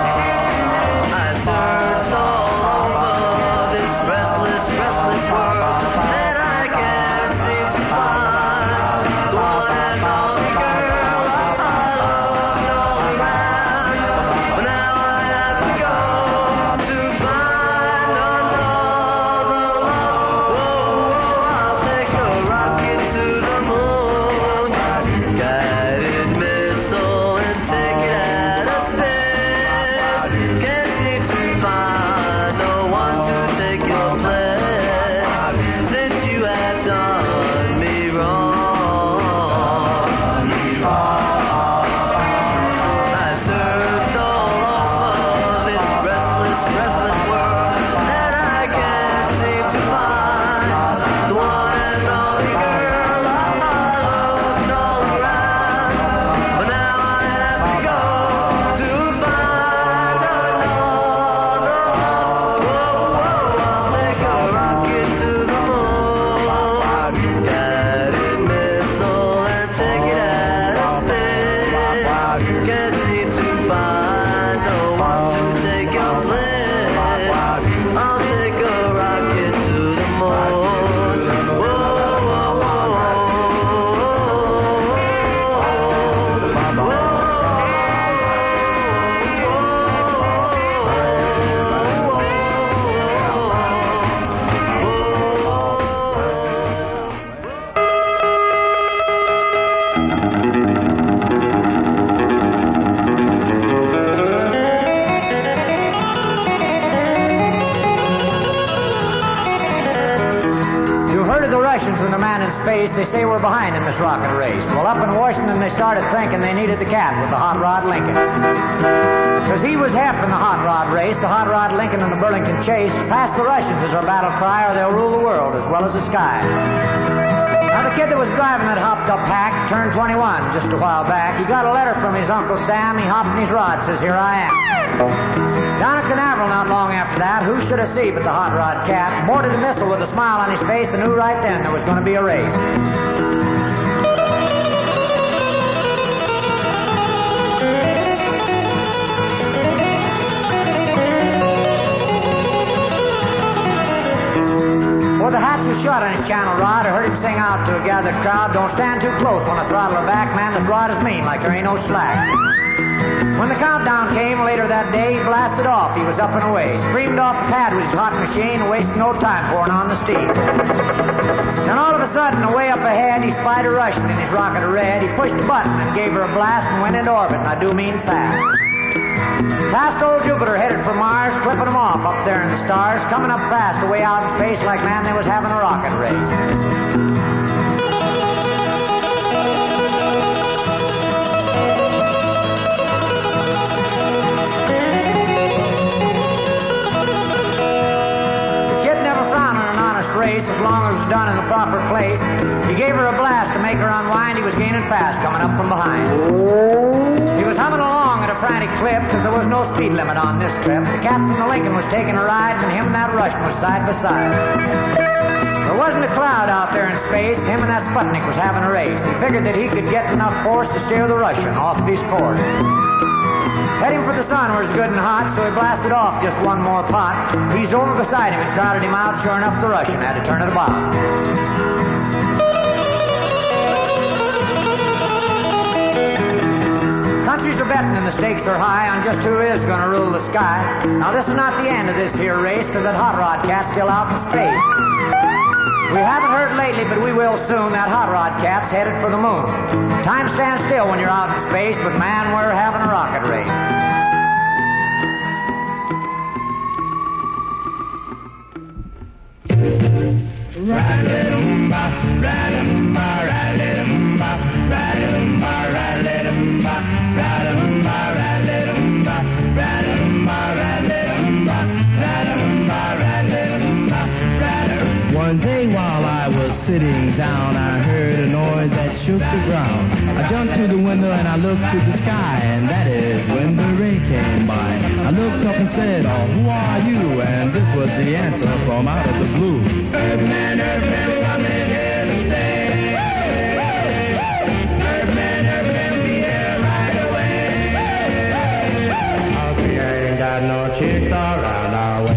Restless world. word to the Russians and the man in space, they say we're behind in this rocket race. Well, up in Washington, they started thinking they needed the cat with the Hot Rod Lincoln. Because he was half in the Hot Rod race, the Hot Rod Lincoln and the Burlington Chase. Past the Russians is our battle cry, or they'll rule the world as well as the sky. Now, the kid that was driving that hopped-up hack turned 21 just a while back. He got a letter from his Uncle Sam. He hopped in his rod, says, here I am. Down at Canaveral not long after that, who should have seen but the Hot Rod Cat, boarded a missile with a smile on his face and knew right then there was going to be a race. Well, the hatch was shut on his channel rod. I heard him sing out to a gathered crowd, don't stand too close when I throttle her back, man, this rod is mean like there ain't no slack. When the countdown came later that day, he blasted off. He was up and away. Screamed off the pad with his hot machine, wasting no time pouring on the steam. Then all of a sudden, away up ahead, he spied a Russian in his rocket of red. He pushed the button and gave her a blast and went into orbit, and I do mean fast. Past old Jupiter, headed for Mars, clipping them off up there in the stars, coming up fast, away out in space like, man, they was having a rocket race. As long as it was done in the proper place. He gave her a blast to make her unwind. He was gaining fast, coming up from behind. He was humming along at a frantic clip because there was no speed limit on this trip. The captain of the Lincoln was taking a ride, and him and that Russian was side by side. There wasn't a cloud out there in space. Him and that Sputnik was having a race. He figured that he could get enough force to steer the Russian off of his course. Heading for the sun where it's good and hot, so he blasted off just one more pot. He's over beside him and crowded him out. Sure enough, the Russian had to turn to the bottom. Countries are betting and the stakes are high on just who is going to rule the sky. Now, this is not the end of this here race, because that Hot Rod Cat's still out in space. We haven't heard lately, but we will soon. That Hot Rod Cat's headed for the moon. Time stands still when you're out in space, but man, we're having a rocket race. Ra-la-dum-ba, ra-la-dum-ba, ra-la-dum-ba, ra-la-dum-ba, ra-la-dum-ba, ra-la-dum-ba, ra-la-dum-ba, ra-la-dum-ba, ra-la-dum-ba, ra-la-dum-ba, ra-la-dum-ba, ra-la-dum-ba. One day while I was sitting down, I heard a noise that shook the ground. I jumped to the window and I looked to the sky, and that is when the ray came by. I looked up and said, oh, who are you? And this was the answer from out of the blue. Earthman, Earthman, coming here to stay. Earthman, Earthman, be here right away. 'Cause we ain't got no chicks around our way.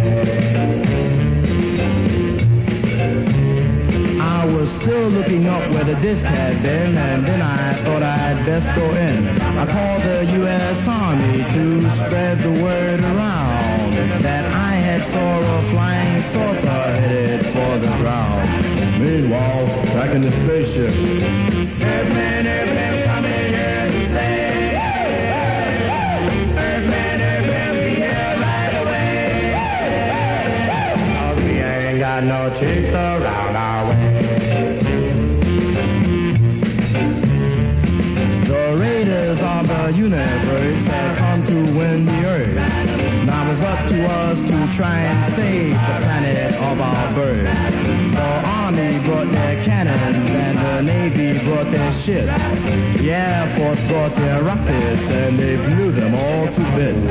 I was still looking up where the disc had been, and then I thought I'd best go in. I called the U.S. Army to spread the word around that I had saw a flying saucer headed for the ground. Meanwhile, back in the spaceship. Earthman, Earthman, coming here to stay. Earthman, Earthman, be here right away. 'Cause we ain't got no chicks around our way. The raiders of the universe had come to win the earth. Now it's up to us to try and save the planet of our birth. The army brought their cannons and the navy brought their ships. The air force brought their rockets and they blew them all to bits.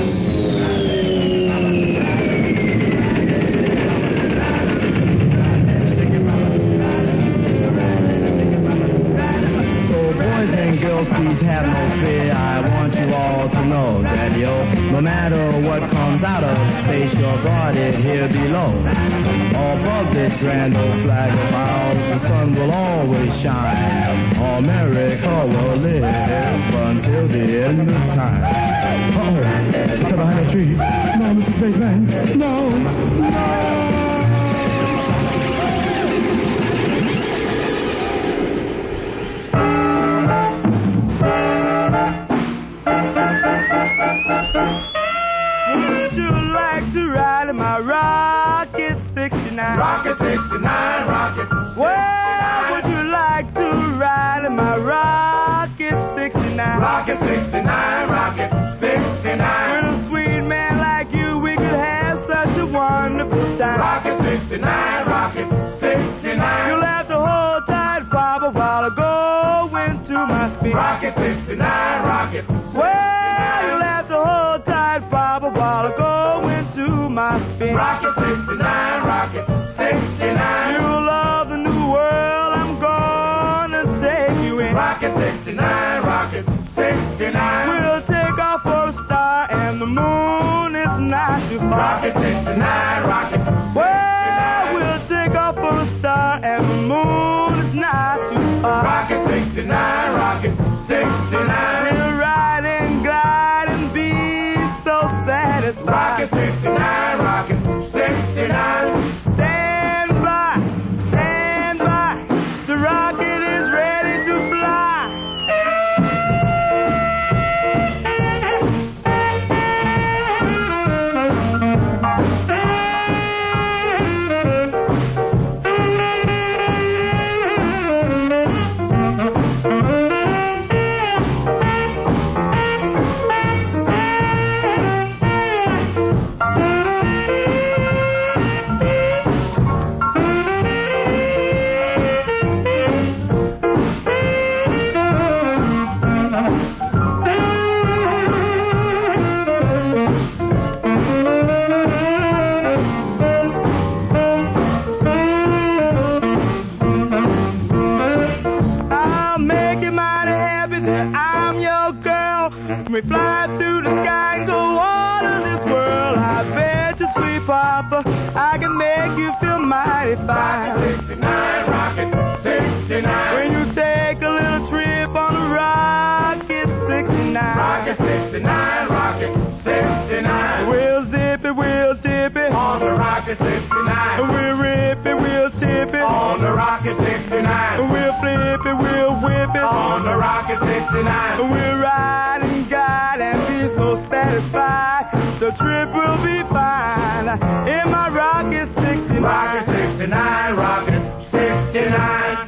Boys and girls, please have no fear. I want you all to know that, no matter what comes out of space, you're guarded here below. Above this grand old flag of ours, the sun will always shine. America will live until the end of time. Uh-oh, it's behind a tree. No, Mr. Spaceman. No, no. Would you like to ride in my Rocket 69? Rocket 69, Rocket 69, rocket 69. You left the whole tight five a while ago, went to my speed. Rocket 69, rocket 69. Well, you left the whole tight five a while ago, went to my speed. Rocket 69, rocket 69. You love the new world, I'm gonna take you in. Rocket 69, rocket 69. We'll take off for a star and the moon is not too far. Rocket 69, rocket 69. Well, we'll take off for a star and the moon is not too far. Rocket 69, rocket 69. We'll ride and glide and be so satisfied. Rocket 69, rocket 69. Stand by, the rocket is ready to fly. We fly through the sky and go all of this world. I bet you, sweet papa, I can make you feel mighty fine. Rocket 69, rocket 69. When you take a little trip on the rocket 69. Rocket 69, rocket 69. We'll zip it, we'll tip it on the rocket 69. We'll rip it, we'll tip it on the rocket 69. We'll flip it, we'll whip it on the rocket 69. We'll ride and guide and be so satisfied. The trip will be fine in my rocket 69. Rocket 69, rocket 69.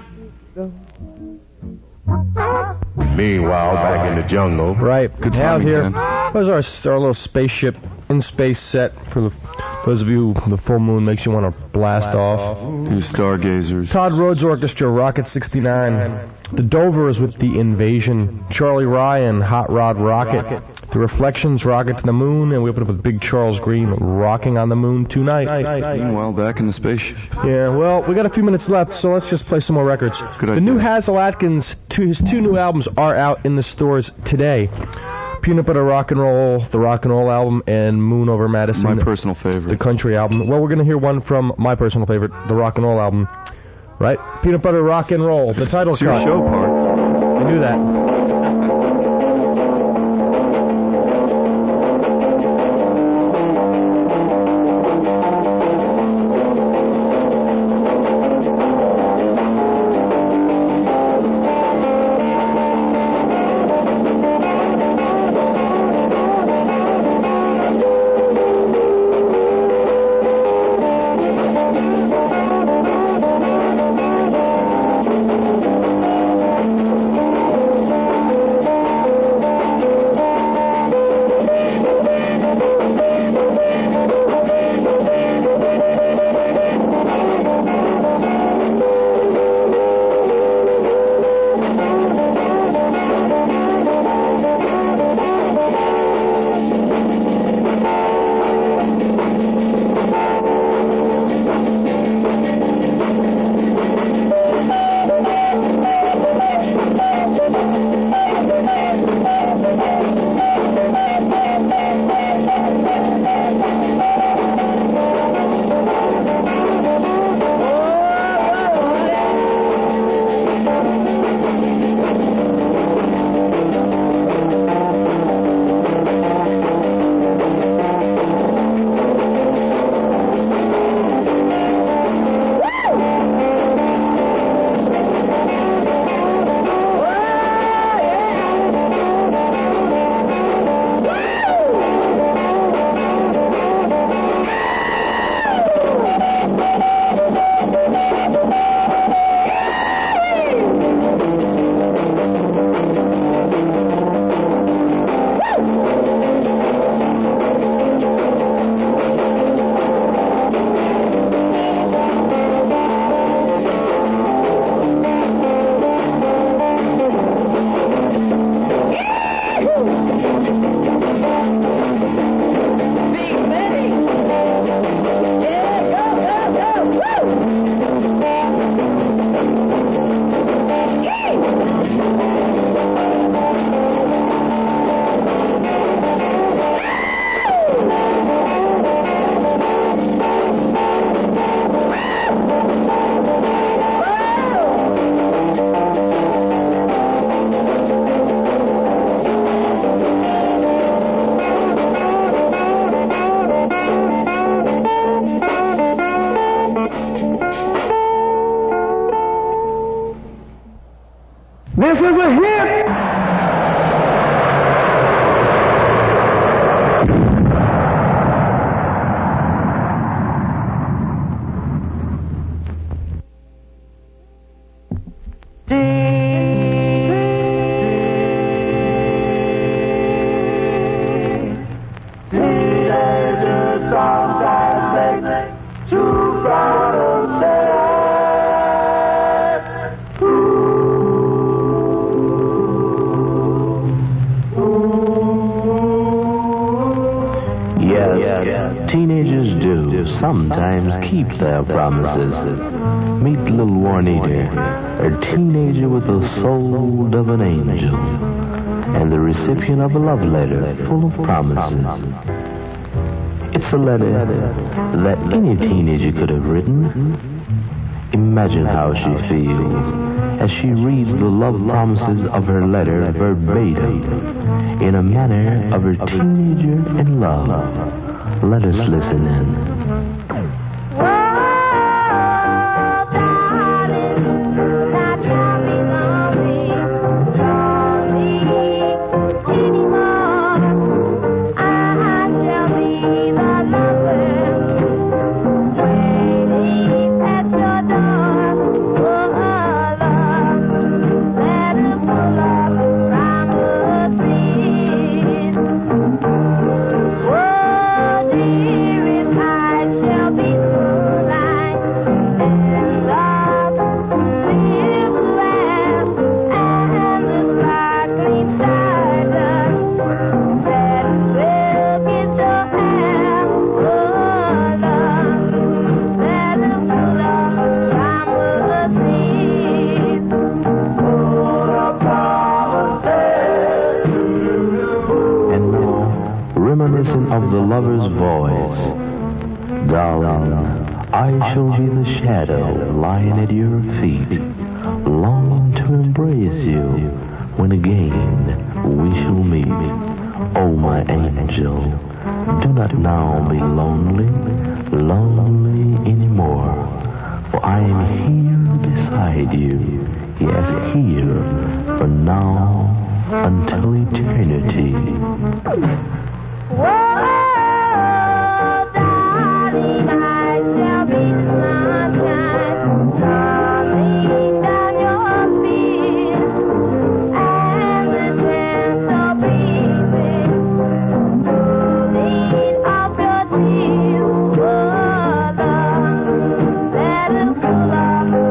Meanwhile, back in the jungle. Right. Good Out timing, here. man. There's our little spaceship in space set for those of you the full moon makes you want to blast off. You stargazers. Todd Rhodes Orchestra, Rocket 69. The Dovers with The Invasion. Charlie Ryan, Hot Rod Rocket. The Reflections, Rocket to the Moon. And we open up with Big Charles Green, Rocking on the Moon Tonight. Meanwhile, back in the spaceship. Yeah, well, we got a few minutes left, so let's just play some more records. Good The idea. new Hazel Atkins, his two new albums are out in the stores today. Peanut Butter Rock and Roll, the Rock and Roll album, and Moon Over Madison, My personal favorite. the country album. Well, we're going to hear one from my personal favorite, the Rock and Roll album. Right? Peanut Butter Rock and Roll, the title It's your cut. show part. I knew that. This is a hit! Teenagers do sometimes keep their promises. Meet Little Juanita, a teenager with the soul of an angel, and the recipient of a love letter full of promises. It's a letter that any teenager could have written. Imagine how she feels as she reads the love promises of her letter verbatim, in a manner of her teenager in love. Let us listen in. Of the lover's voice. Darling, I shall be the shadow lying at your feet, longing to embrace you when again we shall meet. Oh, my angel, do not now be lonely anymore, for I am here beside you, yes, here, from now until eternity. Whoa, darling, I shall be sunshine, coming down your feet, and the gentle breezes, moving off your tears, that is full of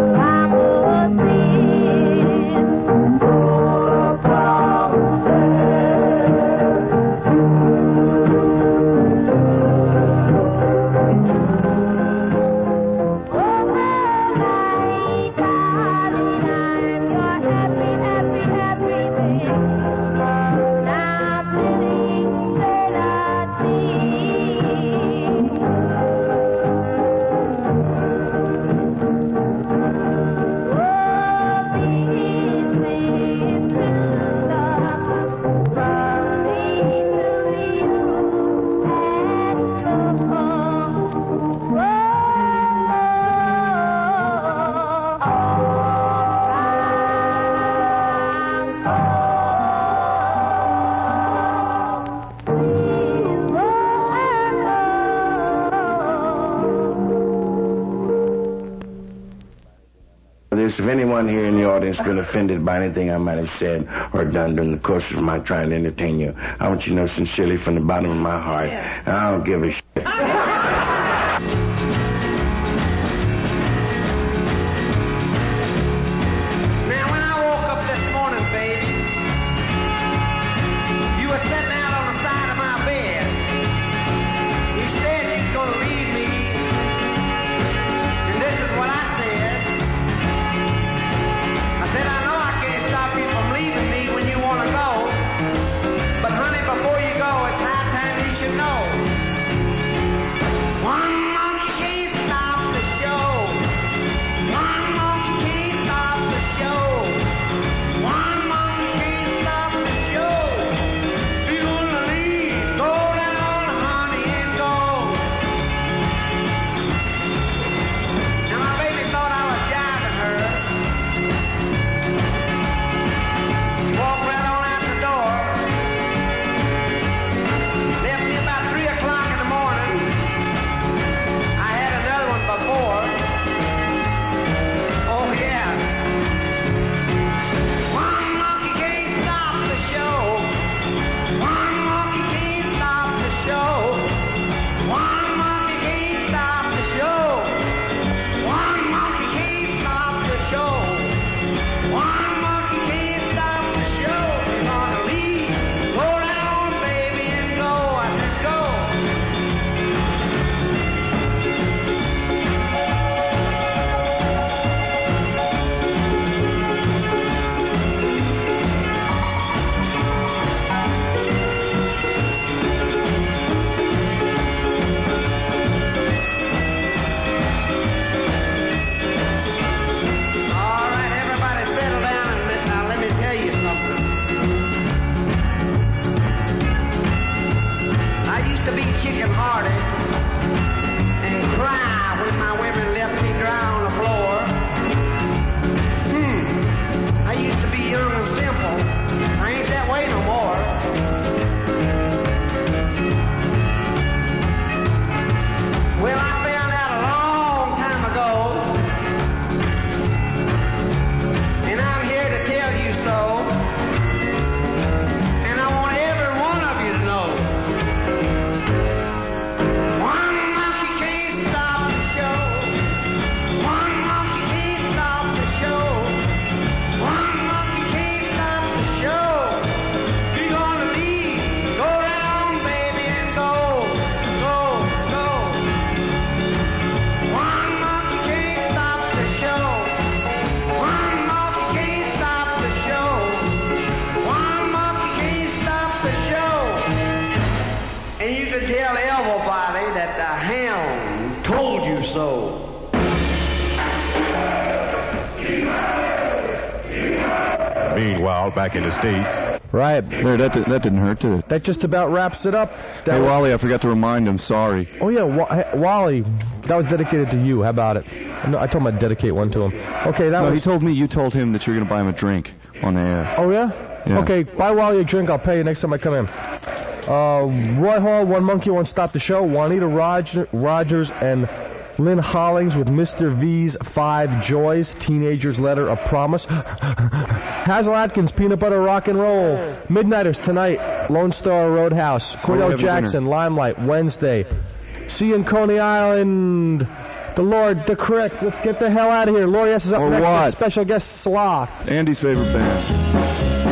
If anyone here in the audience has been offended by anything I might have said or done during the course of my trying to entertain you, I want you to know sincerely from the bottom of my heart, I don't give a shit. Meanwhile, back in the States. Right. There, that didn't hurt, did it? That just about wraps it up. Hey, Wally, I forgot to remind him. Sorry. Oh, yeah, hey, Wally, that was dedicated to you. How about it? No, I told him I'd dedicate one to him. Okay, that was... No, he told me you told him that you're going to buy him a drink on the air. Oh, yeah? Yeah. Okay, buy Wally a drink. I'll pay you next time I come in. Roy Hall, One Monkey Won't Stop the Show. Juanita Rogers and Lynn Hollings with Mr. V's 5 Joys. Teenager's Letter of Promise. Hazel Atkins, Peanut Butter Rock and Roll. Midnighters tonight, Lone Star Roadhouse. Cordell Jackson, Limelight, Wednesday. See you in Coney Island. The Lord, the Crick. Let's get the hell out of here. Lord, yes, is up or next. What? Special guest Sloth. Andy's favorite band.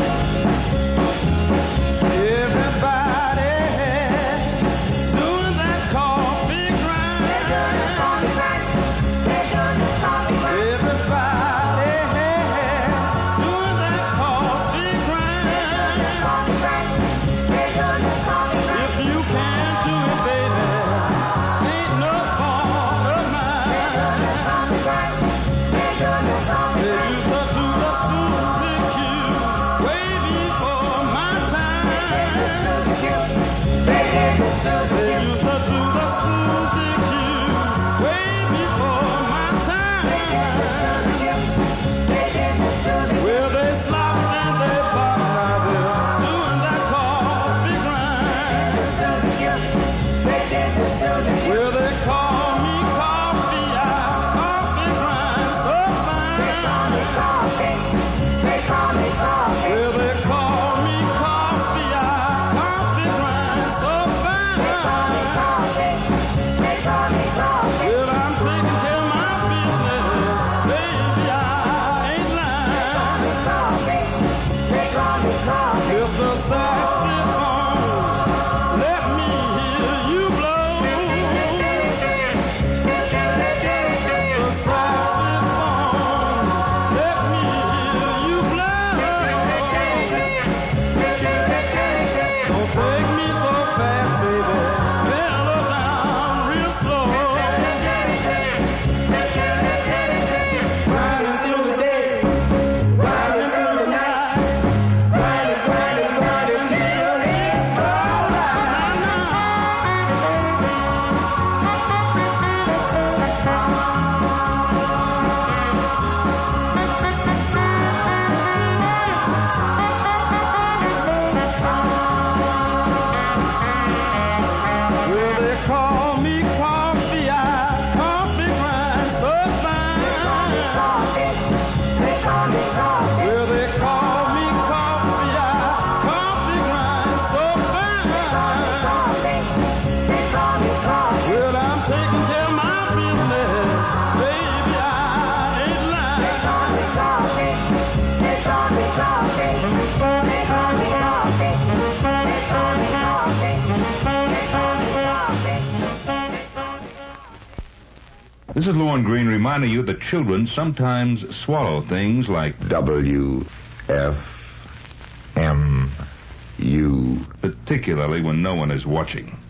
This is Lorne Green reminding you that children sometimes swallow things like WFMU, particularly when no one is watching.